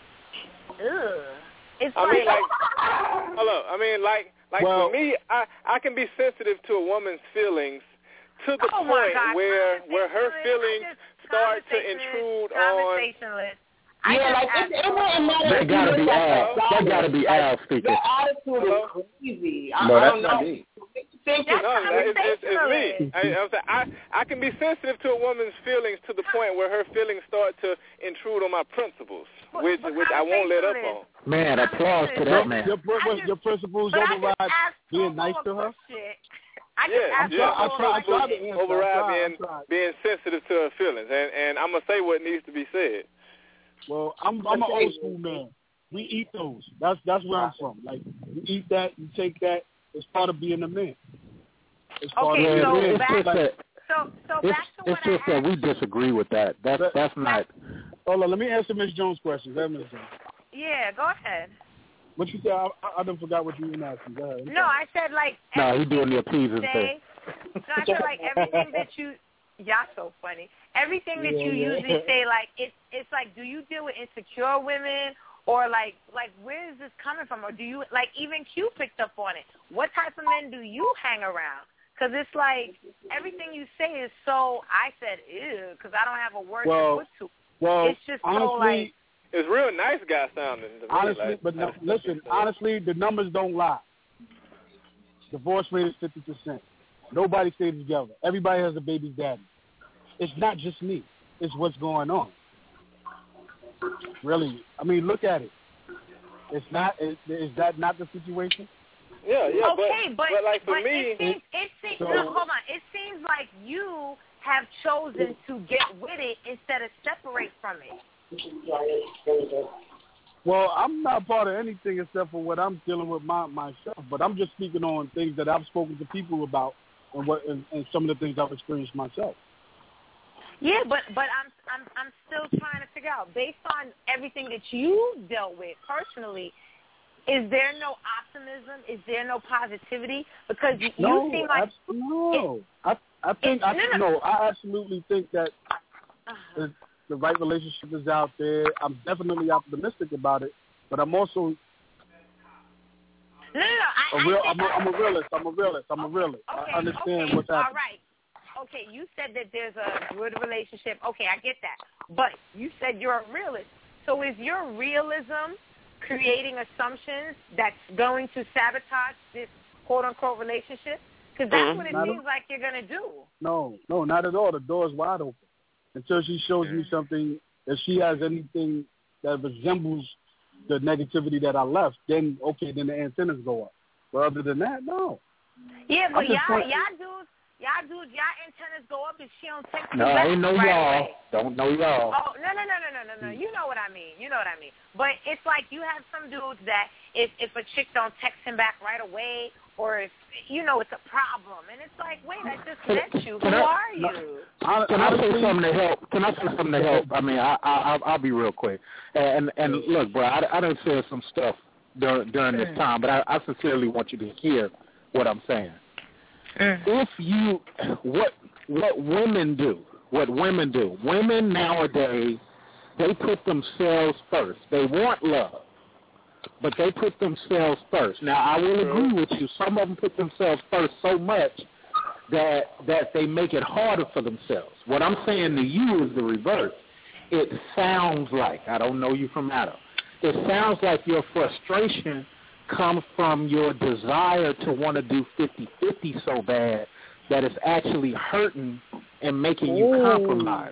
ugh. It's I like, mean, like, hello. I mean, like, like Well- for me, I I can be sensitive to a woman's feelings to the Oh my point God, where where her conversationalist. feelings I just- start to conversationalist, intrude on. conversationalist. I Yeah, just like ask it, it wouldn't matter. That if gotta you be look at Al. the That solid. gotta be Al speaking. Your attitude Hello? is crazy. I, No, I that's don't not know. me. Think That's it's, No, that- it's, it's, it's conversationalist. me. I, I'm saying I I can be sensitive to a woman's feelings to the point where her feelings start to intrude on my principles, But- which but which I won't let up conversationalist. on. Man, applause to that man. Your, your, I just- your principles But I just override asked being Provo nice a to her? question. I just Yeah, asked yeah. I Provo try- I a try to question. answer. Override I try, being I try. being sensitive to her feelings, and and I'm gonna say what needs to be said. Well, I'm I'm an old school man. We eat those. That's that's where I'm from. Like you eat that, you take that. It's part of being a man. It's part Okay, of being so a man. it's back- just that So so it's, back to it's what I just that asked. we disagree with that. That's that's not. Hold on, let me answer Miss Jones' question. Go ahead, Miss Jones. Yeah, go ahead. What you said? I, I, I done forgot what you were asking. Go ahead. No, I said like No, he everything doing the you appeasing say. thing. No, I said like everything that you. Y'all so funny. Everything that Yeah, you yeah. usually say, like it's it's like, do you deal with insecure women, or like like where is this coming from, or do you like even Q picked up on it? What type of men do you hang around? Because it's like everything you say is so. I said ew, because I don't have a word Well, to put to. Well, It's just so, honestly, like- It's real nice guy sounding. To me, honestly, like, but no, listen, honestly, the numbers don't lie. Divorce rate is fifty percent. Nobody stays together. Everybody has a baby daddy. It's not just me. It's what's going on. Really, I mean, look at it. It's not. Is, is that not the situation? Yeah, yeah, okay, but, but, but like for but me, it seems, it seems So- no, hold on. It seems like you have chosen to get with it instead of separate from it. Well, I'm not part of anything except for what I'm dealing with my, myself. But I'm just speaking on things that I've spoken to people about, and what and, and some of the things I've experienced myself. Yeah, but but I'm I'm I'm still trying to figure out, based on everything that you dealt with personally, is there no optimism? Is there no positivity? Because you, No, you seem like abs- no. I I think it- I no, no. no. I absolutely think that the, the right relationship is out there. I'm definitely optimistic about it, but I'm also no, no, no. I, a I real. think I'm a, I'm a realist. I'm a realist. I'm a realist. Okay, I understand okay, what's all happening. right. Okay, you said that there's a good relationship. Okay, I get that. But you said you're a realist. So is your realism creating assumptions that's going to sabotage this quote-unquote relationship? Because that's what it Not a- seems like you're going to do. No, no, not at all. The door's wide open until she shows me something. If she has anything that resembles the negativity that I left, then okay, then the antennas go up. But other than that, no. Yeah, I'm but just y'all, trying- y'all dudes, y'all dudes, y'all antennas go up if she don't text you No, back ain't no right y'all. away. Don't know y'all. Oh, no, no, no, no, no, no, no. You know what I mean. You know what I mean. But it's like you have some dudes that if, if a chick don't text him back right away, or if, you know, it's a problem. And it's like, wait, I just met you. Who Can I- are you? Can I say something to help? Can I say something to help? I mean, I, I, I'll, I'll be real quick. And and look, bro, I, I done said some stuff during, during this time, but I, I sincerely want you to hear what I'm saying. If you, what what women do, what women do, women nowadays, they put themselves first. They want love, but they put themselves first. Now, I will agree with you. Some of them put themselves first so much that that they make it harder for themselves. What I'm saying to you is the reverse. It sounds like, I don't know you from Adam, it sounds like your frustration comes from your desire to want to do fifty-fifty so bad that it's actually hurting and making you compromise.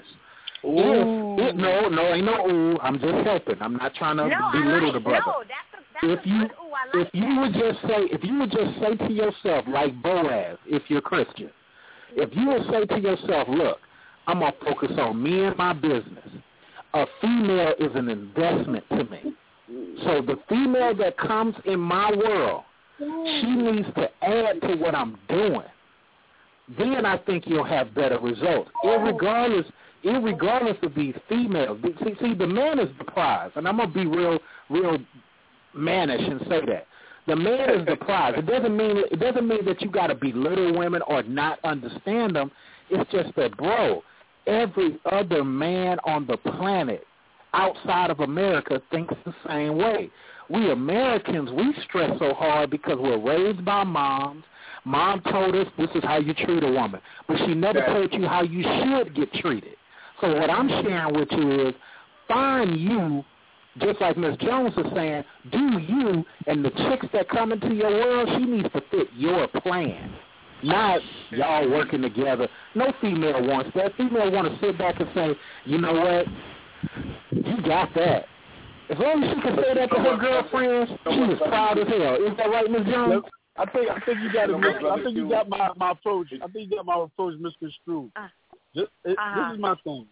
If, if, no, no, ain't no ooh. I'm just helping. I'm not trying to No, I belittle like, the brother. no, that's a, that's If a you good ooh, I like if you would just say if you would just say to yourself, like Boaz, if you're Christian, If you will say to yourself, look, I'm going to focus on me and my business, a female is an investment to me. So the female that comes in my world, she needs to add to what I'm doing. Then I think you'll have better results, irregardless, irregardless of these females. See, see, the man is the prize, and I'm gonna be real, real mannish and say that the man is the prize. It doesn't mean it doesn't mean that you got to belittle women or not understand them. It's just that, bro, every other man on the planet outside of America thinks the same way. We Americans, we stress so hard because we're raised by moms. Mom told us this is how you treat a woman, but she never told you how you should get treated. So what I'm sharing with you is find you, just like Miss Jones is saying, do you, and the chicks that come into your world, she needs to fit your plan. Not y'all working together. No female wants that. Female want to sit back and say, you know what, you got that. As long as she can say that to her girlfriends, she is proud as hell. Is that right, Miss Jones? I think I think you got it. I think you got my, my approach. I think you got my approach, Mister Struve. Uh, this, it, uh-huh. this is my thing.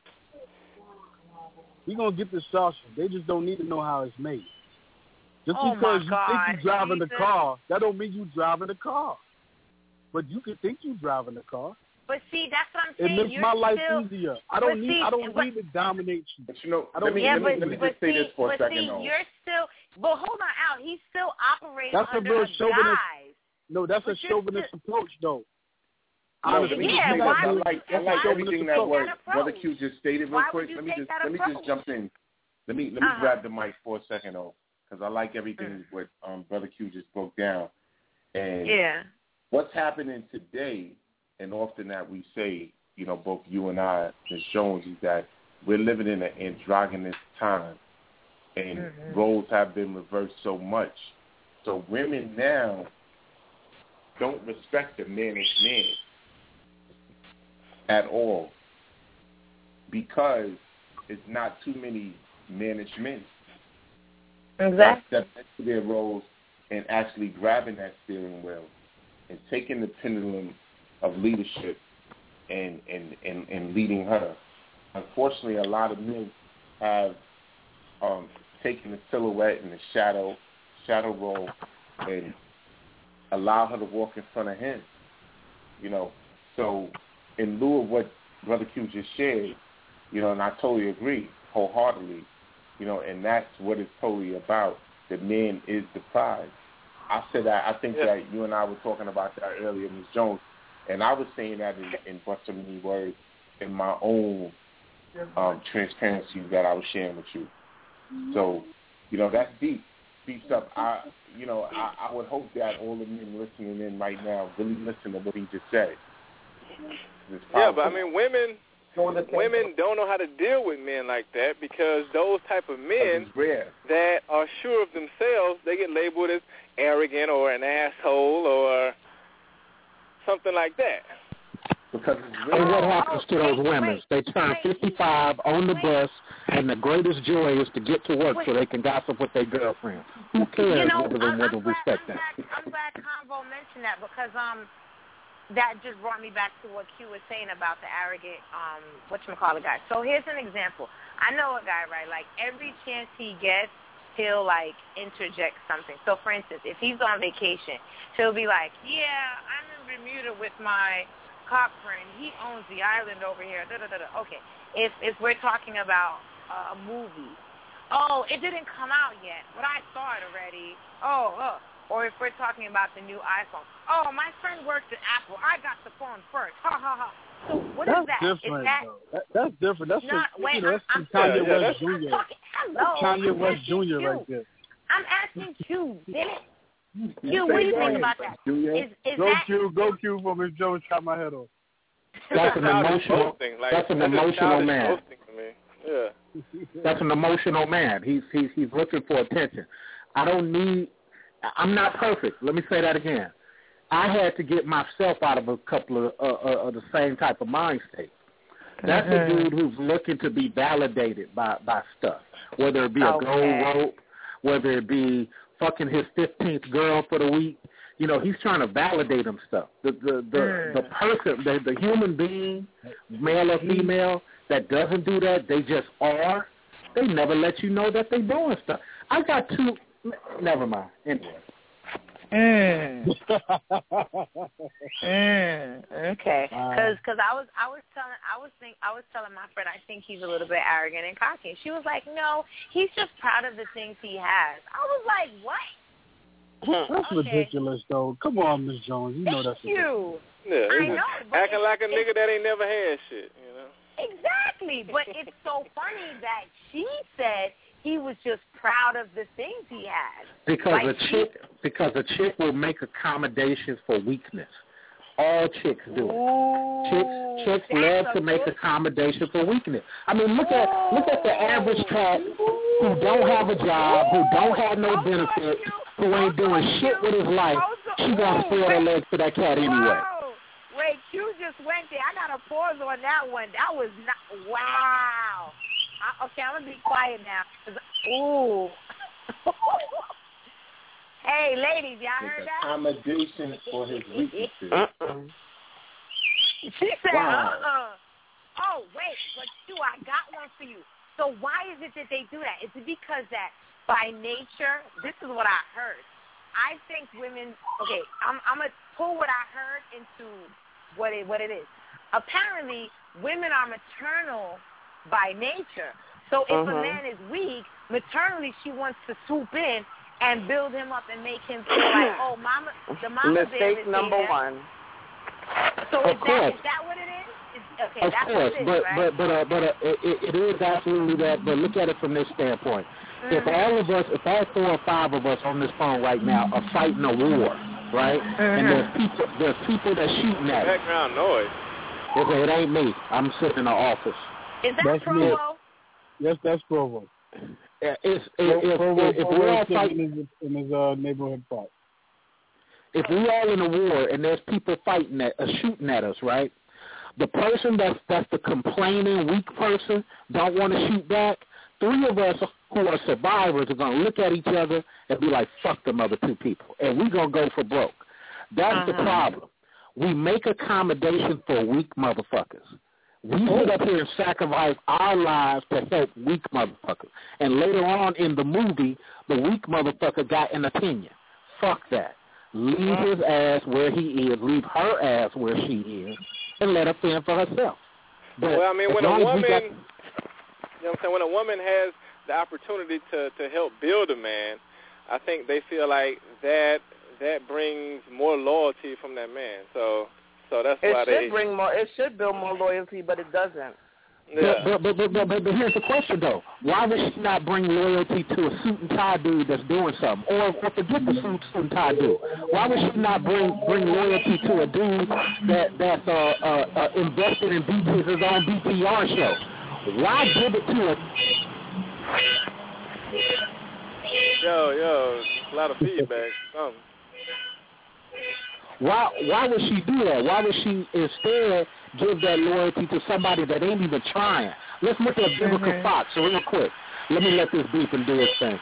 We gonna get the sausage. They just don't need to know how it's made. Just oh because you God. think you driving Jesus. the car, that don't mean you driving the car. But you can think you driving the car. But see, that's what I'm saying. It makes You're my life still, easier. I don't need. See, I don't but, need to dominate you. But you know, I don't let me, yeah, let me, but, let me but just say see, this for but a second, see, though. you're still. But hold on out. He's still operating That's under a real a chauvinist. guise. No, that's but a chauvinist still, approach, though. No, Honestly, yeah, yeah, why I would like, you, I like why everything that, that, that Brother Q just stated real why quick. Would you let me take just that let me approach? just jump in. Let me let me uh-huh. grab the mic for a second, though, because I like everything mm. what um, Brother Q just broke down. And yeah. what's happening today, and often that we say, you know, both you and I, Miz Jones, is that we're living in an androgynous time, and mm-hmm. roles have been reversed so much. So women now don't respect the managed man at all, because it's not too many managed men exactly. that step into their roles and actually grabbing that steering wheel and taking the pendulum of leadership and, and, and, and leading her. Unfortunately, a lot of men have um, taken the silhouette and the shadow shadow role and allow her to walk in front of him. You know, so in lieu of what Brother Q just shared, you know, and I totally agree wholeheartedly, you know, and that's what it's totally about. The man is the prize. I said that, I think yeah. that you and I were talking about that earlier, Miz Jones, and I was saying that in, in but so many words in my own um, transparency that I was sharing with you. So, you know, that's deep, deep stuff. I, you know, I, I would hope that all the men listening in right now really listen to what he just said. Yeah, but I mean, women, women don't know how to deal with men like that, because those type of men that are sure of themselves, they get labeled as arrogant or an asshole or something like that. Because and what happens to those women? They turn fifty-five on the bus, and the greatest joy is to get to work so they can gossip with their girlfriend. Who cares you know, whether they whether respect I'm that? Glad, I'm glad Convo mentioned that, because um, that just brought me back to what Q was saying about the arrogant um, whatchamacallit guy. So here's an example. I know a guy, right? Like every chance he gets, he'll like interject something. So for instance, if he's on vacation, he'll be like, "Yeah, I'm in Bermuda with my cop friend. He owns the island over here." Da, da, da, da. Okay. If if we're talking about uh, a movie, oh, it didn't come out yet, but I saw it already. Oh, uh. Or if we're talking about the new iPhone, oh, my friend works at Apple. I got the phone first. Ha ha ha. So what that's is that? Different, is that that, that's different. That's not, some, wait, you know, that's I'm, some I'm, Kanye I'm, West Junior talking, hello, Kanye I'm West Junior you. right there. I'm asking you, damn it. You, what do you think about that? Is, is go that, Q, go Q for Miz Jones, chop my head off. That's an emotional. Like, that's an emotional man. Yeah. That's an emotional man. He's he's he's looking for attention. I don't need. I'm not perfect. Let me say that again. I had to get myself out of a couple of, uh, uh, of the same type of mind state. That's mm-hmm. a dude who's looking to be validated by, by stuff, whether it be a okay. gold rope, whether it be fucking his fifteenth girl for the week. You know, he's trying to validate himself. The the the, mm. the person, the, the human being, male or female, that doesn't do that, they just are. They never let you know that they're doing stuff. I got two. Never mind. Anyway. Mm. mm. Okay. Because cause I was I was telling I was think I was telling my friend I think he's a little bit arrogant and cocky. She was like, no, he's just proud of the things he has. I was like, what? That's okay. Ridiculous, though. Come on, Miss Jones. You know Thank that's you. Yeah, I know. Acting like a nigga that ain't never had shit, you know. Exactly, but it's so funny that she said he was just proud of the things he had. Because like a chick, she, because a chick will make accommodations for weakness. All chicks do it. Ooh, chicks, chicks love to make accommodations for weakness. I mean, look at look at the average cat who don't have a job, who don't have no benefits, who ain't doing shit with his life. She gonna spread her legs to that cat anyway. Wait, you just went there. I got a pause on that one. That was not. Wow. I, okay, I'm gonna be quiet now. Ooh. Hey, ladies, y'all heard that? Accommodation for his weaknesses. Uh-uh. She said, wow. uh-uh. Oh, wait, but Stu, I got one for you. So why is it that they do that? Is it because that by nature, this is what I heard. I think women, okay, I'm, I'm going to pull what I heard into what it, what it is. Apparently, women are maternal by nature. So if uh-huh. a man is weak, maternally she wants to swoop in and build him up and make him feel like, oh, mama, the mama Mistake number there. one. So of is course. that, is that what it is? Is, okay, of that's course, what it is, but, right? but but uh, but uh, it, it is absolutely that. But look at it from this standpoint. Mm-hmm. If all of us, if all four or five of us on this phone right now are fighting a war, right? Mm-hmm. And there's people, there's people that shooting at us. Background noise. It, it ain't me. I'm sitting in the office. Is that that's Provo? Me. Yes, that's Provo. It's, it, if, Provo, if, if Provo we're all fighting in his, in his uh, neighborhood park. If we all in a war and there's people fighting at, uh, shooting at us, right? The person that's that's the complaining weak person don't want to shoot back. Three of us who are survivors are gonna look at each other and be like, "Fuck them other two people," and we gonna go for broke. That's uh-huh. the problem. We make accommodation for weak motherfuckers. We sit up here and sacrifice our lives to help weak motherfuckers. And later on in the movie, the weak motherfucker got an opinion. Fuck that. Leave his ass where he is. Leave her ass where she is. And let her fend for herself. But well, I mean, when a woman, got, you know what I'm saying, when a woman has the opportunity to, to help build a man, I think they feel like that that brings more loyalty from that man. So so that's it why they... It should bring more, it should build more loyalty, but it doesn't. Yeah. But, but, but, but, but, but here's the question, though. Why would she not bring loyalty to a suit and tie dude that's doing something? Or, or forget the suit, suit and tie dude. Why would she not bring bring loyalty to a dude that that's uh, uh, uh, invested in B T, his own B T R show? Why give it to a... Yo, yo, a lot of feedback. Um. Why why would she do that? Why would she instead give that loyalty to somebody that ain't even trying? Let's look at Vivica mm-hmm. Fox real quick. Let me let this beep and do its thing.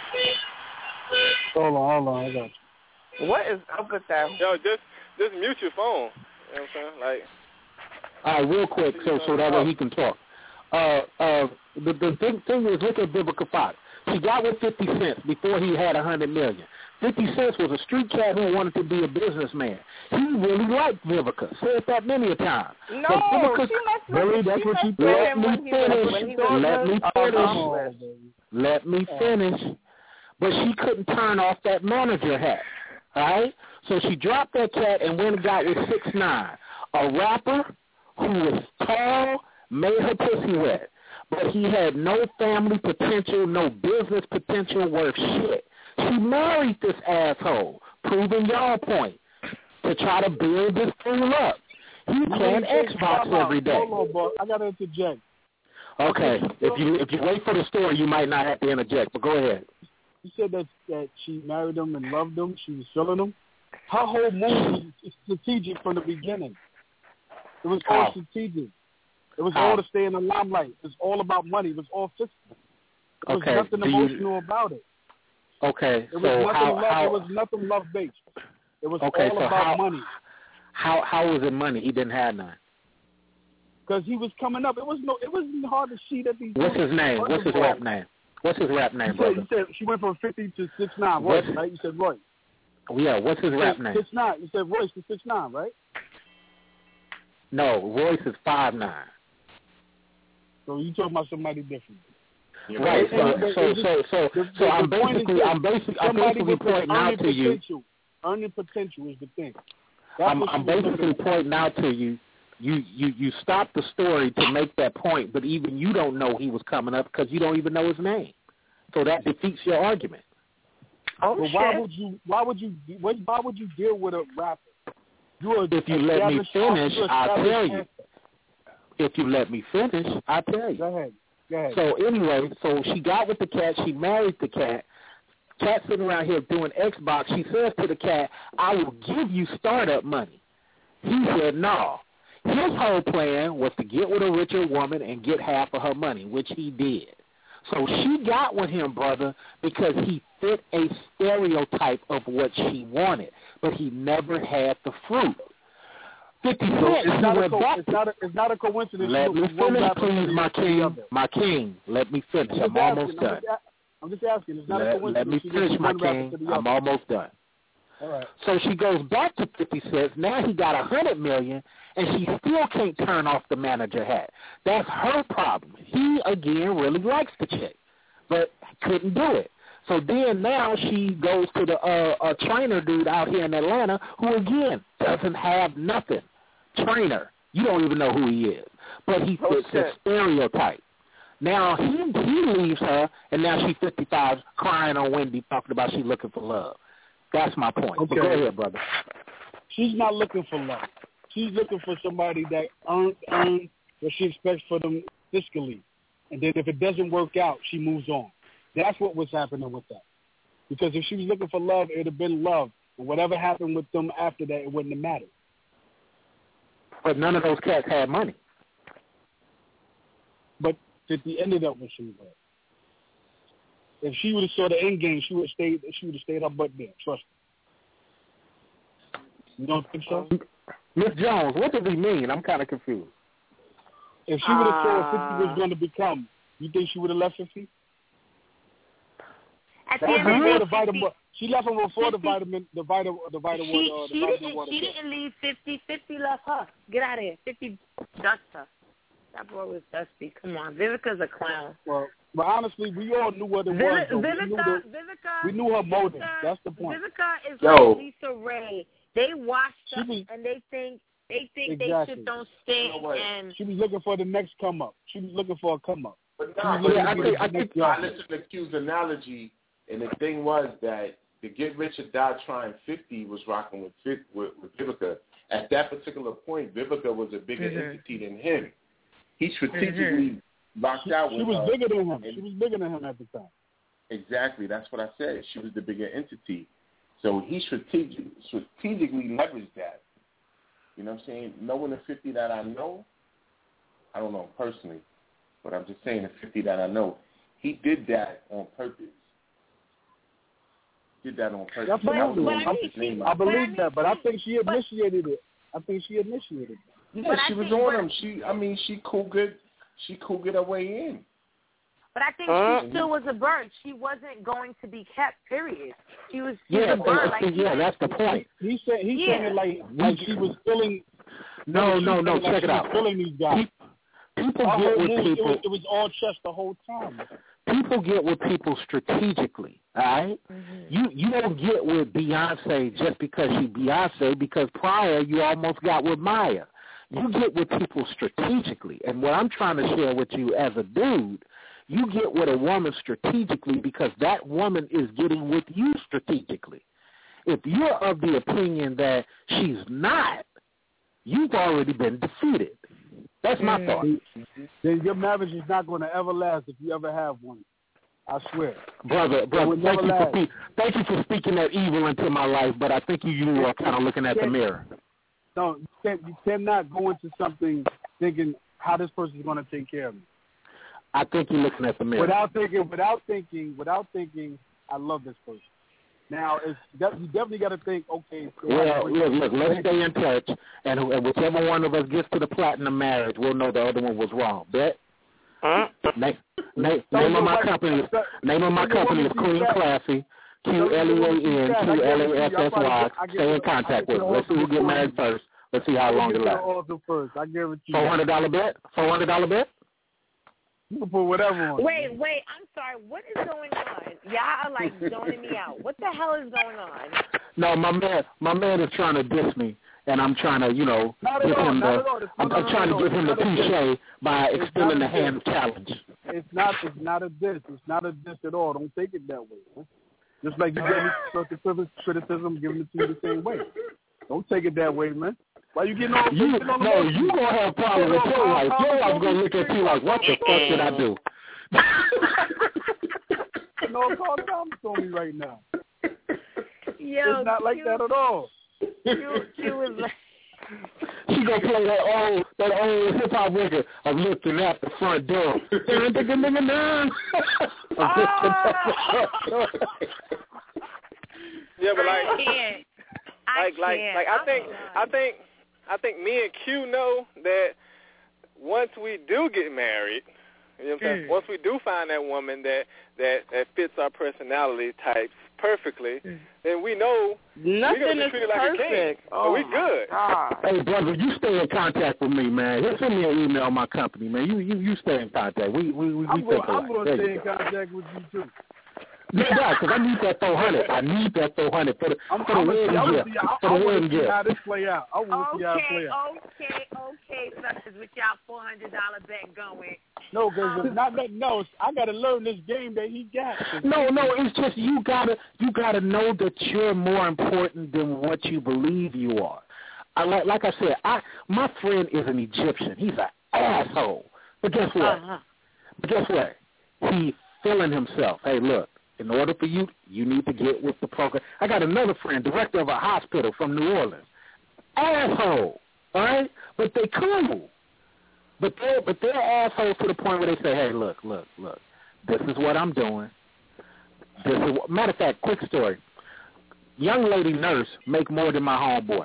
Hold on, hold on, I got you. What is up with that? Yo, just just mute your phone. You know what I'm saying? Like. All right, real quick, so so that way he can talk. Uh, uh, the the thing, thing is, look at Vivica Fox. He got with fifty cents before he had a hundred million. fifty cents was a street cat who wanted to be a businessman. He really liked Vivica. Said that many a time. No, but Vivica, she must really, that's what she let me finish. Let me finish. Let me finish. But she couldn't turn off that manager hat. All right? So she dropped that cat and went and got with six nine, a rapper who was tall, made her pussy wet. But he had no family potential, no business potential worth shit. She married this asshole, proving y'all point, to try to build this fool up. He playing Xbox every day. Hold on, bro. I got to interject. Okay. If you if you wait for the story, you might not have to interject, but go ahead. You said that, that she married him and loved him. She was feeling him. Her whole move is strategic from the beginning. It was all How? strategic. It was How? all to stay in the limelight. It was all about money. It was all physical. There was okay. nothing Do emotional you... about it. Okay. It was so nothing how, love. how... It was nothing love based. It was okay, all so about how, money. How how was it money? He didn't have none. Because he was coming up. It was no. It wasn't hard to see that these. What's his name? What's his rap name? What's his rap name, you brother? said, you said she went from fifty to six nine, Royce, right? You said Royce. Yeah, what's his you rap said name? Six nine. You said Royce to six nine, right? No, Royce is five nine. So you talking about somebody different? Right. So so so so so, so I'm basically I'm basically I'm basically pointing out to you. Earning potential is the thing. I'm, I'm basically pointing out to you. You, you you stopped the story to make that point, but even you don't know he was coming up because you don't even know his name. So that defeats your argument. Oh, but why would you? Why would you? Why would you deal with a rapper? You're if you let me finish, I'll tell you. If you let me finish, I'll tell you. Go ahead. Go ahead. So anyway, so she got with the cat. She married the cat. Cat sitting around here doing Xbox. She says to the cat, "I will give you startup money." He said, "No." His whole plan was to get with a richer woman and get half of her money, which he did. So she got with him, brother, because he fit a stereotype of what she wanted, but he never had the fruit. Fifty Cent, so it's, not a co- back it's, not a, it's not a coincidence. Let me finish, please, my king. My king, let me finish. I'm, I'm almost asking, done. I'm just, I'm just asking. It's not let, a coincidence. Let me finish, my king. I'm almost done. All right. So she goes back to fifty cents. Now he got a hundred million, and she still can't turn off the manager hat. That's her problem. He again really likes the chick, but couldn't do it. So then now she goes to the uh, a trainer dude out here in Atlanta who again doesn't have nothing. Trainer, you don't even know who he is, but he fits the stereotype. Now he he leaves her, and now she's fifty-five, crying on Wendy, talking about she looking for love. That's my point. Okay. But go ahead, brother. She's not looking for love. She's looking for somebody that earns earns what she expects for them fiscally. And then if it doesn't work out, she moves on. That's what was happening with that. Because if she was looking for love, it would have been love. And whatever happened with them after that, it wouldn't have mattered. But none of those cats had money. But fifty ended up with somebody. If she would have saw the end game, she would have stayed. She would have stayed her butt there. Trust me. You don't think so, Miss Jones? What does he mean? I'm kind of confused. If she would have uh, saw what fifty was going to become, you think she would have left fifty? At the end of the day, vitamin, she left him before fifty, the vitamin, the vitamin, the vitamin. She, uh, the she vitamin didn't. water She didn't leave fifty. Fifty left her. Get out of here. Fifty dust her. That boy was dusty. Come on, Vivica's a clown. Well. But honestly, we all knew what it Viv- was. Though. Vivica, we, knew the, Vivica, we knew her motive. Vivica, That's the point. Vivica is Yo. like Lisa Ray. They washed up was, and they think they think exactly. they should don't stink. You know and she was looking for the next come up. She was looking for a come up. But nah, but I think I think I listened to Q's analogy, and the thing was that the Get Rich or Die Trying fifty was rocking with with, with Vivica. At that particular point, Vivica was a bigger mm-hmm. entity than him. He strategically. Mm-hmm. Locked out with she was her. bigger than him. She was bigger than him at the time. Exactly. That's what I said. She was the bigger entity. So he strategic, strategically leveraged that. You know what I'm saying? Knowing the fifty that I know, I don't know him personally, but I'm just saying the fifty that I know, he did that on purpose. Did that on purpose. That's but, what but I, mean, I believe but I mean, that, but I think she but, initiated it. I think she initiated it. Yeah, but she I was think, on but, him. She, I mean, she cool good. She could get her way in. But I think uh, she still was a bird. She wasn't going to be kept, period. She was she yeah, was a bird. Like, like, yeah, that's the point. He said he yeah. said it like like she was filling. No, no, no. Like check she it out. Was filling these guys. People Her get with move, people. It was, it was all chest the whole time. People get with people strategically. All right? Mm-hmm. You you don't get with Beyonce just because she Beyonce. Because prior you almost got with Maya. You get with people strategically. And what I'm trying to share with you as a dude, you get with a woman strategically because that woman is getting with you strategically. If you're of the opinion that she's not, you've already been defeated. That's my thought. Then your marriage is not going to ever last if you ever have one. I swear. Brother, brother, thank you, for, thank you for speaking that evil into my life, but I think you, you are kind of looking at the mirror. No, you, can't, you cannot go into something thinking how this person is going to take care of me. I think you're looking at the mirror. Without thinking, without thinking, without thinking, I love this person. Now, it's you definitely got to think, okay. So well, look, look, let's stay in touch, and, and whichever one of us gets to the platinum marriage, we'll know the other one was wrong. Bet? Huh? Name, name, name of my company is name of my company is Queen Classy. Q L E A N Q L A S S Y. Stay in contact with us. Let's see who get married first. Let's see how long it lasts. First, I guarantee you. Four hundred dollar bet. Four hundred dollar bet. You can put whatever on. Wait, wait. I'm sorry. What is going on? Y'all are like zoning me out. What the hell is going on? No, my man, my man is trying to diss me, and I'm trying to, you know, not give all, him the. I'm, I'm not trying to give him the touche by it's extending the hand of challenge. It's not. It's not a diss. It's not a diss at all. Don't take it that way. Man. Just like you give me constructive criticism, giving it to you the same way. Don't take it that way, man. Why you getting all? You, getting all no, you gonna have a problem with your life. Your wife gonna look at you like, what the fuck did I do? No, call Thomas on me right now. Yo, it's not like Q, that at all. Q, Q is like. She gonna play that old that old hip hop record of looking at the front door. Yeah, but like, I can't. I like, like, can't. like, I think, I think, I think me and Q know that once we do get married, you know what I'm saying? Mm. Once we do find that woman that that that fits our personality types perfectly, mm. then we know nothing we're gonna be is treated like perfect. a king. Oh, so we good. God. Hey, brother, you stay in contact with me, man. Just send me an email on my company, man. You you you stay in contact. We we we, I'm we think going alike. to There stay you in go. contact with you too. Yeah, because I need that four hundred. I need that four hundred for the I'm, for I'm the gonna see, wedding I gift. see, I, For I the want wedding to see gift. how this play out. I want to see how it play Okay, out. okay, okay, suckers, with y'all four hundred dollar bet going. No, because it's not nothing else. I got to learn this game that he got. No, no, it's just you gotta you gotta know that you're more important than what you believe you are. I, like, like I said, I my friend is an Egyptian. He's an asshole. But guess what? Uh-huh. But guess what? He feeling himself. Hey, look. In order for you, you need to get with the program. I got another friend, director of a hospital from New Orleans. Asshole, all right? But they cool. But they're, but they're assholes to the point where they say, hey, look, look, look, this is what I'm doing. This is what, matter of fact, quick story. Young lady nurse make more than my homeboy.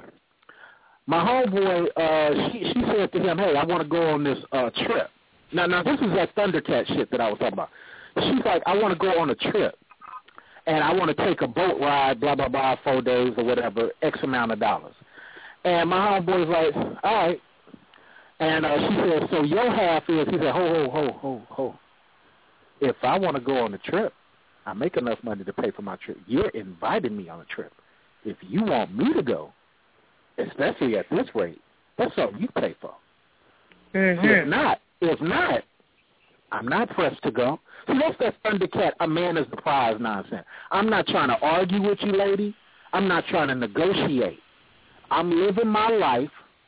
My homeboy, uh, she, she said to him, hey, I want to go on this uh, trip. Now, now, this is that Thundercat shit that I was talking about. She's like, I want to go on a trip. And I want to take a boat ride, blah, blah, blah, four days or whatever, X amount of dollars. And my homeboy's like, all right. And uh, she said, so your half is, he said, ho, ho, ho, ho, ho. If I want to go on a trip, I make enough money to pay for my trip. You're inviting me on a trip. If you want me to go, especially at this rate, that's something you pay for. Mm-hmm. If not, if not, I'm not pressed to go. See, that's that Thundercat, a man is the prize nonsense. I'm not trying to argue with you, lady. I'm not trying to negotiate. I'm living my life,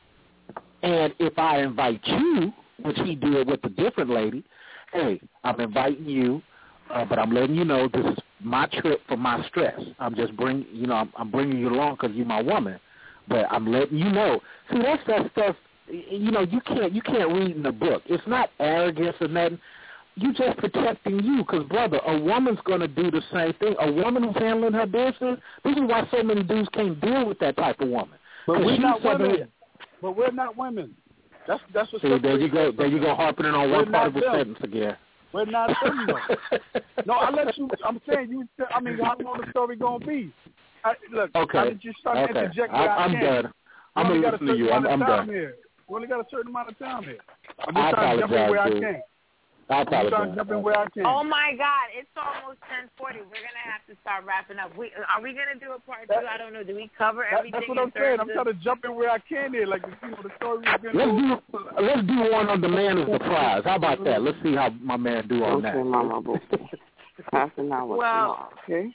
and if I invite you, which he did with a different lady, hey, I'm inviting you, uh, but I'm letting you know this is my trip for my stress. I'm just bring, you know, I'm, I'm bringing you along because you're my woman, but I'm letting you know. See, that's that stuff. You know, you can't you can't read in the book. It's not arrogance or nothing. You just protecting you, because, brother, a woman's going to do the same thing. A woman who's handling her business, this is why so many dudes can't deal with that type of woman. But we're not women. women. But we're not women. That's that's what. See, there you go. There you go, harping on we're one part of the them. sentence again. We're not them, though. No, I let you. I'm saying you. I mean, how long the story gonna be? I, look, okay. I just start okay. interjecting. I, I I'm can. done. I'm going to listen to you. I'm, I'm done. Here. We only got a certain amount of time here. I'm just I trying to jump in where dude. I can. I I'm trying apologize. to jump in where I can. Oh my God! It's almost ten forty. We're gonna have to start wrapping up. We are we gonna do a part two? I don't know. Do we cover that, everything? That's what I'm saying. I'm trying to jump in where I can here. Like, you know, the story was going Let's do let's do one on the man is the prize. How about that? Let's see how my man do on okay, that. Mama, half an hour. Well, okay.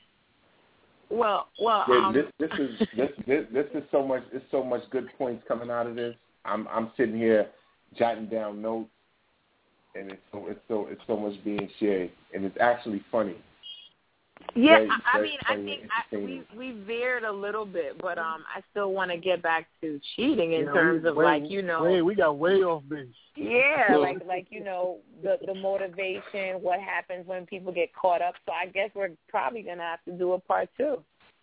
Well, well, Yeah, um, this this is this, this this is so much. There's so much good points coming out of this. I'm I'm sitting here jotting down notes, and it's so it's so it's so much being shared, and it's actually funny. Yeah, Very, I, I very mean, I think I, we we veered a little bit, but um, I still want to get back to cheating in Yeah, terms we, of way, like you know, way, we got way off base. yeah, like like you know the the motivation, what happens when people get caught up. So I guess we're probably gonna have to do a part two.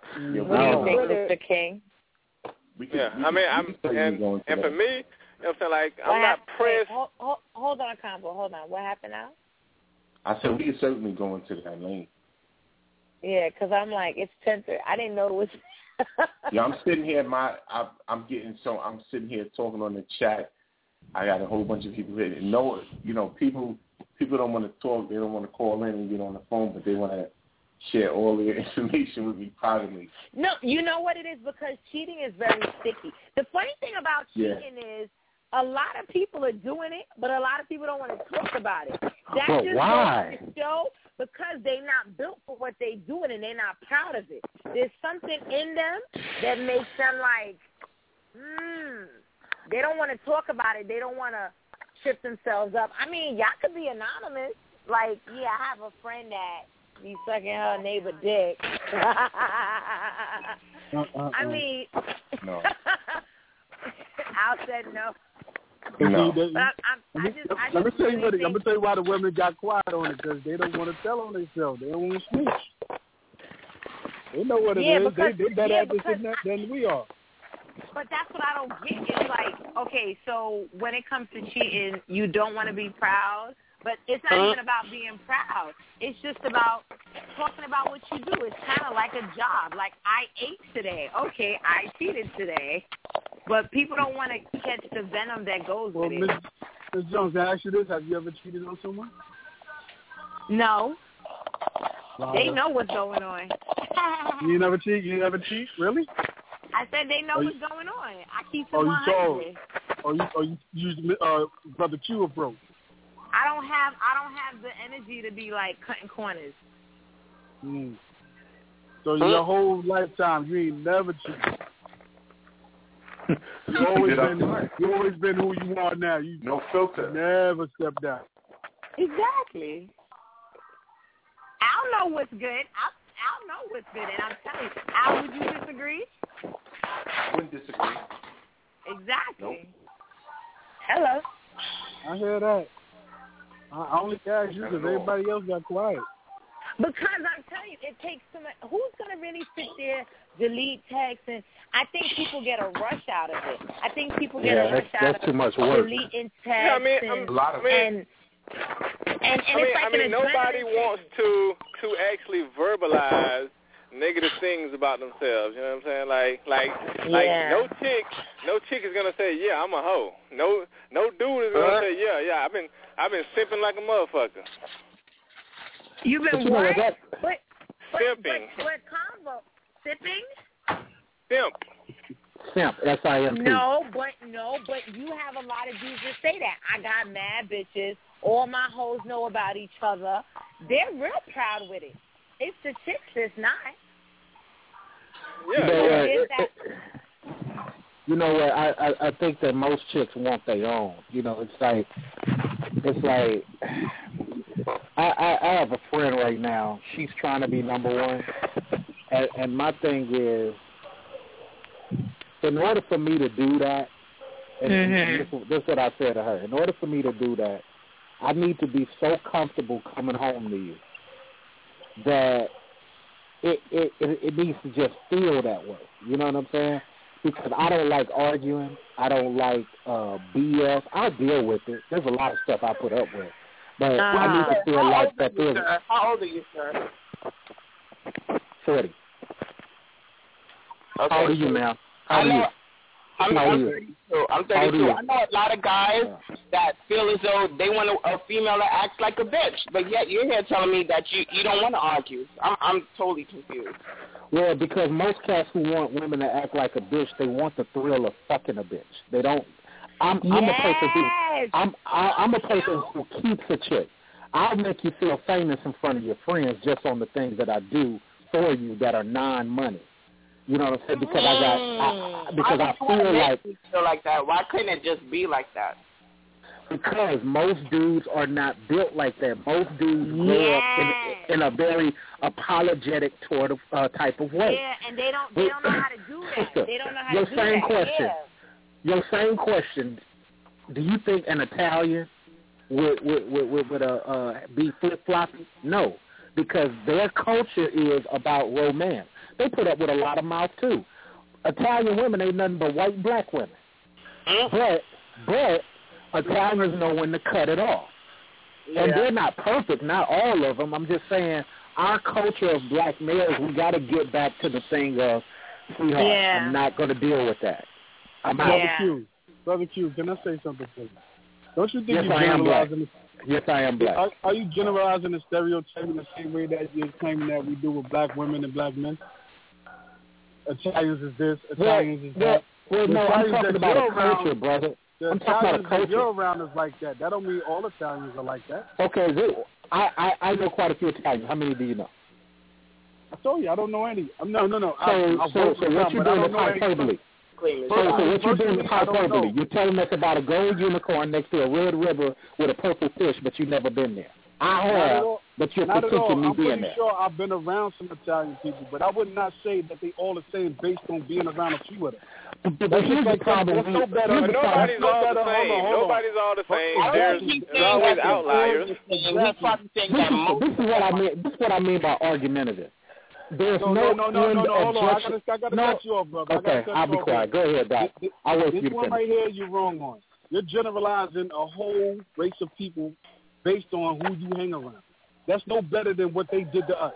Yeah, what do you think, Mister King? We can, yeah, we I mean, can, I'm and, and for me, you know what I'm saying, like, What I'm not happened? pressed. Wait, hold, hold, hold on, Combo. Hold on. What happened now? I said we can certainly go into that lane. Yeah, because I'm like, it's temper. I didn't know it was. Yeah, I'm sitting here. My, I, I'm getting so. I'm sitting here talking on the chat. I got a whole bunch of people here. No, you know, people. People don't want to talk. They don't want to call in and get on the phone, but they want to share all their information with me privately. No, you know what it is? Because cheating is very sticky. The funny thing about cheating Yeah. is a lot of people are doing it, but a lot of people don't want to talk about it. That But just why? goes to show because they're not built for what they're doing and they're not proud of it. There's something in them that makes them like, hmm. They don't want to talk about it. They don't want to trip themselves up. I mean, y'all could be anonymous. Like, yeah, I have a friend that be sucking her neighbor dick. Uh, uh, I uh. mean, No. Al said no. No. But But I, I, I just, I Let me just tell you really what. think, Let me tell you why the women got quiet on it, because they don't want to tell on themselves. They don't want to snitch. They know what it Yeah, is. because- they they better yeah, at this because than, than we are. But that's what I don't get. It's like, okay, so when it comes to cheating, you don't want to be proud, but it's not Uh-huh. even about being proud. It's just about talking about what you do. It's kind of like a job. Like, I ate today. Okay, I cheated today. But people don't want to catch the venom that goes Well, with Miss it. Miss Jones, can I ask you this? Have you ever cheated on someone? No. Wow. They know what's going on. You never cheat? You never cheat? Really? I said they know Are you- what's going on. I keep it Oh, you one told? hundred. Or you or you use uh, Brother Q approach? I don't have I don't have the energy to be like cutting corners. Mm. So your whole lifetime, you ain't never cheated. You always Did I- been you always been who you are now. You No filter. never stepped out. Exactly. I'll know what's good. I'll, I'll know what's good, and I'm telling you. Al, would you disagree? Wouldn't disagree. Exactly. Nope. Hello. I hear that. I I only asked you because everybody else got quiet. Because I'm telling you, it takes so much. Who's going to really sit there, delete text? And I think people get a rush out of it. I think people get Yeah, a rush that's- out that's of too much work. deleting text. Yeah, I mean, and, I'm- A lot of I mean- and, and, and I mean, it's like I mean, an nobody adrenaline wants to to actually verbalize negative things about themselves. You know what I'm saying? Like, like, like, Yeah. no chick, no chick is gonna say, "Yeah, I'm a hoe." No, no dude is gonna Uh-huh. say, "Yeah, yeah, I've been, I've been simping like a motherfucker." You've But been you know what? what? That, But, but, Simping. but, but combo. Sipping? Simp. simp, S I M P. No, but no, but you have a lot of dudes that say that. I got mad bitches. All my hoes know about each other. They're real proud with it. It's the chicks that's not. Yeah, You know yeah. what? Is that, You know what? I, I I think that most chicks want their own. You know, it's like it's like I, I I have a friend right now. She's trying to be number one, and, and my thing is, in order for me to do that, and Mhm. this, this is what I said to her. In order for me to do that, I need to be so comfortable coming home to you that it it it, it needs to just feel that way. You know what I'm saying? Because I don't like arguing. I don't like uh, B S. I'll deal with it. There's a lot of stuff I put up with. But I need to feel How like old that are you, there's sir? How old are you, sir? forty. Okay. How old are you, ma'am? How I old are know. you? I'm, How old I'm are you? thirty-two. I'm How old are thirty-two. you? I know a lot of guys that feel as though they want a, a female that acts like a bitch, but yet you're here telling me that you you don't want to argue. I'm I'm totally confused. Well, because most cats who want women to act like a bitch, they want the thrill of fucking a bitch. They don't. I'm I'm a person who yes. I'm I, I'm a person who keeps a chick. I'll make you feel famous in front of your friends just on the things that I do for you that are non-money. You know what I'm saying? Because I got I, because Why I would you feel wanna like make me feel like that? Why couldn't it just be like that? because most dudes are not built like that. Most dudes grow up in in a very apologetic toward of, uh, type of way. Yeah, and they don't they don't know how to do that. They don't know how Your to do same that. question. Yeah. Your same question. Do you think an Italian would would would, would, would uh, uh, be flip floppy? No, because their culture is about romance. they put up with a lot of mouth too. Italian women ain't nothing but white black women. But but Italians know when to cut it off. Yeah. And they're not perfect, not all of them. I'm just saying our culture of black males, we got to get back to the thing of, sweetheart, Yeah. I'm not going to deal with that. I'm out. Brother Q, Brother Q, can I say something to you? Don't you think Yes, you're I am black. generalizing? Yes, I am black. Are, are you generalizing and stereotyping the same way that you're claiming that we do with black women and black men? Italians is this, Italians is well, that. Well, The no, I'm Italians talking that about you're a culture, around- brother. The I'm talking about a Italians that culture. you're around is like that. That don't mean all Italians are like that. Okay, they, I, I I know quite a few Italians. How many do you know? I told you, I don't know any. Um, no, no, no. So, I, I so, vote so for what some, you're but I doing don't is know any. hyperbole. So, so what you're doing is hyperbole. You're telling us about a gold unicorn next to a red river with a purple fish, but you've never been there. I Not at have, all. but you're Not at all. critiquing me I'm being pretty there. sure I've been around some Italian people, but I would not say that they all the same based on being around a few of them. But, but here's the problem. That's no better. But nobody's no all better. the same. Hold on, hold on. Nobody's all the same. I There's, don't keep there's saying always that. outliers. Exactly. This is, this is what I mean. This is what I mean by argumentative. There's No, no, no, no, no, end no, no. Hold on. I objection. gotta, I gotta no. cut you off, brother. I Okay, gotta cut I'll you be off, quiet. brother. Go ahead, Doc. This, I'll wait for this you to one finish. right here, you're wrong on. You're generalizing a whole race of people based on who you hang around. That's no better than what they did to us.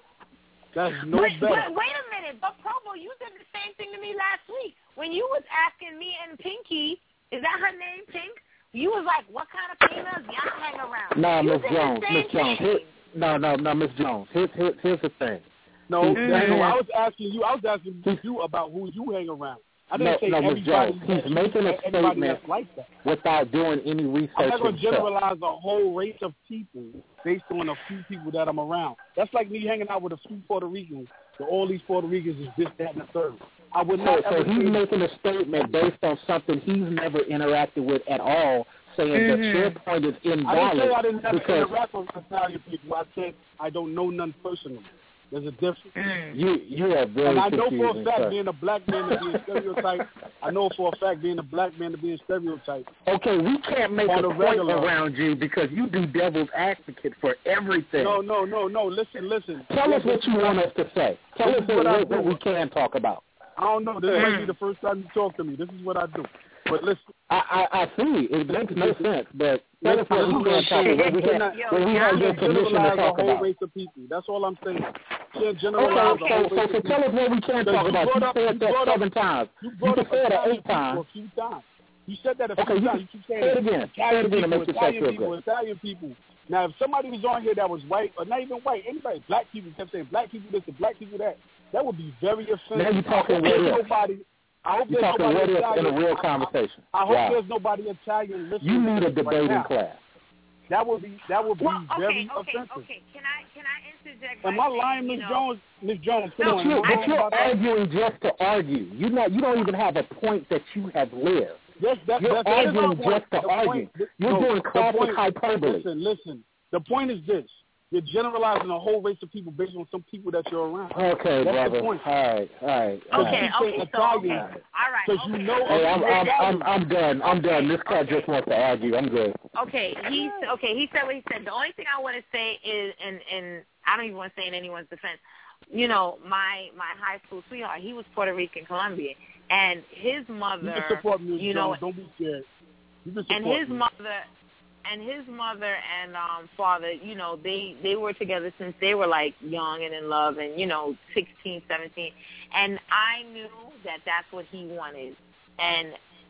That's no wait, better. Wait, wait a minute, but Provo, you did the same thing to me last week when you was asking me and Pinky. Is that her name, Pink? You was like, what kind of females y'all hang around? No, you Miss did Jones. the same Miss Jones. thing. Here, no, no, no, Miss Jones. Here's, here, here's the thing. No, He's no, saying- I was asking you. I was asking you about who you hang around. I didn't No, say no, Miss everybody. Jones. that He's you- making a everybody statement that's like that. without doing any research I'm not going to himself. generalize a whole race of people based on a few people that I'm around. That's like me hanging out with a few Puerto Ricans. So all these Puerto Ricans is this, that, and the third. I would So, not so ever he's say making a statement based on something he's never interacted with at all, saying that Mhm. your point is I didn't invalid say I didn't have to because interact with Italian people. I said I don't know none personally. There's a difference. you you are very And I know for confusing, a fact sir. being a black man to be a stereotype. I know for a fact being a black man to be a stereotype. Okay, we can't make On a the point regular. around you because you do devil's advocate for everything. No, no, no, no. Listen, listen. Tell us what you want us to say. Tell This us is what I what, what do. we can talk about. I don't know. This might be the first time you talk to me. This is what I do. But listen. I, I, I see. It makes no sense, but tell us what we Listen, can talk about. We have, well, we have your permission to generalize talk a whole about. race of people. That's all I'm saying. You can't generalize Okay, a so, whole so, race so of tell people. us what we can Because talk you about. brought You up- said you that brought up- seven times. You You brought can up say it Italian eight times. people a few times. You said that a few Okay, you times. can You keep saying say it again. Say it Italian again to people, make yourself Italian feel people, good. Italian people. Now, if somebody was on here that was white, or not even white, anybody, black people kept saying black people this and black people that, that would be very offensive. Now you're talking I hope what there's if. nobody. I hope You're there's talking nobody what if Italian. in a real I- conversation. I, I hope Wow. there's nobody Italian listening. You need a to this right debating now. class. That would be that would be Well, okay, very okay, offensive. okay. Can I can I interject? Am by I saying, lying, you Miz know, Jones? Miz Jones, come No, on. But you're, am I but wrong you're about that? arguing just to argue. You not. You don't even have a point that you have lived. Yes, that, You're that, that is arguing my point. just to The argue. point- You're no, doing the classic point- hyperbole. Listen, listen. The point is this. You're generalizing a whole race of people based on some people that you're around. Okay, That's brother. the point. All right, all right. all Okay, right. okay, so okay, all right. Because you okay. know Hey, I'm, I'm, Italian. I'm, I'm done. I'm done. This cat just wants to argue. I'm good. Okay, he's okay. He said what he said. The only thing I want to say is, and and I don't even want to say in anyone's defense. You know, my my high school sweetheart, he was Puerto Rican Colombian, and his mother, You can support me, you know, Jones. Don't be scared. You can support and his me. mother, and his mother and um father, you know, they they were together since they were like young and in love, and you know, sixteen, seventeen, and I knew that that's what he wanted, and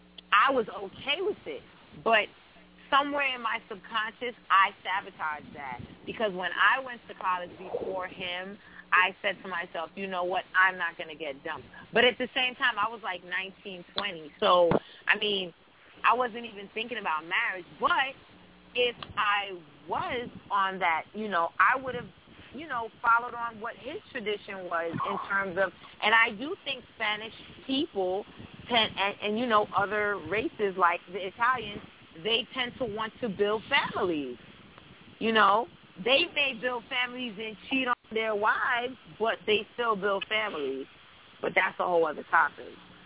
I was okay with it, but somewhere in my subconscious, I sabotaged that because when I went to college before him, I said to myself, you know what, I'm not going to get dumped. But at the same time, I was like nineteen, twenty. So, I mean, I wasn't even thinking about marriage. But if I was on that, you know, I would have, you know, followed on what his tradition was in terms of, and I do think Spanish people tend, and, and you know, other races like the Italians, they tend to want to build families. You know, they may build families and cheat on their wives, but they still build families. But that's a whole other topic.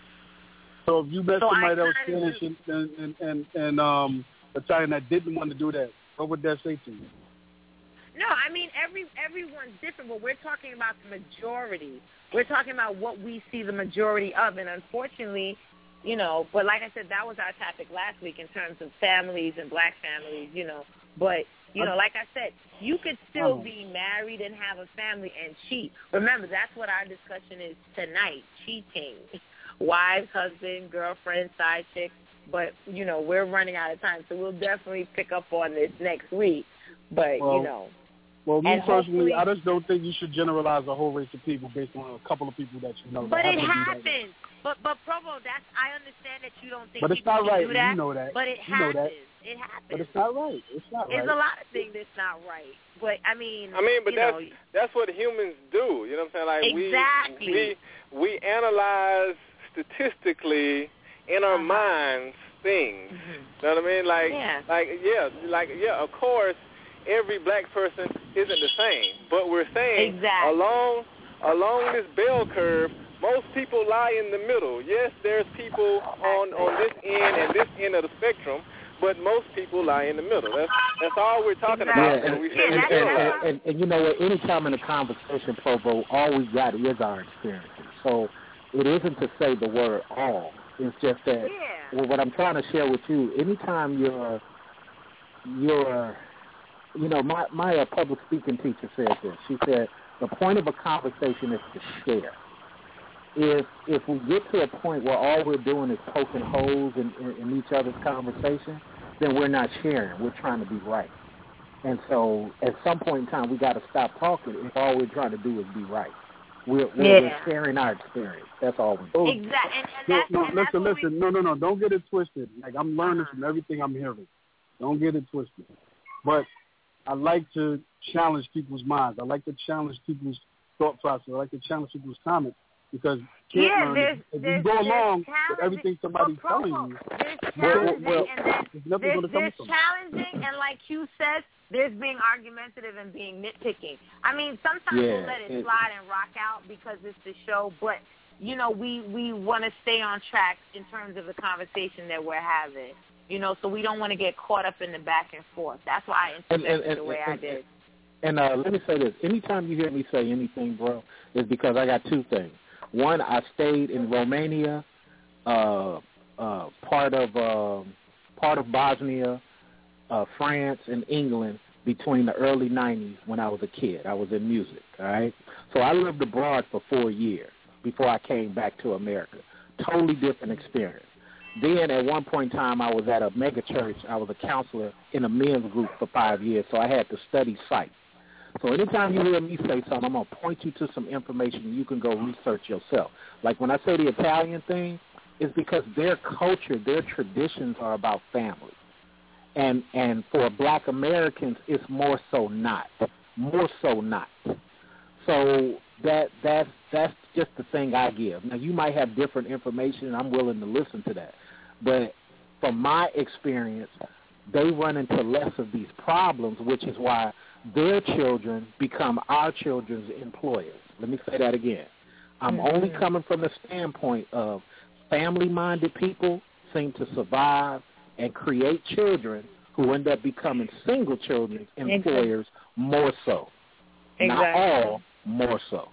So if you met So somebody I that was kinda Spanish and, and, and, and um, Italian that didn't want to do that, what would that say to you? No, I mean every everyone's different, but we're talking about the majority. We're talking about what we see the majority of, and unfortunately, you know. But like I said, that was our topic last week in terms of families and black families, you know. But you know, like I said, you could still be married and have a family and cheat. Remember, that's what our discussion is tonight: cheating, wives, husband, girlfriend, side chick. But you know, we're running out of time, so we'll definitely pick up on this next week. But well, you know. Well, me and personally, I just don't think you should generalize a whole race of people based on a couple of people that you know. But that it happens. But but Provo, that's I understand that you don't think but it's people not can right. do that. You know that. But it you know happens. That. It happens. But it's not right. It's not right. There's a lot of things that's not right. But I mean, I mean, but you that's know, that's what humans do. You know what I'm saying? Like exactly. we we we analyze statistically in our uh-huh. minds things. Mm-hmm. You know what I mean? Like yeah. like yeah, like yeah. Of course, every black person isn't the same, but we're saying exactly. along along this bell curve, most people lie in the middle. Yes, there's people on, on this end and this end of the spectrum, but most people lie in the middle. That's that's all we're talking exactly. about. Yeah, and, we say and, and, and, and, and you know what? Anytime in a conversation, Provo, all we got is our experiences. So it isn't to say the word all. It's just that yeah. well, what I'm trying to share with you, anytime you're you're You know, my, my uh, public speaking teacher said this. She said, the point of a conversation is to share. If if we get to a point where all we're doing is poking holes in, in, in each other's conversation, then we're not sharing. We're trying to be right. And so at some point in time, we got to stop talking if all we're trying to do is be right. We're, we're, yeah. we're sharing our experience. That's all we're doing. Exactly. And, and no, that's, no, and listen, that's listen. We... No, no, no. Don't get it twisted. Like, I'm learning uh-huh. from everything I'm hearing. Don't get it twisted. But I like to challenge people's minds. I like to challenge people's thought process. I like to challenge people's comments because you can't yeah, learn there's, if there's, you go along with everything somebody's well, telling you. There's well, challenging well, and then there's, there's, there's from. challenging and like you said, there's being argumentative and being nitpicking. I mean, sometimes yeah, we'll let it, it slide and rock out because it's the show, but you know, we, we want to stay on track in terms of the conversation that we're having. You know, so we don't want to get caught up in the back and forth. That's why I interjected the way and, I did. And uh, let me say this. Anytime you hear me say anything, bro, is because I got two things. One, I stayed in Romania, uh, uh, part of uh, part of Bosnia, uh, France, and England between the early nineties when I was a kid. I was in music, all right? So I lived abroad for four years before I came back to America. Totally different experience. Then at one point in time, I was at a mega church. I was a counselor in a men's group for five years, so I had to study sight. So anytime you hear me say something, I'm going to point you to some information you can go research yourself. Like when I say the Italian thing, it's because their culture, their traditions are about family. And and for black Americans, it's more so not. More so not. So that that's that's just the thing I give. Now, you might have different information, and I'm willing to listen to that. But from my experience, they run into less of these problems, which is why their children become our children's employers. Let me say that again. I'm mm-hmm. only coming from the standpoint of family-minded people seem to survive and create children who end up becoming single children's employers exactly. more so. Exactly. Not all, more so.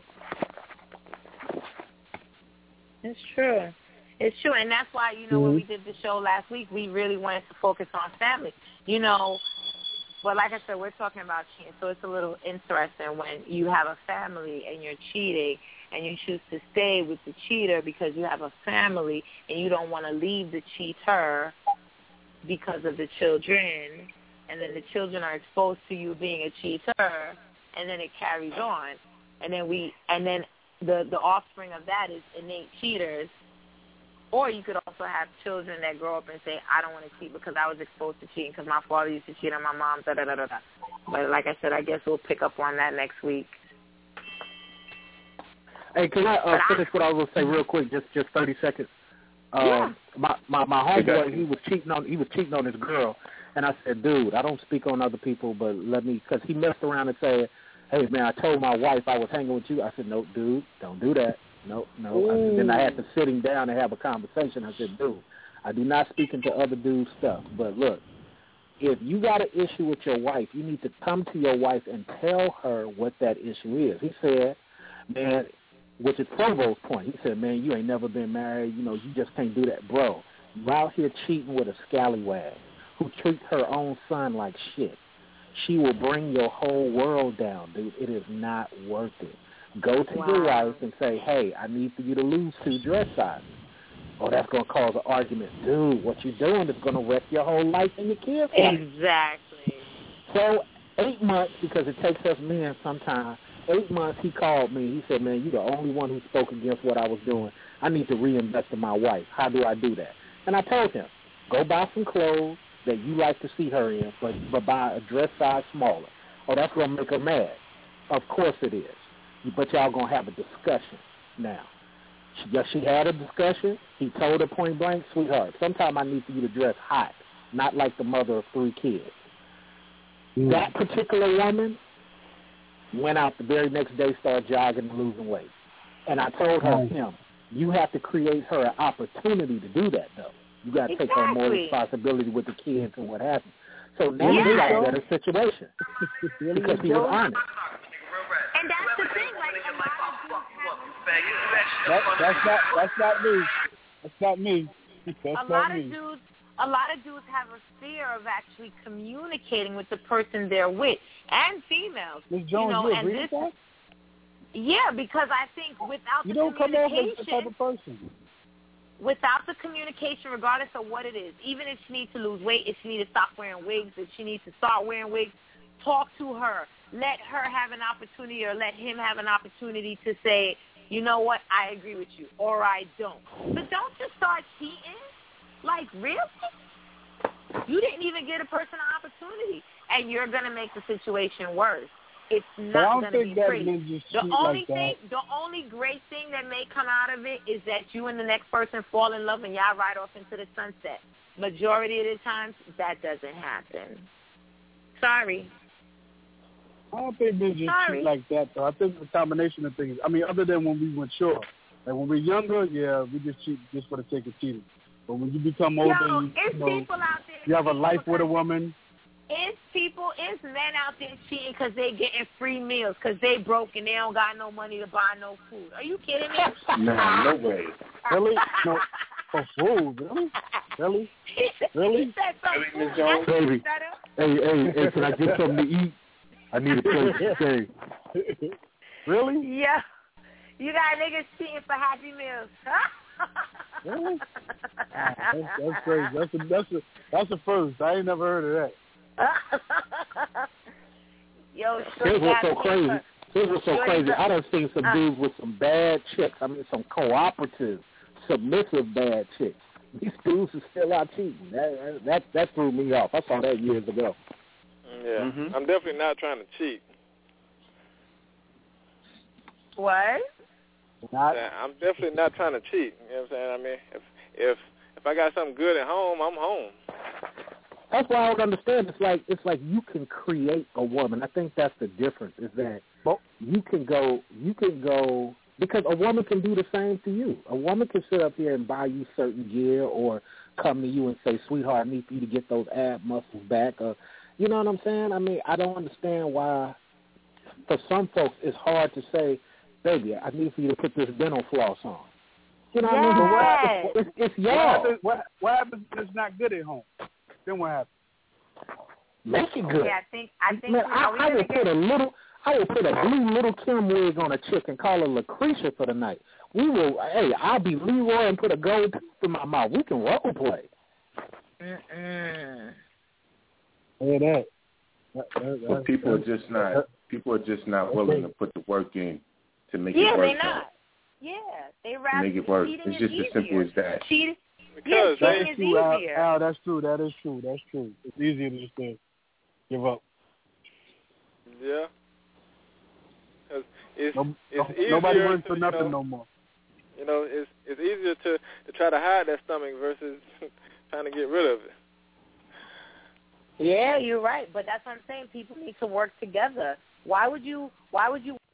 It's true. It's true, and that's why, you know, mm-hmm. when we did the show last week, we really wanted to focus on family. You know, but like I said, we're talking about cheating, so it's a little interesting when you have a family and you're cheating and you choose to stay with the cheater because you have a family and you don't want to leave the cheater because of the children, and then the children are exposed to you being a cheater, and then it carries on. And then we, and then the, the offspring of that is innate cheaters. Or you could also have children that grow up and say, I don't want to cheat because I was exposed to cheating because my father used to cheat on my mom, da da da da da. But like I said, I guess we'll pick up on that next week. Hey, can I uh, finish I, what I was going to say real quick, just just thirty seconds? Um, yeah. My my my homeboy, he was cheating on he was cheating on his girl, and I said, dude, I don't speak on other people, but let me, because he messed around and said, hey man, I told my wife I was hanging with you. I said, no, dude, don't do that. No, no. I said, then I had to sit him down and have a conversation. I said, dude, I do not speak into other dudes' stuff. But look, if you got an issue with your wife, you need to come to your wife and tell her what that issue is. He said, man, which is Provo's point. He said, man, you ain't never been married. You know, you just can't do that. Bro, you out here cheating with a scallywag who treats her own son like shit. She will bring your whole world down, dude. It is not worth it. Go to wow. your wife and say, hey, I need for you to lose two dress sizes. Oh, that's going to cause an argument. Dude, what you're doing is going to wreck your whole life and your kids. Exactly. So eight months, because it takes us men sometimes, eight months he called me. He said, man, you're the only one who spoke against what I was doing. I need to reinvest in my wife. How do I do that? And I told him, go buy some clothes that you like to see her in, but, but buy a dress size smaller. Oh, that's going to make her mad. Of course it is. But y'all going to have a discussion now. She, she had a discussion. He told her point blank, sweetheart, sometime I need for you to dress hot, not like the mother of three kids. Mm. That particular woman went out the very next day, started jogging and losing weight. And I told her, mm. him, you have to create her an opportunity to do that, though. You got to exactly. take her more responsibility with the kids and what happens. So now yeah. you got a better situation because he was honest. And that's the thing, like a lot of dudes that, that's not that's not me. That's not me. That's a not lot me. of dudes, a lot of dudes have a fear of actually communicating with the person they're with, and females. Miz Jones, you know, you and agree this, with that? Yeah, because I think without you the don't come off communication, as the type of person. Without the communication, regardless of what it is, even if she needs to lose weight, if she needs to stop wearing wigs, if she needs to start wearing wigs, talk to her. Let her have an opportunity, or let him have an opportunity to say, you know what, I agree with you, or I don't. But don't just start cheating. Like, really? You didn't even give a person an opportunity, and you're going to make the situation worse. It's not going to be pretty. The only like thing, the only great thing that may come out of it is that you and the next person fall in love and y'all ride off into the sunset. Majority of the times, that doesn't happen. Sorry. I don't think men just Sorry. cheat like that, though. I think it's a combination of things. I mean, other than when we mature. Like, when we're younger, yeah, we just cheat just for the sake of cheating. But when you become older, Yo, you, it's you, know, people out there you have a life with a woman. It's people, it's men out there cheating because they getting free meals, because they broke and they don't got no money to buy no food. Are you kidding me? Nah, no way. Really? No. For food? Really? Really? Really? He said something. Really, Miz Jones? Baby, hey, hey, hey, can I get something to eat? I need a place to stay. Really? Yeah. You got niggas cheating for Happy Meals. Really? Ah, that's, that's crazy. That's a, that's, a, that's a first. I ain't never heard of that. Yo, This was so crazy. This was so crazy. I done seen some uh, dudes with some bad chicks. I mean, some cooperative, submissive bad chicks. These dudes are still out cheating. That that that threw me off. I saw that years ago. Yeah, mm-hmm. I'm definitely not trying to cheat. What? Not. I'm definitely not trying to cheat. You know what I'm saying? I mean, if if if I got something good at home, I'm home. That's why I don't understand. It's like it's like you can create a woman. I think that's the difference. Is that you can go, you can go because a woman can do the same to you. A woman can sit up here and buy you certain gear, or come to you and say, "Sweetheart, I need for you to get those ab muscles back." Or, you know what I'm saying? I mean, I don't understand why. For some folks, it's hard to say, "Baby, I need for you to put this dental floss on." You know what yes. I mean? But what, it's, it's y'all. What happens, what, what happens if it's not good at home? Then what happens? Make it good. Yeah, I think I think Man, you know, I, I will get... put a little. I will put a blue little Kim wig on a chick and call her Lucretia for the night. We will. Hey, I'll be Leroy and put a gold tooth in my mouth. We can role play. Mm-mm. Hear that? that, that but people are just not. People are just not willing to put the work in to make yeah, it work. Yeah, they not. Yeah, they rather make it work. Cheating it's just is as simple easier. as that. Cheating. Because yeah, that cheating is is true, Al, easier. Al, that's true. That is true. That's true. It's easier to just uh, give up. Yeah. It's, no, it's no, easier nobody runs to, for nothing you know, no more. You know, it's it's easier to, to try to hide that stomach versus trying to get rid of it. Yeah, you're right, but that's what I'm saying. People need to work together. Why would you? Why would you